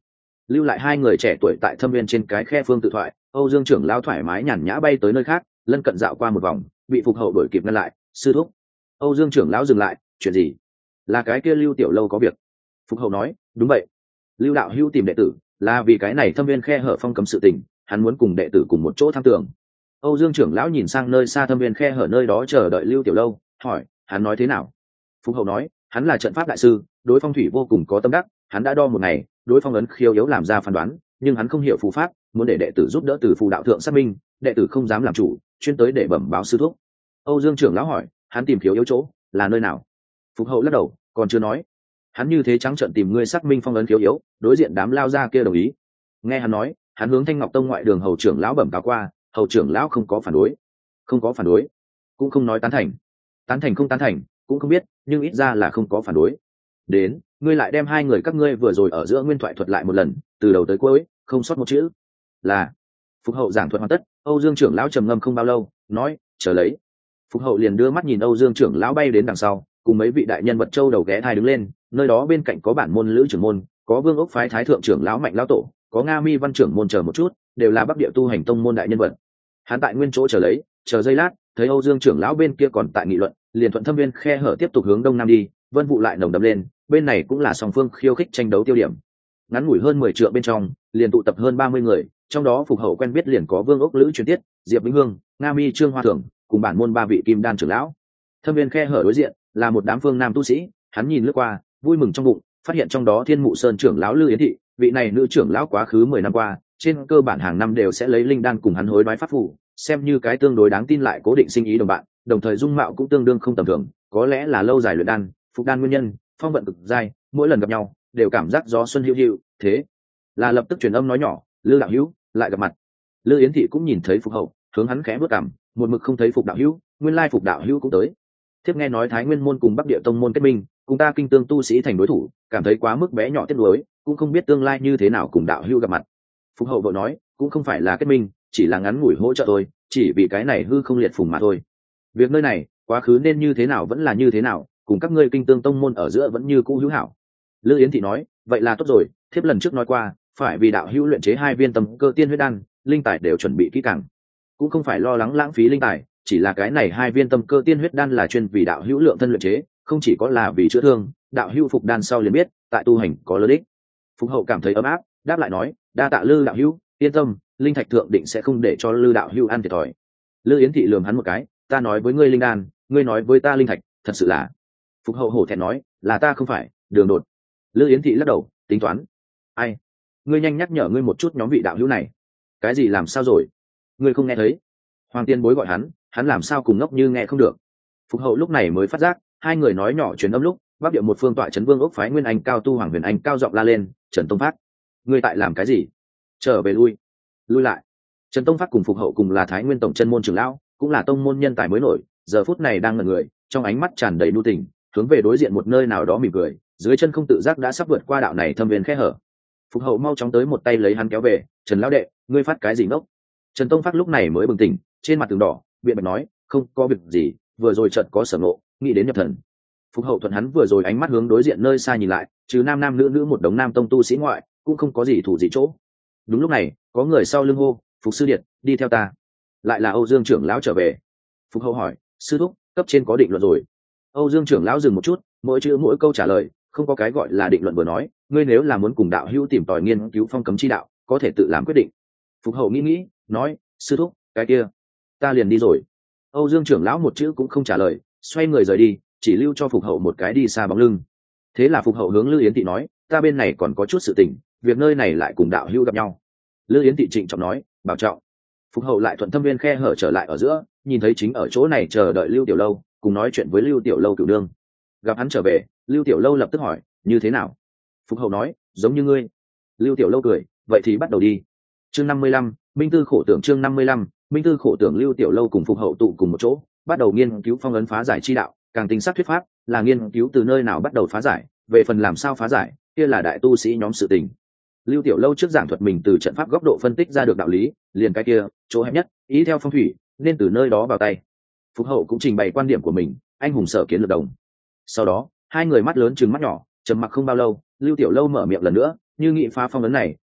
lưu lại hai người trẻ tuổi tại thâm viên trên cái khe phương tự thoại. Âu Dương trưởng lão thoải mái nhàn nhã bay tới nơi khác, lân cận dạo qua một vòng, bị Phục Hậu đuổi kịp ngăn lại. Sư thúc. Âu Dương trưởng lão dừng lại. Chuyện gì? Là cái kia Lưu Tiểu Lâu có việc. Phục Hậu nói. Đúng vậy. Lưu đạo hữu tìm đệ tử là vì cái này thâm viên khe hở phong cấm sự tình, hắn muốn cùng đệ tử cùng một chỗ tham tưởng. Âu Dương trưởng lão nhìn sang nơi xa thâm viên khe hở nơi đó chờ đợi Lưu Tiểu Lâu, hỏi, hắn nói thế nào? Phục Hậu nói, hắn là trận pháp đại sư, đối phong thủy vô cùng có tâm đắc, hắn đã đo một ngày, đối phong ấn khiêu yếu làm ra phán đoán, nhưng hắn không hiểu phù pháp, muốn để đệ tử giúp đỡ từ phù đạo thượng xác minh, đệ tử không dám làm chủ, chuyên tới để bẩm báo sư thúc. Âu Dương trưởng lão hỏi, hắn tìm khiếu yếu chỗ là nơi nào? Phục Hậu lắc đầu, còn chưa nói. Hắn như thế trắng trợn tìm ngươi xác minh phong ấn khiếu yếu, đối diện đám lao ra kia đồng ý. Nghe hắn nói, hắn hướng Thanh Ngọc Tông ngoại đường hầu trưởng lão bẩm cáo qua, hầu trưởng lão không có phản đối. Không có phản đối, cũng không nói tán thành. Tán thành không tán thành cũng không biết, nhưng ít ra là không có phản đối. Đến, ngươi lại đem hai người các ngươi vừa rồi ở giữa nguyên thoại thuật lại một lần, từ đầu tới cuối, không sót một chữ. Là. Phục Hậu giảng thuật hoàn tất. Âu Dương trưởng lão trầm ngâm không bao lâu, nói, chờ lấy. Phục Hậu liền đưa mắt nhìn Âu Dương trưởng lão bay đến đằng sau, cùng mấy vị đại nhân vật châu đầu ghé thai đứng lên. Nơi đó bên cạnh có bản môn lữ trưởng môn, có Vương Ốc phái thái thượng trưởng lão Mạnh lão tổ, có Nga Mi văn trưởng môn chờ một chút, đều là Bắc Địa tu hành tông môn đại nhân vật. Hắn tại nguyên chỗ chờ lấy, chờ giây lát, thấy Âu Dương trưởng lão bên kia còn tại nghị luận, liền thuận thâm viên khe hở tiếp tục hướng đông nam đi. Vân vụ lại nồng đậm lên, bên này cũng là song phương khiêu khích tranh đấu tiêu điểm. Ngắn ngủi hơn 10 trượng bên trong, liền tụ tập hơn 30 người, trong đó Phục Hậu quen biết liền có Vương Ốc Lữ truyền tiết, Diệp Vĩnh Hương, Nga Mi Trương Hoa Thưởng, cùng bản môn ba vị kim đan trưởng lão. Thâm viên khe hở đối diện là một đám phương nam tu sĩ, hắn nhìn lướt qua, vui mừng trong bụng, phát hiện trong đó Thiên Mụ Sơn trưởng lão Lư Yến Thị, vị này nữ trưởng lão quá khứ 10 năm qua, trên cơ bản hàng năm đều sẽ lấy linh đan cùng hắn hối đoái pháp phù, xem như cái tương đối đáng tin lại cố định sinh ý đồng bạn, đồng thời dung mạo cũng tương đương không tầm thường, có lẽ là lâu dài luyện đan, phục đan nguyên nhân, phong vận cực dai, mỗi lần gặp nhau đều cảm giác gió xuân hữu hữu, thế là lập tức truyền âm nói nhỏ, Lư đạo hữu lại gặp mặt. Lư Yến Thị cũng nhìn thấy Phục Hậu, hướng hắn khẽ bước cằm, một mực không thấy Phục đạo hữu, nguyên lai Phục đạo hữu cũng tới. Thiếp nghe nói Thái Nguyên môn cùng Bắc Địa tông môn kết minh, cùng ta Kinh Tương tu sĩ thành đối thủ, cảm thấy quá mức bé nhỏ tiếc nuối, cũng không biết tương lai như thế nào cùng đạo hữu gặp mặt. Phục Hậu vội nói, cũng không phải là kết minh, chỉ là ngắn ngủi hỗ trợ thôi, chỉ vì cái này hư không liệt phùng mà thôi. Việc nơi này, quá khứ nên như thế nào vẫn là như thế nào, cùng các ngươi Kinh Tương tông môn ở giữa vẫn như cũ hữu hảo. Lư Yến Thị nói, vậy là tốt rồi, thiếp lần trước nói qua, phải vì đạo hữu luyện chế 2 viên tâm cơ tiên huyết đan, linh tài đều chuẩn bị kỹ càng, cũng không phải lo lắng lãng phí linh tài, chỉ là cái này 2 viên tâm cơ tiên huyết đan là chuyên vì đạo hữu lượng thân luyện chế, không chỉ có là vì chữa thương, đạo hữu phục đan sau liền biết, tại tu hành có lợi ích. Phục Hậu cảm thấy ấm áp, đáp lại nói, đa tạ Lư đạo hữu, yên tâm, linh thạch thượng định sẽ không để cho Lư đạo hữu ăn thiệt thòi. Lư Yến Thị lườm hắn một cái, ta nói với ngươi linh đan, ngươi nói với ta linh thạch, thật sự là. Phục Hậu hổ thẹn nói, là ta không phải, đường đột. Lư Yến Thị lắc đầu, tính toán. Ai? Ngươi nhanh nhắc nhở ngươi một chút nhóm vị đạo hữu này. Cái gì làm sao rồi? Ngươi không nghe thấy? Hoàng Tiên Bối gọi hắn làm sao cùng ngốc như nghe không được. Phục Hậu lúc này mới phát giác, hai người nói nhỏ truyền âm lúc, Bắc Địa một phương tọa trấn Vương Ốc phái Nguyên Anh cao tu Hoàng Huyền Anh cao giọng la lên, Trần Tông Phát, ngươi tại làm cái gì? Trở về lui lại. Trần Tông Phát cùng Phục Hậu cùng là Thái Nguyên tổng chân môn trưởng lão, cũng là tông môn nhân tài mới nổi, giờ phút này đang ngẩn người, trong ánh mắt tràn đầy nhu tình, hướng về đối diện một nơi nào đó mỉm cười, dưới chân không tự giác đã sắp vượt qua đạo này thâm viên khe hở. Phục Hậu mau chóng tới một tay lấy hắn kéo về, Trần lão đệ, ngươi phát cái gì ngốc? Trần Tông Phát lúc này mới bừng tỉnh, trên mặt tường đỏ, biện bạch nói, không có việc gì, vừa rồi chợt có sở ngộ, nghĩ đến nhập thần. Phục Hậu thuận hắn vừa rồi ánh mắt hướng đối diện nơi xa nhìn lại, trừ nam nam nữ nữ một đống nam tông tu sĩ ngoại, cũng không có gì thủ gì chỗ. Đúng lúc này, có người sau lưng hô, Phục sư điệt, đi theo ta. Lại là Âu Dương trưởng lão trở về. Phục Hậu hỏi, sư thúc, cấp trên có định luận rồi? Âu Dương trưởng lão dừng một chút, mỗi chữ mỗi câu trả lời, không có cái gọi là định luận vừa nói, ngươi nếu là muốn cùng đạo hữu tìm tòi nghiên cứu phong cấm chi đạo, có thể tự làm quyết định. Phục Hậu nghĩ, nói, sư thúc, cái kia, ta liền đi rồi. Âu Dương trưởng lão một chữ cũng không trả lời, xoay người rời đi, chỉ lưu cho Phục Hậu một cái đi xa bóng lưng. Thế là Phục Hậu hướng Lư Yến Thị nói, ta bên này còn có chút sự tình, việc nơi này lại cùng đạo hữu gặp nhau. Lư Yến Thị trịnh trọng nói, bảo trọng. Phục Hậu lại thuận thâm viên khe hở trở lại ở giữa, nhìn thấy chính ở chỗ này chờ đợi Lưu Tiểu Lâu, cùng nói chuyện với Lưu Tiểu Lâu cửu nương. Gặp hắn trở về, Lưu Tiểu Lâu lập tức hỏi, như thế nào? Phục Hậu nói, giống như ngươi. Lưu Tiểu Lâu cười, vậy thì bắt đầu đi. Chương 55, Minh Tư khổ tưởng. Chương 55, Minh Tư khổ tưởng. Lưu Tiểu Lâu cùng Phục Hậu tụ cùng một chỗ, bắt đầu nghiên cứu phong ấn phá giải chi đạo, càng tinh xác thuyết pháp, là nghiên cứu từ nơi nào bắt đầu phá giải, về phần làm sao phá giải, kia là đại tu sĩ nhóm sự tình. Lưu Tiểu Lâu trước giảng thuật mình từ trận pháp góc độ phân tích ra được đạo lý, liền cái kia, chỗ hẹp nhất, ý theo phong thủy, nên từ nơi đó vào tay. Phục Hậu cũng trình bày quan điểm của mình, anh hùng sở kiến lược đồng. Sau đó, hai người mắt lớn trừng mắt nhỏ, trầm mặc không bao lâu, Lưu Tiểu Lâu mở miệng lần nữa, như nghị phá phong ấn này,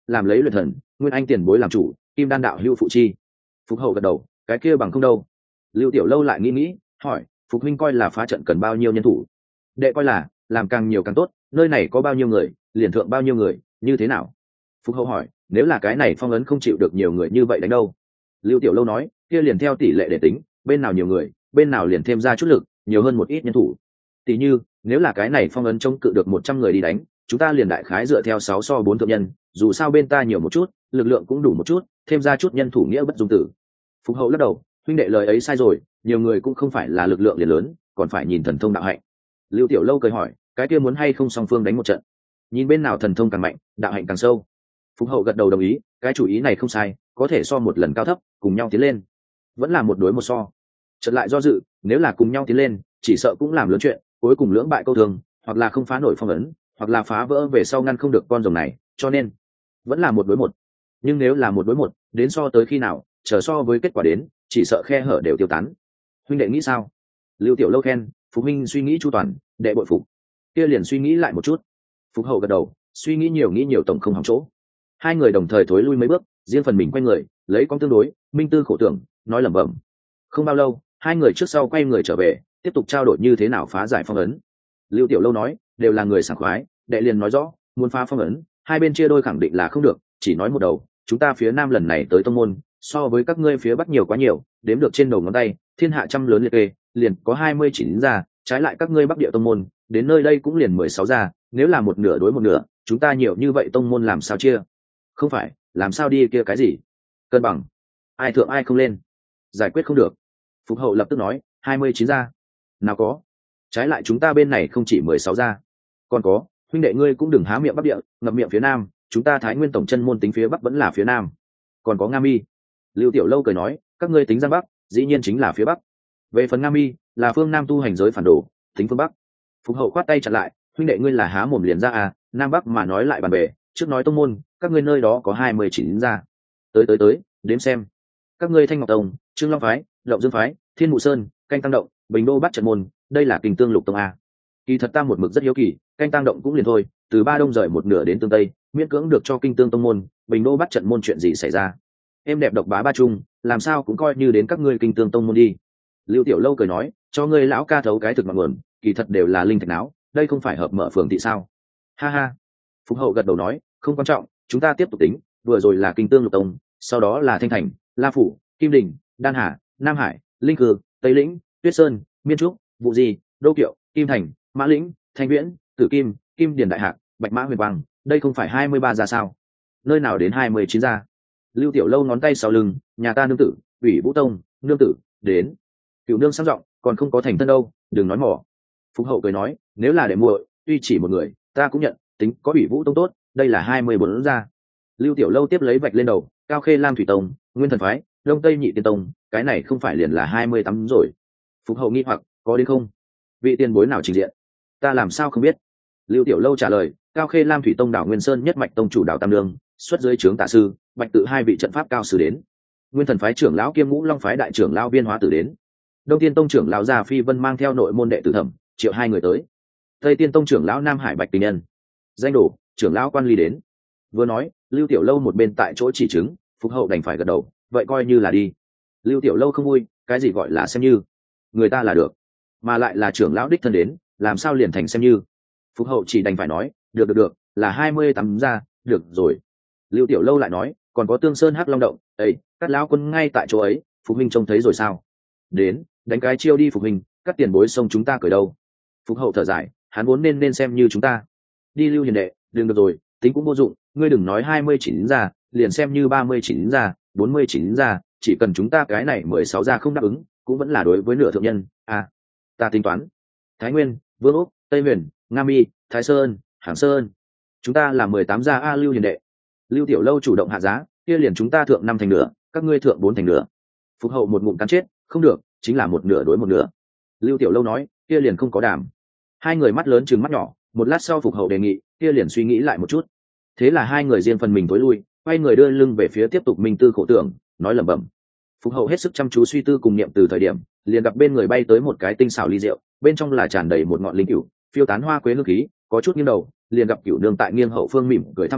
làm lấy luyện thần, nguyên anh tiền bối làm chủ, kim đan đạo hữu phụ chi. Phục hậu gật đầu, cái kia bằng không đâu. Lưu Tiểu Lâu lại nghĩ hỏi, Phục huynh coi là phá trận cần bao nhiêu nhân thủ? Đệ coi là làm càng nhiều càng tốt, nơi này có bao nhiêu người, liền thượng bao nhiêu người, như thế nào? Phục hậu hỏi, nếu là cái này phong ấn không chịu được nhiều người như vậy đánh đâu? Lưu Tiểu Lâu nói, kia liền theo tỷ lệ để tính, bên nào nhiều người, bên nào liền thêm ra chút lực, nhiều hơn một ít nhân thủ. Tỷ như, nếu là cái này phong ấn chống cự được 100 người đi đánh, chúng ta liền đại khái dựa theo 6 so 4 thượng nhân, dù sao bên ta nhiều một chút, lực lượng cũng đủ một chút, thêm ra chút nhân thủ nghĩa bất dung tử. Phục hậu lắc đầu, huynh đệ lời ấy sai rồi, nhiều người cũng không phải là lực lượng liền lớn, còn phải nhìn thần thông đạo hạnh. Lưu Tiểu Lâu cười hỏi, cái kia muốn hay không song phương đánh một trận, nhìn bên nào thần thông càng mạnh, đạo hạnh càng sâu. Phục hậu gật đầu đồng ý, cái chủ ý này không sai, có thể so một lần cao thấp, cùng nhau tiến lên. Vẫn là một đối một so. Chợt lại do dự, nếu là cùng nhau tiến lên, chỉ sợ cũng làm lớn chuyện, cuối cùng lưỡng bại câu thương, hoặc là không phá nổi phong ấn, hoặc là phá vỡ về sau ngăn không được con rồng này, cho nên vẫn là một đối một. Nhưng nếu là một đối một, đến so tới khi nào, chờ so với kết quả đến, chỉ sợ khe hở đều tiêu tán. Huynh đệ nghĩ sao? Lưu Tiểu Lâu khen, Phục huynh suy nghĩ chu toàn, đệ bội phục. Kia liền suy nghĩ lại một chút. Phục hậu gật đầu, suy nghĩ nhiều tổng không hỏng chỗ. Hai người đồng thời thối lui mấy bước, riêng phần mình quay người, lấy con tương đối, minh tư khổ tưởng, nói lẩm bẩm. Không bao lâu, hai người trước sau quay người trở về, tiếp tục trao đổi như thế nào phá giải phong ấn. Lưu Tiểu Lâu nói, đều là người sảng khoái, đệ liền nói rõ, muốn phá phong ấn, hai bên chia đôi khẳng định là không được, chỉ nói một đầu, chúng ta phía nam lần này tới tông môn, so với các ngươi phía bắc nhiều quá nhiều, đếm được trên đầu ngón tay, thiên hạ trăm lớn liệt kê, liền có 29 gia, trái lại các ngươi bắc địa tông môn, đến nơi đây cũng liền 16 gia, nếu là một nửa đối một nửa, chúng ta nhiều như vậy tông môn làm sao chia? Không phải, làm sao đi kia cái gì? Cân bằng, ai thượng ai không lên, giải quyết không được. Phục hậu lập tức nói, 29 gia, nào có, trái lại chúng ta bên này không chỉ 16 gia, còn có, huynh đệ ngươi cũng đừng há miệng bắc địa, ngậm miệng phía nam, chúng ta Thái Nguyên tổng chân môn tính phía bắc vẫn là phía nam, còn có Nga Mi. Lưu Tiểu Lâu cười nói, các ngươi tính Giang Bắc, dĩ nhiên chính là phía bắc. Về phần Nga Mi, là phương nam tu hành giới phản đồ, tính phương bắc. Phục hậu khoát tay chặn lại, huynh đệ ngươi là há mồm liền ra à, nam bắc mà nói lại bàn bề, trước nói tông môn, các ngươi nơi đó có 29 gia. Tới, đếm xem. Các ngươi Thanh Ngọc Tông, Trương Long phái, Lộng Dương phái, Thiên Mụ Sơn, Canh Tăng Động, Bình Đô Bát Trận môn, đây là Kình Tương Lục Tông a. Kỳ thật ta một mực rất hiếu kỳ, Canh Tăng Động cũng liền thôi, từ Ba Đông rời một nửa đến Tương Tây, miễn cưỡng được cho Kinh Tương Tông môn, Bình Đô Bát Trận môn chuyện gì xảy ra? Em đẹp độc bá ba trung, làm sao cũng coi như đến các ngươi Kinh Tương Tông môn đi. Lưu Tiểu Lâu cười nói, cho ngươi lão ca thấu cái thực ngọn nguồn, kỳ thật đều là linh thạch não, đây không phải hợp mở phường thị sao? Ha ha. Phục hậu gật đầu nói, không quan trọng, chúng ta tiếp tục tính, vừa rồi là Kinh Tương Lục Tông, sau đó là Thanh Thành, La Phủ, Kim Đình, Đan Hà, Nam Hải, Linh Cư, Tây Lĩnh, Tuyết Sơn, Miên Trúc, Vụ Di, Đô Kiệu, Kim Thành, Mã Lĩnh, Thanh Viễn, Tử Kim, Kim Điền Đại Hạc, Bạch Mã Huyền Quang, đây không phải 23 gia sao? Nơi nào đến 29 gia? Lưu Tiểu Lâu ngón tay sau lưng, nhà ta nương tử, Ủy Vũ Tông, nương tử, đến. Cửu nương sang giọng, còn không có thành thân đâu, đừng nói mỏ. Phục hậu cười nói, nếu là để muội, tuy chỉ một người, ta cũng nhận, tính có Ủy Vũ Tông tốt, đây là 24 gia. Lưu Tiểu Lâu tiếp lấy vạch lên đầu, Cao Khê Lam Thủy Tông, Nguyên Thần phái, Đông Tây Nhị Tiên Tông, cái này không phải liền là 28 rồi. Phục hậu nghi hoặc, có đến không? Vị tiền bối nào trình diện? Ta làm sao không biết? Lưu Tiểu Lâu trả lời, Cao Khê Lam Thủy Tông đảo Nguyên Sơn nhất mạch tông chủ đảo Tam Lương, xuất dưới trướng tạ sư, Bạch tự hai vị trận pháp cao sư đến. Nguyên Thần phái trưởng lão kiêm Ngũ Long phái đại trưởng lão Viên Hóa tử đến. Đông Tiên Tông trưởng lão Gia Phi Vân mang theo nội môn đệ tử Thẩm, Triệu hai người tới. Tây Tiên Tông trưởng lão Nam Hải Bạch Tình Nhân, danh đổ, trưởng lão Quan Ly đến. Vừa nói, Lưu Tiểu Lâu một bên tại chỗ chỉ chứng, Phục hậu đành phải gật đầu, vậy coi như là đi. Lưu Tiểu Lâu không vui, cái gì gọi là xem như? Người ta là được, mà lại là trưởng lão đích thân đến, làm sao liền thành xem như? Phục hậu chỉ đành phải nói, được, là 28 gia, được rồi. Lưu Tiểu Lâu lại nói, còn có Tương Sơn Hắc Long Động, ấy, các lão quân ngay tại chỗ ấy, Phục huynh trông thấy rồi sao? Đến, đánh cái chiêu đi Phục huynh, các tiền bối xông chúng ta cởi đâu? Phục hậu thở dài, hắn vốn nên xem như chúng ta. Đi Lưu hiền đệ, đừng được rồi, tính cũng vô dụng, ngươi đừng nói 29 gia, liền xem như 39 gia, 49 gia, chỉ cần chúng ta cái này 16 gia không đáp ứng, cũng vẫn là đối với nửa thượng nhân. À, ta tính toán. Thái Nguyên, Vương Úc, Tây Huyền, Nga Mi, Thái Sơn, Hàng Sơn, chúng ta là 18 gia a. Lưu hiền đệ. Lưu Tiểu Lâu chủ động hạ giá, kia liền chúng ta thượng 5 thành nửa, các ngươi thượng 4 thành nửa. Phục hậu một ngụm cắn chết, không được, chính là một nửa đối một nửa. Lưu Tiểu Lâu nói, kia liền không có đàm. Hai người mắt lớn trừng mắt nhỏ, một lát sau Phục hậu đề nghị, kia liền suy nghĩ lại một chút. Thế là hai người riêng phần mình tối lui, quay người đưa lưng về phía tiếp tục minh tư khổ tưởng, nói lẩm bẩm. Phục hậu hết sức chăm chú suy tư cùng niệm từ thời điểm, liền gặp bên người bay tới một cái tinh xảo ly rượu, bên trong là tràn đầy một ngọn linh cửu, phiêu tán hoa quế hương khí, có chút nghiêng đầu, liền gặp cửu nương tại nghiêng hậu phương mỉm cười thăm hỏi,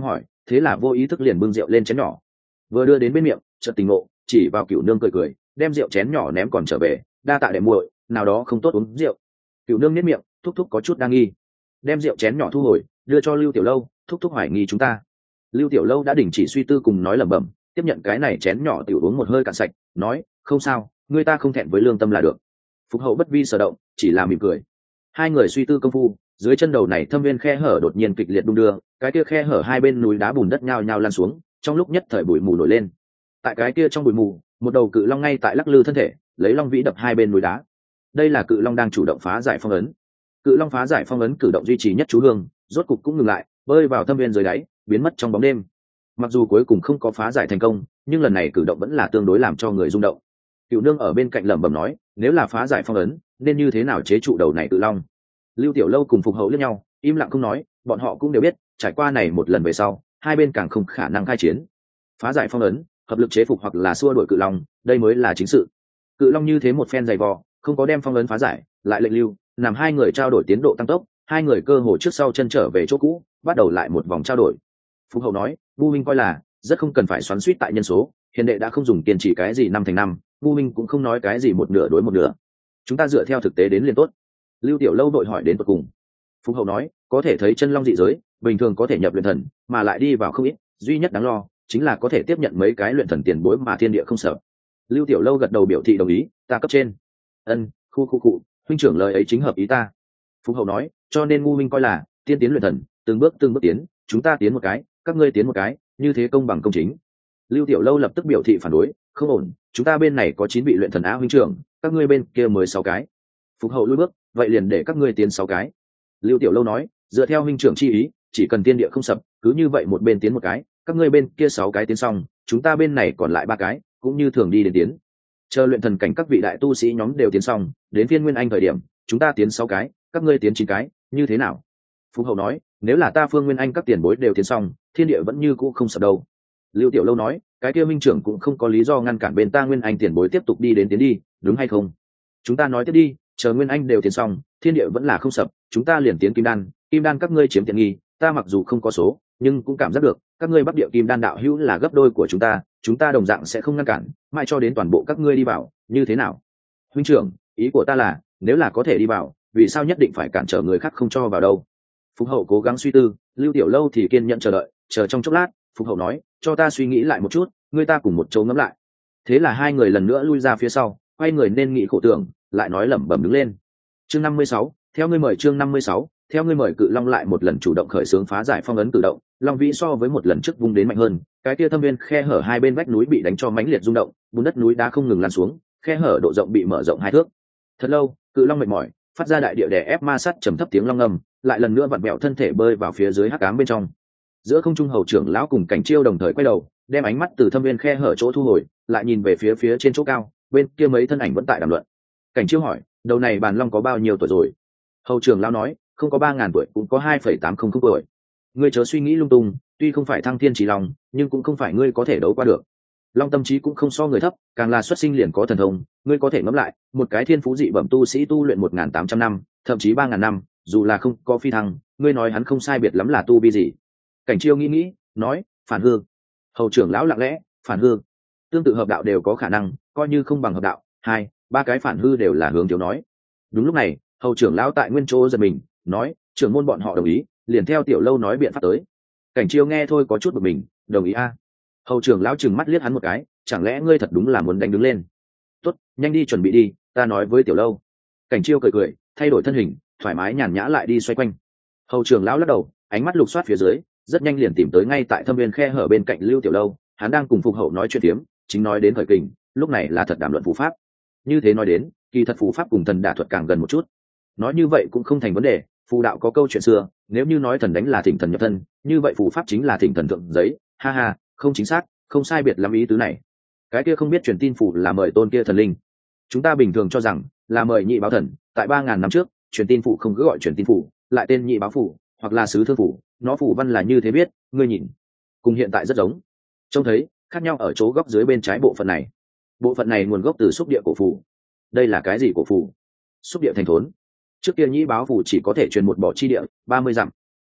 thế là vô ý thức liền bưng rượu lên chén nhỏ, vừa đưa đến bên miệng chợt tình ngộ, chỉ vào Cửu Nương cười cười, đem rượu chén nhỏ ném còn trở về, đa tạ đệ muội, nào đó không tốt uống rượu. Cửu Nương nhếch miệng, thúc thúc có chút đa nghi, đem rượu chén nhỏ thu hồi, đưa cho Lưu Tiểu Lâu, thúc thúc hoài nghi chúng ta. Lưu Tiểu Lâu đã đình chỉ suy tư cùng nói lẩm bẩm, tiếp nhận cái này chén nhỏ tiểu uống một hơi cạn sạch, nói không sao, người ta không thẹn với lương tâm là được. Phục Hậu bất vi sở động, chỉ là mỉm cười. Hai người suy tư công phu, dưới chân đầu này thâm viên khe hở đột nhiên kịch liệt đung đưa, cái kia khe hở hai bên núi đá bùn đất nhao nhao lan xuống, trong lúc nhất thời bụi mù nổi lên. Tại cái kia trong bụi mù, một đầu cự long ngay tại lắc lư thân thể, lấy long vĩ đập hai bên núi đá. Đây là cự long đang chủ động phá giải phong ấn. Cự long phá giải phong ấn cử động duy trì nhất chú hương, rốt cục cũng ngừng lại, bơi vào thâm viên dưới đáy, biến mất trong bóng đêm. Mặc dù cuối cùng không có phá giải thành công, nhưng lần này cử động vẫn là tương đối làm cho người rung động. Cửu Nương ở bên cạnh lẩm bẩm nói, nếu là phá giải phong ấn, nên như thế nào chế trụ đầu này cự long? Lưu Tiểu Lâu cùng Phục Hậu liếc nhau, im lặng không nói, bọn họ cũng đều biết, trải qua này một lần về sau, hai bên càng không khả năng khai chiến. Phá giải phong ấn, hợp lực chế phục hoặc là xua đuổi cự long, đây mới là chính sự. Cự long như thế một phen dày vò, không có đem phong ấn phá giải, lại lệnh lưu, làm hai người trao đổi tiến độ tăng tốc, hai người cơ hồ trước sau chân trở về chỗ cũ, bắt đầu lại một vòng trao đổi. Phục Hậu nói, Vu Minh coi là rất không cần phải xoắn xuýt tại nhân số, hiền đệ đã không dùng tiền chỉ cái gì năm thành năm, Vu Minh cũng không nói cái gì một nửa đối một nửa, chúng ta dựa theo thực tế đến liền tốt. Lưu Tiểu Lâu đội hỏi đến tận cùng. Phục Hậu nói, có thể thấy chân long dị giới, bình thường có thể nhập luyện thần, mà lại đi vào không ít, duy nhất đáng lo chính là có thể tiếp nhận mấy cái luyện thần tiền bối mà thiên địa không sợ. Lưu Tiểu Lâu gật đầu biểu thị đồng ý, ta cấp trên. Ân, khu, huynh trưởng lời ấy chính hợp ý ta. Phục Hậu nói, cho nên Ngu Minh coi là tiên tiến luyện thần, từng bước tiến, chúng ta tiến một cái, các ngươi tiến một cái, như thế công bằng công chính. Lưu Tiểu Lâu lập tức biểu thị phản đối, không ổn, chúng ta bên này có 9 vị luyện thần á huynh trưởng, các ngươi bên kia mới 6 cái. Phục Hậu lùi bước, vậy liền để các ngươi tiến 6 cái. Lưu Tiểu Lâu nói, dựa theo huynh trưởng chi ý, chỉ cần tiên địa không sập, cứ như vậy một bên tiến một cái, các ngươi bên kia 6 cái tiến xong, chúng ta bên này còn lại 3 cái, cũng như thường đi đến tiến. Chờ luyện thần cảnh các vị đại tu sĩ nhóm đều tiến xong, đến phiên Nguyên Anh thời điểm, chúng ta tiến 6 cái, các ngươi tiến 9 cái, như thế nào? Phục Hậu nói, nếu là ta Phương Nguyên Anh các tiền bối đều tiến xong, thiên địa vẫn như cũ không sập đâu. Lưu Tiểu Lâu nói, cái kia minh trưởng cũng không có lý do ngăn cản bên ta Nguyên Anh tiền bối tiếp tục đi đến tiến đi, đúng hay không? Chúng ta nói tiếp đi, chờ Nguyên Anh đều tiến xong, thiên địa vẫn là không sập, chúng ta liền tiến kim đan các ngươi chiếm tiện nghi, ta mặc dù không có số, nhưng cũng cảm giác được, các ngươi Bắc Địa Kim Đan đạo hữu là gấp đôi của chúng ta đồng dạng sẽ không ngăn cản, mãi cho đến toàn bộ các ngươi đi vào, như thế nào? Huynh trưởng, ý của ta là, nếu là có thể đi vào, vì sao nhất định phải cản trở người khác không cho vào đâu? Phục Hậu cố gắng suy tư, Lưu Tiểu Lâu thì kiên nhẫn chờ đợi, chờ trong chốc lát, Phục Hậu nói, cho ta suy nghĩ lại một chút, người ta cùng một chỗ ngẫm lại. Thế là hai người lần nữa lui ra phía sau, quay người nên nghĩ khổ tưởng, lại nói lẩm bẩm đứng lên. Chương 56, theo ngươi mời chương 56, theo ngươi mời Cự Long lại một lần chủ động khởi xướng phá giải phong ấn tự động, Long Vĩ so với một lần trước vung đến mạnh hơn, cái kia thâm viên khe hở hai bên vách núi bị đánh cho mãnh liệt rung động, bùn đất núi đá không ngừng lan xuống, khe hở độ rộng bị mở rộng 2 thước. Thật lâu, Cự Long mệt mỏi, phát ra đại địa đè ép ma sát trầm thấp tiếng long ngầm, lại lần nữa vặn vẹo thân thể bơi vào phía dưới hắc ám bên trong. Giữa không trung hầu trưởng lão cùng Cảnh Chiêu đồng thời quay đầu, đem ánh mắt từ thâm viên khe hở chỗ thu hồi, lại nhìn về phía trên chỗ cao, bên kia mấy thân ảnh vẫn tại đàm luận. Cảnh Chiêu hỏi, đầu này bàn long có bao nhiêu tuổi rồi? Hầu trưởng lão nói, không có 3.000 tuổi, cũng có 2,800 tuổi. Ngươi chớ suy nghĩ lung tung, tuy không phải thăng thiên chí long, nhưng cũng không phải ngươi có thể đấu qua được. Long tâm trí cũng không so người thấp, càng là xuất sinh liền có thần thông, ngươi có thể ngẫm lại, một cái thiên phú dị bẩm tu sĩ tu luyện 1.800 năm, thậm chí 3.000 năm, dù là không có phi thăng, ngươi nói hắn không sai biệt lắm là tu vi gì? Cảnh Chiêu nghĩ, nói, phản hư. Hầu trưởng lão lặng lẽ, phản hư, tương tự hợp đạo đều có khả năng, coi như không bằng hợp đạo, 2, 3 cái phản hư đều là hướng thiếu nói. Đúng lúc này, hầu trưởng lão tại nguyên chỗ giật mình, nói, trưởng môn bọn họ đồng ý, liền theo Tiểu Lâu nói biện pháp tới. Cảnh Chiêu nghe thôi có chút bực mình, đồng ý a? Hầu trưởng lão trừng mắt liếc hắn một cái, chẳng lẽ ngươi thật đúng là muốn đánh đứng lên? Tốt, nhanh đi chuẩn bị đi, ta nói với Tiểu Lâu. Cảnh Chiêu cười, thay đổi thân hình, thoải mái nhàn nhã lại đi xoay quanh. Hầu trưởng lão lắc đầu, ánh mắt lục soát phía dưới, rất nhanh liền tìm tới ngay tại thâm viên khe hở bên cạnh Lưu Tiểu Lâu, hắn đang cùng Phục Hậu nói chuyện tiếm, chính nói đến thời kình, lúc này là thật đàm luận phù pháp. Như thế nói đến, kỳ thật phù pháp cùng thần đả thuật càng gần một chút. Nói như vậy cũng không thành vấn đề, phù đạo có câu chuyện xưa, nếu như nói thần đánh là thỉnh thần nhập thân, như vậy phù pháp chính là thỉnh thần thượng giấy, ha ha, không chính xác, không sai biệt lắm ý tứ này. Cái kia không biết truyền tin phù là mời tôn kia thần linh. Chúng ta bình thường cho rằng là mời nhị báo thần, tại 3.000 năm trước, truyền tin phù không cứ gọi truyền tin phù, lại tên nhị báo phù, hoặc là sứ thương phù, nó phù văn là như thế biết, ngươi nhìn, cùng hiện tại rất giống. Trông thấy, khác nhau ở chỗ góc dưới bên trái bộ phận này. Bộ phận này nguồn gốc từ xúc địa cổ phù. Đây là cái gì cổ phù? Xúc địa thành thốn. Trước kia nhĩ báo phù chỉ có thể truyền một bỏ chi địa 30 dặm,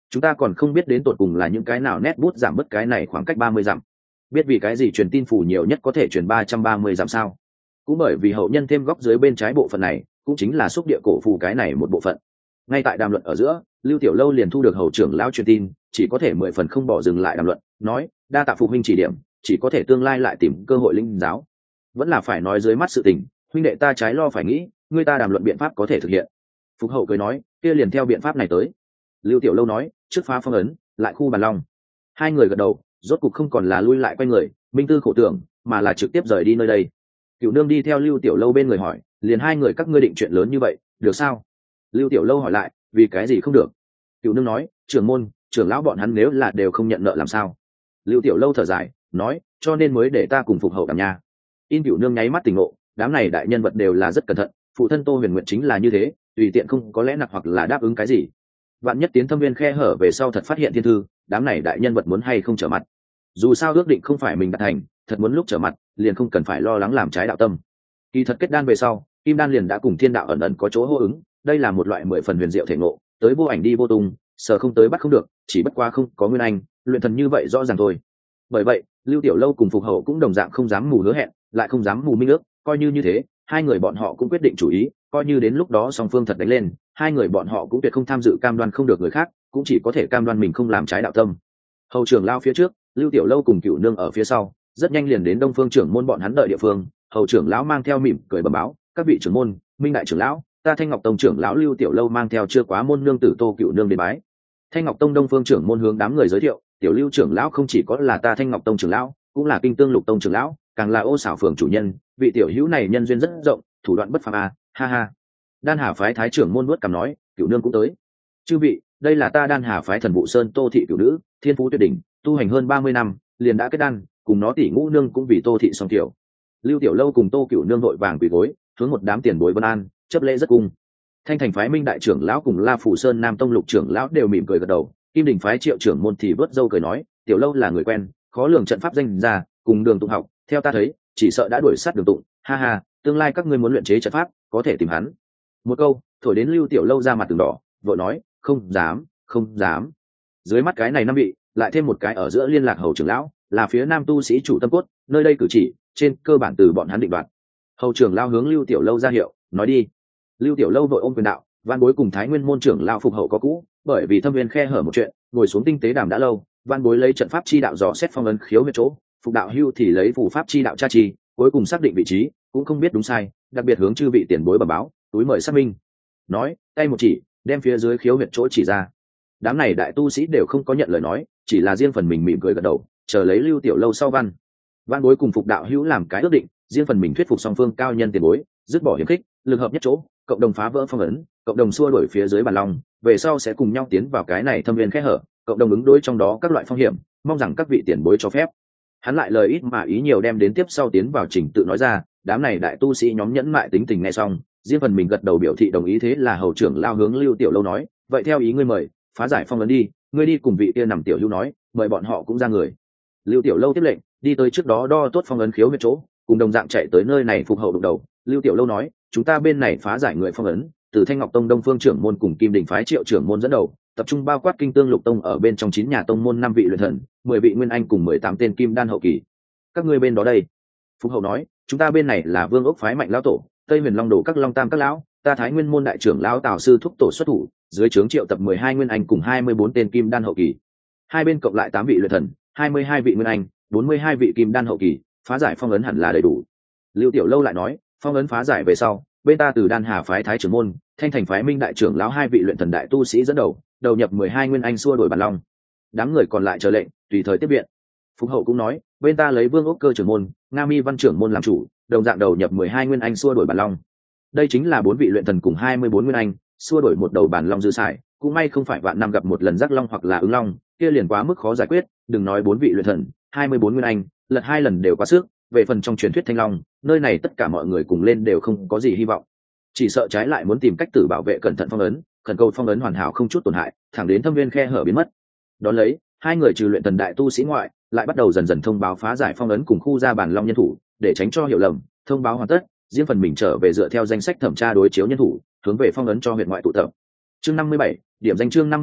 chúng ta còn không biết đến tột cùng là những cái nào nét bút giảm bớt cái này khoảng cách 30 dặm. Biết vì cái gì truyền tin phủ nhiều nhất có thể truyền 330 dặm sao? Cũng bởi vì hậu nhân thêm góc dưới bên trái bộ phận này, cũng chính là xúc địa cổ phù cái này một bộ phận. Ngay tại đàm luận ở giữa, Lưu Tiểu Lâu liền thu được hầu trưởng lão truyền tin, chỉ có thể 10 phần không bỏ dừng lại đàm luận, nói: đa tạ phụ huynh chỉ điểm, chỉ có thể tương lai lại tìm cơ hội linh giáo. Vẫn là phải nói dưới mắt sự tình, huynh đệ ta trái lo phải nghĩ, người ta đàm luận biện pháp có thể thực hiện. Phục hậu cười nói: kia liền theo biện pháp này tới. Lưu Tiểu Lâu nói: trước phá phong ấn, lại khu bàn long. Hai người gật đầu, rốt cục không còn là lui lại quay người minh tư khổ tưởng, mà là trực tiếp rời đi nơi đây. Cửu nương đi theo Lưu Tiểu Lâu bên người hỏi: liền hai người các ngươi định chuyện lớn như vậy được sao? Lưu Tiểu Lâu hỏi lại: vì cái gì không được? Cửu nương nói: trưởng môn trưởng lão bọn hắn nếu là đều không nhận nợ làm sao? Lưu Tiểu Lâu thở dài nói: cho nên mới để ta cùng phục hậu đảm nha. In Cửu nương nháy mắt tỉnh ngộ, đám này đại nhân vật đều là rất cẩn thận, phụ thân Tô Huyền Nguyện chính là như thế, tùy tiện không có lẽ nặc hoặc là đáp ứng cái gì. Vạn nhất tiến thâm viên khe hở về sau thật phát hiện thiên thư, đám này đại nhân vật muốn hay không trở mặt. Dù sao ước định không phải mình đạt thành, thật muốn lúc trở mặt liền không cần phải lo lắng làm trái đạo tâm. Kỳ thật kết đan về sau, kim đan liền đã cùng thiên đạo ẩn ẩn có chỗ hô ứng, đây là một loại 10 phần huyền diệu thể ngộ, tới vô ảnh đi vô tung, sờ không tới bắt không được, chỉ bất quá không có nguyên anh, luyện thần như vậy rõ ràng thôi. Bởi vậy, Lưu Tiểu Lâu cùng Phục Hậu cũng đồng dạng không dám mù hứa hẹn, lại không dám mù minh ước, coi như thế, hai người bọn họ cũng quyết định chủ ý, coi như đến lúc đó song phương thật đánh lên, hai người bọn họ cũng tuyệt không tham dự cam đoan không được người khác, cũng chỉ có thể cam đoan mình không làm trái đạo tâm. Hầu trưởng lao phía trước, Lưu Tiểu Lâu cùng Cửu nương ở phía sau, rất nhanh liền đến Đông Phương trưởng môn bọn hắn đợi địa phương. Hầu trưởng lão mang theo mỉm cười bẩm báo: các vị trưởng môn, Minh đại trưởng lão, ta Thanh Ngọc Tông trưởng lão Lưu Tiểu Lâu mang theo chưa quá môn nương tử Tô Cửu nương đến bái. Thanh Ngọc Tông Đông Phương trưởng môn hướng đám người giới thiệu: tiểu Lưu trưởng lão không chỉ có là ta Thanh Ngọc Tông trưởng lão, cũng là Kinh Tương Lục Tông trưởng lão, càng là Ô Xảo phường chủ nhân, vị tiểu hữu này nhân duyên rất rộng, thủ đoạn bất phàm à, ha ha. Đan Hà phái thái trưởng môn nuốt cằm nói: Cửu nương cũng tới. Chư vị, đây là ta Đan Hà phái Thần Vụ Sơn Tô thị cửu nữ, thiên phú tuyệt đỉnh, tu hành hơn 30 năm, liền đã kết đan, cùng nó tỷ ngũ nương cũng vì Tô thị song tiểu. Lưu Tiểu Lâu cùng Tô Cửu nương vội vàng quỳ gối, hướng một đám tiền bối vân an, chấp lễ rất cung. Thanh Thành phái Minh đại trưởng lão cùng La Phủ Sơn Nam Tông Lục trưởng lão đều mỉm cười gật đầu, Kim Đình phái Triệu trưởng môn thì vớt râu cười nói: Tiểu Lâu là người quen, khó lường trận pháp danh ra, cùng Đường Tụng học, theo ta thấy, chỉ sợ đã đuổi sát Đường Tụng, ha ha, tương lai các ngươi muốn luyện chế trận pháp, có thể tìm hắn. Một câu, thổi đến Lưu Tiểu Lâu ra mặt từng đỏ, vội nói: không dám, không dám. Dưới mắt cái này năm vị, lại thêm một cái ở giữa liên lạc hầu trưởng lão, là phía Nam tu sĩ chủ tâm cốt, nơi đây cử chỉ, trên cơ bản từ bọn hắn định đoạt. Hầu trưởng lão hướng Lưu Tiểu Lâu ra hiệu, nói đi. Lưu Tiểu Lâu vội ôm quyền đạo: Văn bối cùng Thái Nguyên môn trưởng lão Phục Hậu có cũ, bởi vì thâm viên khe hở một chuyện, ngồi xuống tinh tế đàm đã lâu, Văn bối lấy trận pháp chi đạo dò xét phong ấn khiếu huyệt chỗ, Phục đạo hưu thì lấy phù pháp chi đạo tra trì, cuối cùng xác định vị trí, cũng không biết đúng sai, đặc biệt hướng chư vị tiền bối bẩm báo, túi mời xác minh. Nói, tay một chỉ, đem phía dưới khiếu huyệt chỗ chỉ ra. Đám này đại tu sĩ đều không có nhận lời nói, chỉ là riêng phần mình mỉm cười gật đầu, chờ lấy Lưu Tiểu Lâu sau Văn bối cùng Phục đạo hữu làm cái ước định, riêng phần mình thuyết phục song phương cao nhân tiền bối, dứt bỏ hiểm khích, lực hợp nhất chỗ, cộng đồng phá vỡ phong ấn, cộng đồng xua đuổi phía dưới bàn long, về sau sẽ cùng nhau tiến vào cái này thâm viên kẽ hở, cộng đồng ứng đối trong đó các loại phong hiểm, mong rằng các vị tiền bối cho phép. Hắn lại lời ít mà ý nhiều đem đến tiếp sau tiến vào trình tự nói ra, đám này đại tu sĩ nhóm nhẫn mại tính tình nghe xong, riêng phần mình gật đầu biểu thị đồng ý. Thế là hầu trưởng lao hướng Lưu Tiểu Lâu nói: vậy theo ý ngươi mời, phá giải phong ấn đi, ngươi đi cùng vị kia nằm tiểu hữu nói, mời bọn họ cũng ra người. Lưu Tiểu Lâu tiếp lệnh, đi tới trước đó đo tốt phong ấn khiếu huyệt chỗ, cùng đồng dạng chạy tới nơi này Phục Hậu đụng đầu. Lưu Tiểu Lâu nói: chúng ta bên này phá giải người phong ấn, từ Thanh Ngọc Tông Đông Phương trưởng môn cùng Kim Đình phái Triệu trưởng môn dẫn đầu, tập trung bao quát Kinh Tương Lục Tông ở bên trong 9 nhà tông môn 5 vị luyện thần, 10 vị nguyên anh cùng 18 tên kim đan hậu kỳ. Các ngươi bên đó đây? Phục Hậu nói: chúng ta bên này là Vương Ốc phái Mạnh lão tổ, Tây Huyền Long Đồ các Long Tam các lão, ta Thái Nguyên môn đại trưởng lão Tào sư thúc tổ xuất thủ, dưới trướng Triệu tập 12 nguyên anh cùng 24 tên kim đan hậu kỳ. Hai bên cộng lại 8 vị luyện thần, 22 vị nguyên anh, 42 vị kim đan hậu kỳ, phá giải phong ấn hẳn là đầy đủ. Lưu Tiểu Lâu lại nói: phong ấn phá giải về sau, bên ta từ Đan Hà phái Thái trưởng môn, Thanh Thành phái Minh đại trưởng lão 2 vị luyện thần đại tu sĩ dẫn đầu, đầu nhập 12 nguyên anh xua đuổi bản long. Đám người còn lại chờ lệnh, tùy thời tiếp viện. Phục Hậu cũng nói: bên ta lấy Vương Ốc Cơ trưởng môn, Nga Mi Văn trưởng môn làm chủ, đồng dạng đầu nhập 12 nguyên anh xua đuổi bản long. Đây chính là 4 vị luyện thần cùng 24 nguyên anh, xua đuổi một đầu bản long dư xài, cũng may không phải vạn năm gặp một lần giác long hoặc là ứng long, kia liền quá mức khó giải quyết, đừng nói 4 vị luyện thần, 24 nguyên anh, lật 2 lần đều quá sức. Về phần trong truyền thuyết Thanh Long, nơi này tất cả mọi người cùng lên đều không có gì hy vọng, chỉ sợ trái lại muốn tìm cách tự bảo vệ cẩn thận phong ấn, khẩn cầu phong ấn hoàn hảo không chút tổn hại, thẳng đến thâm viên khe hở biến mất. Đón lấy, hai người trừ luyện thần đại tu sĩ ngoại, lại bắt đầu dần dần thông báo phá giải phong ấn cùng khu ra bản long nhân thủ, để tránh cho hiểu lầm. Thông báo hoàn tất, riêng phần mình trở về dựa theo danh sách thẩm tra đối chiếu nhân thủ, hướng về phong ấn cho huyện ngoại tụ tập. Chương 57, điểm danh chương 57,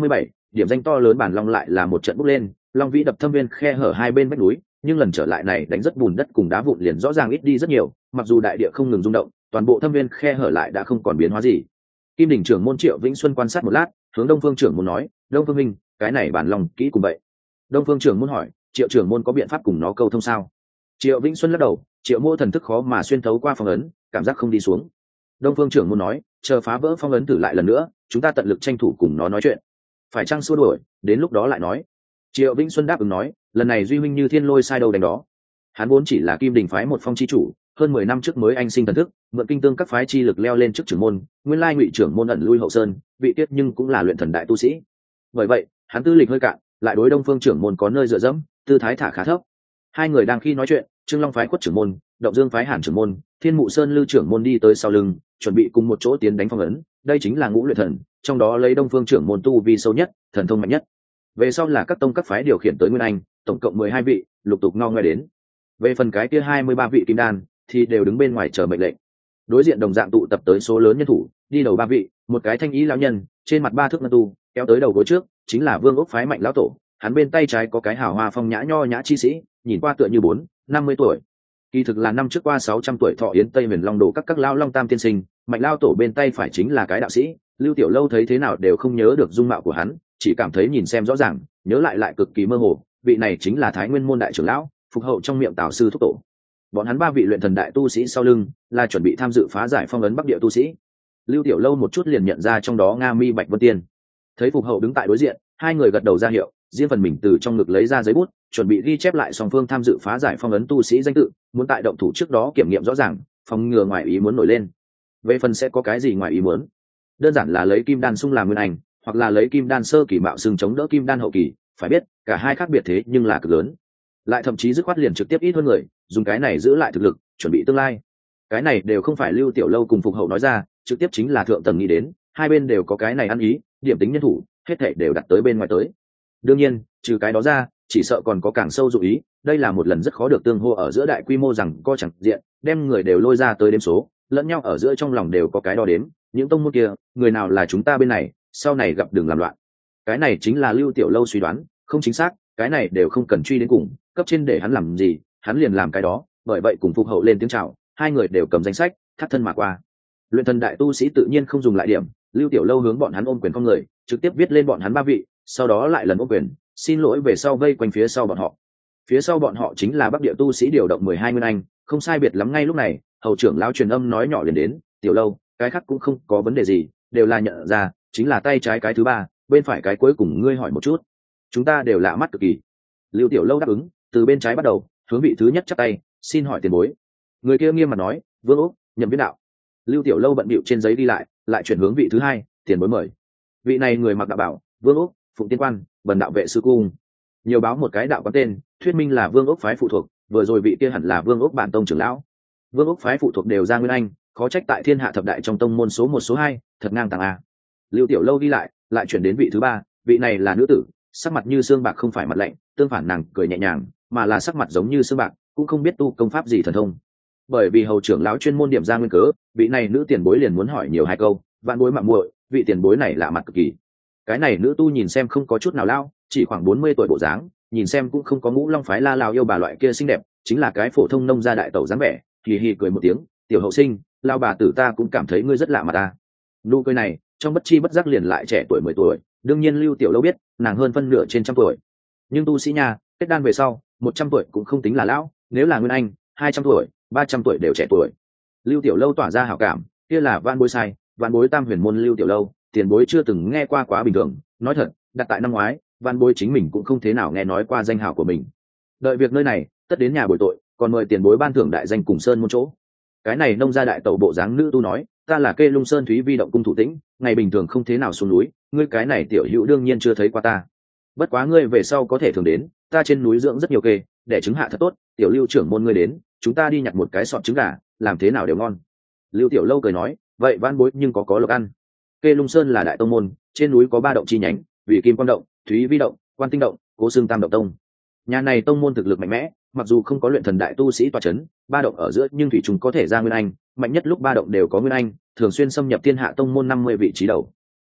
điểm danh to lớn bản long lại là một trận bốc lên, long vĩ đập thâm viên khe hở hai bên vách núi, nhưng lần trở lại này đánh rất bùn đất cùng đá vụn liền rõ ràng ít đi rất nhiều, mặc dù đại địa không ngừng rung động, toàn bộ thâm viên khe hở lại đã không còn biến hóa gì. Kim đỉnh trưởng môn Triệu Vĩnh Xuân quan sát một lát, hướng Đông Phương trưởng môn nói, Đông Phương minh, cái này bản long kỹ cùng vậy. Đông Phương trưởng môn hỏi, Triệu trưởng môn có biện pháp cùng nó câu thông sao? Triệu Vĩnh Xuân lắc đầu, Triệu mô thần thức khó mà xuyên thấu qua phong ấn, cảm giác không đi xuống. Đông Phương trưởng môn nói, chờ phá vỡ phong ấn thử lại lần nữa, chúng ta tận lực tranh thủ cùng nó nói chuyện. Phải chăng xua đuổi, đến lúc đó lại nói. Triệu Vĩnh Xuân đáp ứng nói, lần này duy huynh như thiên lôi sai đâu đánh đó. Hắn vốn chỉ là Kim Đình phái một phong chi chủ, hơn 10 năm trước mới anh sinh thần thức, mượn kinh tương các phái chi lực leo lên trước trưởng môn, nguyên lai Ngụy trưởng môn ẩn lui hậu sơn, vị tiết nhưng cũng là luyện thần đại tu sĩ. Bởi vậy, hắn tư lịch hơi cạn, lại đối Đông Phương trưởng môn có nơi dựa dẫm, tư thái thả khá thấp. Hai người đang khi nói chuyện, Trương Long phái Quất trưởng môn, Động Dương phái Hàn trưởng môn, Thiên Mụ Sơn Lư trưởng môn đi tới sau lưng, chuẩn bị cùng một chỗ tiến đánh phong ấn. Đây chính là ngũ luyện thần, trong đó lấy Đông Phương trưởng môn tu vi sâu nhất, thần thông mạnh nhất. Về sau là các tông các phái điều khiển tới Nguyên Anh, tổng cộng 12 vị, lục tục ngo ngoe đến. Về phần cái kia 23 vị kim đan thì đều đứng bên ngoài chờ mệnh lệnh. Đối diện đồng dạng tụ tập tới số lớn nhân thủ, đi đầu 3 vị, một cái thanh ý lão nhân, trên mặt 3 thước ngân tu, kéo tới đầu gối trước, chính là Vương Ốc phái Mạnh lão tổ, hắn bên tay trái có cái hào hoa phong nhã nho nhã chi sĩ, nhìn qua tựa như 50 tuổi. Kỳ thực là năm trước qua 600 tuổi thọ yến Tây Huyền Long đồ các lão long tam tiên sinh, Mạnh lão tổ bên tay phải chính là cái đạo sĩ, Lưu Tiểu Lâu thấy thế nào đều không nhớ được dung mạo của hắn, chỉ cảm thấy nhìn xem rõ ràng, nhớ lại cực kỳ mơ hồ, vị này chính là Thái Nguyên môn đại trưởng lão, phục hậu trong miệng Tào sư thúc tổ. Bọn hắn 3 vị luyện thần đại tu sĩ sau lưng, là chuẩn bị tham dự phá giải phong ấn Bắc Địa tu sĩ. Lưu Tiểu Lâu một chút liền nhận ra trong đó Nga Mi Bạch Vân Tiên. Thấy phục hậu đứng tại đối diện, hai người gật đầu ra hiệu, riêng phần mình từ trong ngực lấy ra giấy bút, chuẩn bị ghi chép lại song phương tham dự phá giải phong ấn tu sĩ danh tự, muốn tại động thủ trước đó kiểm nghiệm rõ ràng, phòng ngừa ngoài ý muốn nổi lên. Về phần sẽ có cái gì ngoài ý muốn, đơn giản là lấy kim đan xung làm nguyên ảnh, hoặc là lấy kim đan sơ kỳ mạo xưng chống đỡ kim đan hậu kỳ, phải biết cả hai khác biệt thế nhưng là cực lớn. Lại thậm chí dứt khoát liền trực tiếp ít hơn người, dùng cái này giữ lại thực lực, chuẩn bị tương lai. Cái này đều không phải Lưu Tiểu Lâu cùng phục hậu nói ra, trực tiếp chính là thượng tầng nghĩ đến, hai bên đều có cái này ăn ý, điểm tính nhân thủ, hết thảy đều đặt tới bên ngoài tới. Đương nhiên, trừ cái đó ra, chỉ sợ còn có càng sâu dụng ý, đây là một lần rất khó được tương hô ở giữa đại quy mô rằng co chẳng diện, đem người đều lôi ra tới đếm số, lẫn nhau ở giữa trong lòng đều có cái đo đếm, những tông môn kia, người nào là chúng ta bên này, sau này gặp đường làm loạn. Cái này chính là Lưu Tiểu Lâu suy đoán, không chính xác, cái này đều không cần truy đến cùng, cấp trên để hắn làm gì, hắn liền làm cái đó, bởi vậy cùng phục hậu lên tiếng chào, hai người đều cầm danh sách, thắt thân mà qua. Luyện thần đại tu sĩ tự nhiên không dùng lại điểm, Lưu Tiểu Lâu hướng bọn hắn ôm quyền con người, trực tiếp viết lên bọn hắn 3 vị, sau đó lại lần ôm quyền, xin lỗi về sau vây quanh phía sau bọn họ. Phía sau bọn họ chính là Bắc Địa tu sĩ điều động 12 nguyên anh, không sai biệt lắm ngay lúc này, hầu trưởng lão truyền âm nói nhỏ liền đến, Tiểu Lâu, cái khác cũng không có vấn đề gì, đều là nhận ra, chính là tay trái cái thứ 3, bên phải cái cuối cùng ngươi hỏi một chút. Chúng ta đều lạ mắt cực kỳ. Lưu Tiểu Lâu đáp ứng, từ bên trái bắt đầu, hướng vị thứ nhất chắp tay, xin hỏi tiền bối. Người kia nghiêm mặt nói, Vương Úc, Nhậm Viễn đạo. Lưu Tiểu Lâu bận bịu trên giấy đi lại chuyển hướng vị thứ 2, tiền bối mời. Vị này người mặc đạo bảo, Vương Úc, Phụng Tiên Quan, Bần đạo vệ sư cung. Nhiều báo một cái đạo quán tên, thuyết minh là Vương Úc phái phụ thuộc, vừa rồi vị kia hẳn là Vương Úc bản tông trưởng lão. Vương Úc phái phụ thuộc đều ra nguyên anh, khó trách tại Thiên Hạ thập đại trong tông môn số 1 số 2, thật ngang tàng a. Lưu Tiểu Lâu đi lại chuyển đến vị thứ 3, vị này là nữ tử, sắc mặt như xương bạc không phải mặt lạnh, tương phản nàng cười nhẹ nhàng, mà là sắc mặt giống như xương bạc, cũng không biết tu công pháp gì thần thông. Bởi vì hầu trưởng lão chuyên môn điểm ra nguyên cớ, vị này nữ tiền bối liền muốn hỏi nhiều 2 câu, vạn bối mạo muội, vị tiền bối này lạ mặt cực kỳ. Cái này nữ tu nhìn xem không có chút nào lao, chỉ khoảng 40 tuổi bộ dáng, nhìn xem cũng không có ngũ long phái La Lào yêu bà loại kia xinh đẹp, chính là cái phổ thông nông gia đại tẩu dáng vẻ, hì hì cười một tiếng, tiểu hậu sinh, lao bà tử ta cũng cảm thấy ngươi rất lạ mà ta. Nụ cười này, trong bất chi bất giác liền lại trẻ tuổi 10 tuổi, đương nhiên Lưu Tiểu Lâu biết, nàng hơn phân nửa trên trăm tuổi. Nhưng tu sĩ nhà, kết đan về sau, 100 tuổi cũng không tính là lão, nếu là nguyên anh, 200 tuổi, 300 tuổi đều trẻ tuổi. Lưu Tiểu Lâu tỏa ra hảo cảm, kia là van bối sai, van bối Tam Huyền môn Lưu Tiểu Lâu, tiền bối chưa từng nghe qua quá bình thường, nói thật, đặt tại năm ngoái, van bối chính mình cũng không thế nào nghe nói qua danh hào của mình. Đợi việc nơi này, tất đến nhà bồi tội, còn mời tiền bối ban thưởng đại danh cùng sơn môn chỗ. Cái này nông gia đại tẩu bộ dáng nữ tu nói, ta là Kê Lung Sơn Thúy Vi động cung thủ tĩnh, ngày bình thường không thế nào xuống núi, ngươi cái này tiểu hữu đương nhiên chưa thấy qua ta. Bất quá ngươi về sau có thể thường đến, ta trên núi dưỡng rất nhiều kê, để trứng hạ thật tốt, tiểu Lưu trưởng môn ngươi đến, chúng ta đi nhặt một cái sọt trứng gà, làm thế nào đều ngon. Lưu Tiểu Lâu cười nói, vậy van bối nhưng có lộc ăn. Kê Lung Sơn là đại tông môn, trên núi có 3 động chi nhánh, Vì Kim Quan động, Thúy Vi động, Quan Tinh động, Cố Xương Tam động tông. Nhà này tông môn thực lực mạnh mẽ, mặc dù không có luyện thần đại tu sĩ tọa chấn, 3 động ở giữa nhưng thủy trùng có thể ra nguyên anh, mạnh nhất lúc 3 động đều có nguyên anh, thường xuyên xâm nhập thiên hạ tông môn 50 vị trí đầu.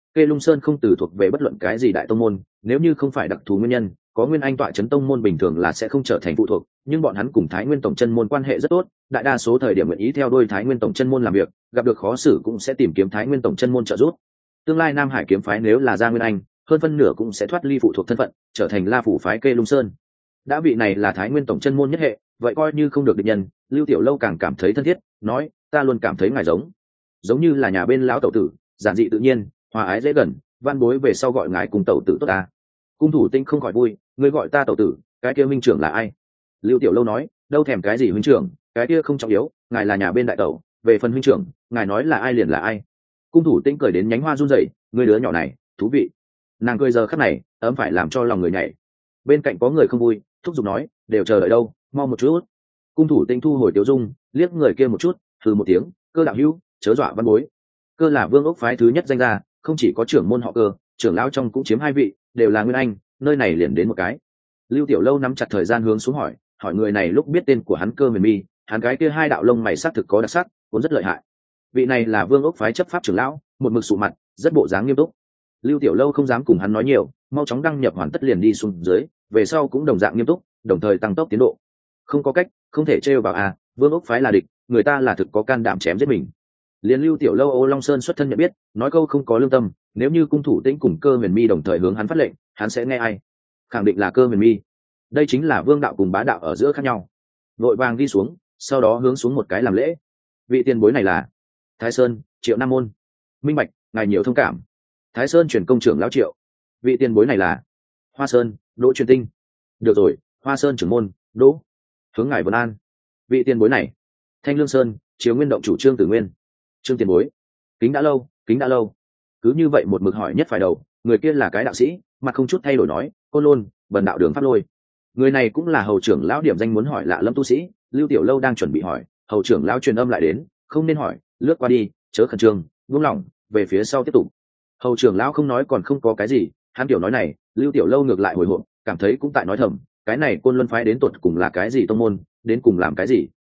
Kê Lung Sơn không từ thuộc về bất luận cái gì đại tông môn, nếu như không phải đặc thù nguyên nhân, có Nguyên Anh tọa chấn tông môn bình thường là sẽ không trở thành phụ thuộc, nhưng bọn hắn cùng Thái Nguyên tổng chân môn quan hệ rất tốt, đại đa số thời điểm nguyện ý theo đuôi Thái Nguyên tổng chân môn làm việc, gặp được khó xử cũng sẽ tìm kiếm Thái Nguyên tổng chân môn trợ giúp. Tương lai Nam Hải kiếm phái nếu là ra Nguyên Anh, hơn phân nửa cũng sẽ thoát ly phụ thuộc thân phận, trở thành La phủ phái Kê Lung Sơn. Đã vị này là Thái Nguyên tổng chân môn nhất hệ, vậy coi như không được địch nhân, Lưu Tiểu Lâu càng cảm thấy thân thiết, nói, ta luôn cảm thấy ngài giống như là nhà bên lão tẩu tử, giản dị tự nhiên, hòa ái dễ gần, văn bối về sau gọi ngài cùng tẩu tử tốt ta. Cung Thủ Tinh không khỏi vui, ngươi gọi ta tẩu tử, cái kia huynh trưởng là ai? Lưu Tiểu Lâu nói, đâu thèm cái gì huynh trưởng, cái kia không trọng yếu, ngài là nhà bên đại tẩu, về phần huynh trưởng, ngài nói là ai liền là ai. Cung Thủ Tinh cười đến nhánh hoa run rẩy, ngươi đứa nhỏ này, thú vị. Nàng cười giờ khắc này, ấm phải làm cho lòng người nhảy. Bên cạnh có người không vui, thúc giục nói, đều chờ đợi đâu, mau một chút. Cung Thủ Tinh thu hồi Tiểu Dung, liếc người kia một chút, hừ một tiếng, Cơ đạo hữu, chớ dọa văn bối. Cơ là Vương Ốc phái thứ nhất danh gia, không chỉ có trưởng môn họ Cơ, trưởng lão trong cũng chiếm 2 vị, đều là Nguyên Anh, nơi này liền đến một cái. Lưu Tiểu Lâu nắm chặt thời gian hướng xuống hỏi người này lúc biết tên của hắn Cơ Huyền Mi, hắn cái kia 2 đạo lông mày sắc thực có đặc sắc, cũng rất lợi hại. Vị này là Vương Ốc phái chấp pháp trưởng lão, một mực sụ mặt, rất bộ dáng nghiêm túc. Lưu Tiểu Lâu không dám cùng hắn nói nhiều, mau chóng đăng nhập hoàn tất liền đi xuống dưới, về sau cũng đồng dạng nghiêm túc, đồng thời tăng tốc tiến độ. Không có cách, không thể trêu vào Vương Ốc phái là địch, người ta là thực có can đảm chém giết mình. Liên Lưu Tiểu Lâu Ô Long Sơn xuất thân nhận biết, nói câu không có lương tâm, nếu như Cung Thủ Tĩnh cùng Cơ Huyền Mi đồng thời hướng hắn phát lệnh, hắn sẽ nghe ai? Khẳng định là Cơ Huyền Mi. Đây chính là vương đạo cùng bá đạo ở giữa khác nhau. Vội vàng đi xuống, sau đó hướng xuống một cái làm lễ. Vị tiền bối này là Thái Sơn, Triệu Nam Môn. Minh bạch, ngài nhiều thông cảm. Thái Sơn chuyển công trưởng lão Triệu. Vị tiền bối này là Hoa Sơn, Đỗ Truyền Tinh. Được rồi, Hoa Sơn trưởng môn, Đỗ. Hướng ngài Vân An. Vị tiền bối này Thanh Lương Sơn, Chiếu Nguyên động chủ Trương Tử Nguyên. Trương tiền bối, kính đã lâu. Cứ như vậy một mực hỏi nhất phải đầu, người kia là cái đạo sĩ, mặt không chút thay đổi nói, Côn Lôn, Bần đạo Đường Pháp Lôi. Người này cũng là hầu trưởng lão điểm danh muốn hỏi lạ lâm tu sĩ. Lưu Tiểu Lâu đang chuẩn bị hỏi, hầu trưởng lão truyền âm lại đến, không nên hỏi, lướt qua đi, chớ khẩn trương, buông lỏng, về phía sau tiếp tục. Hầu trưởng lão không nói còn không có cái gì, hắn tiểu nói này, Lưu Tiểu Lâu ngược lại hồi hộp, cảm thấy cũng tại nói thầm, cái này Côn Luân phái đến tột cùng là cái gì tông môn, đến cùng làm cái gì.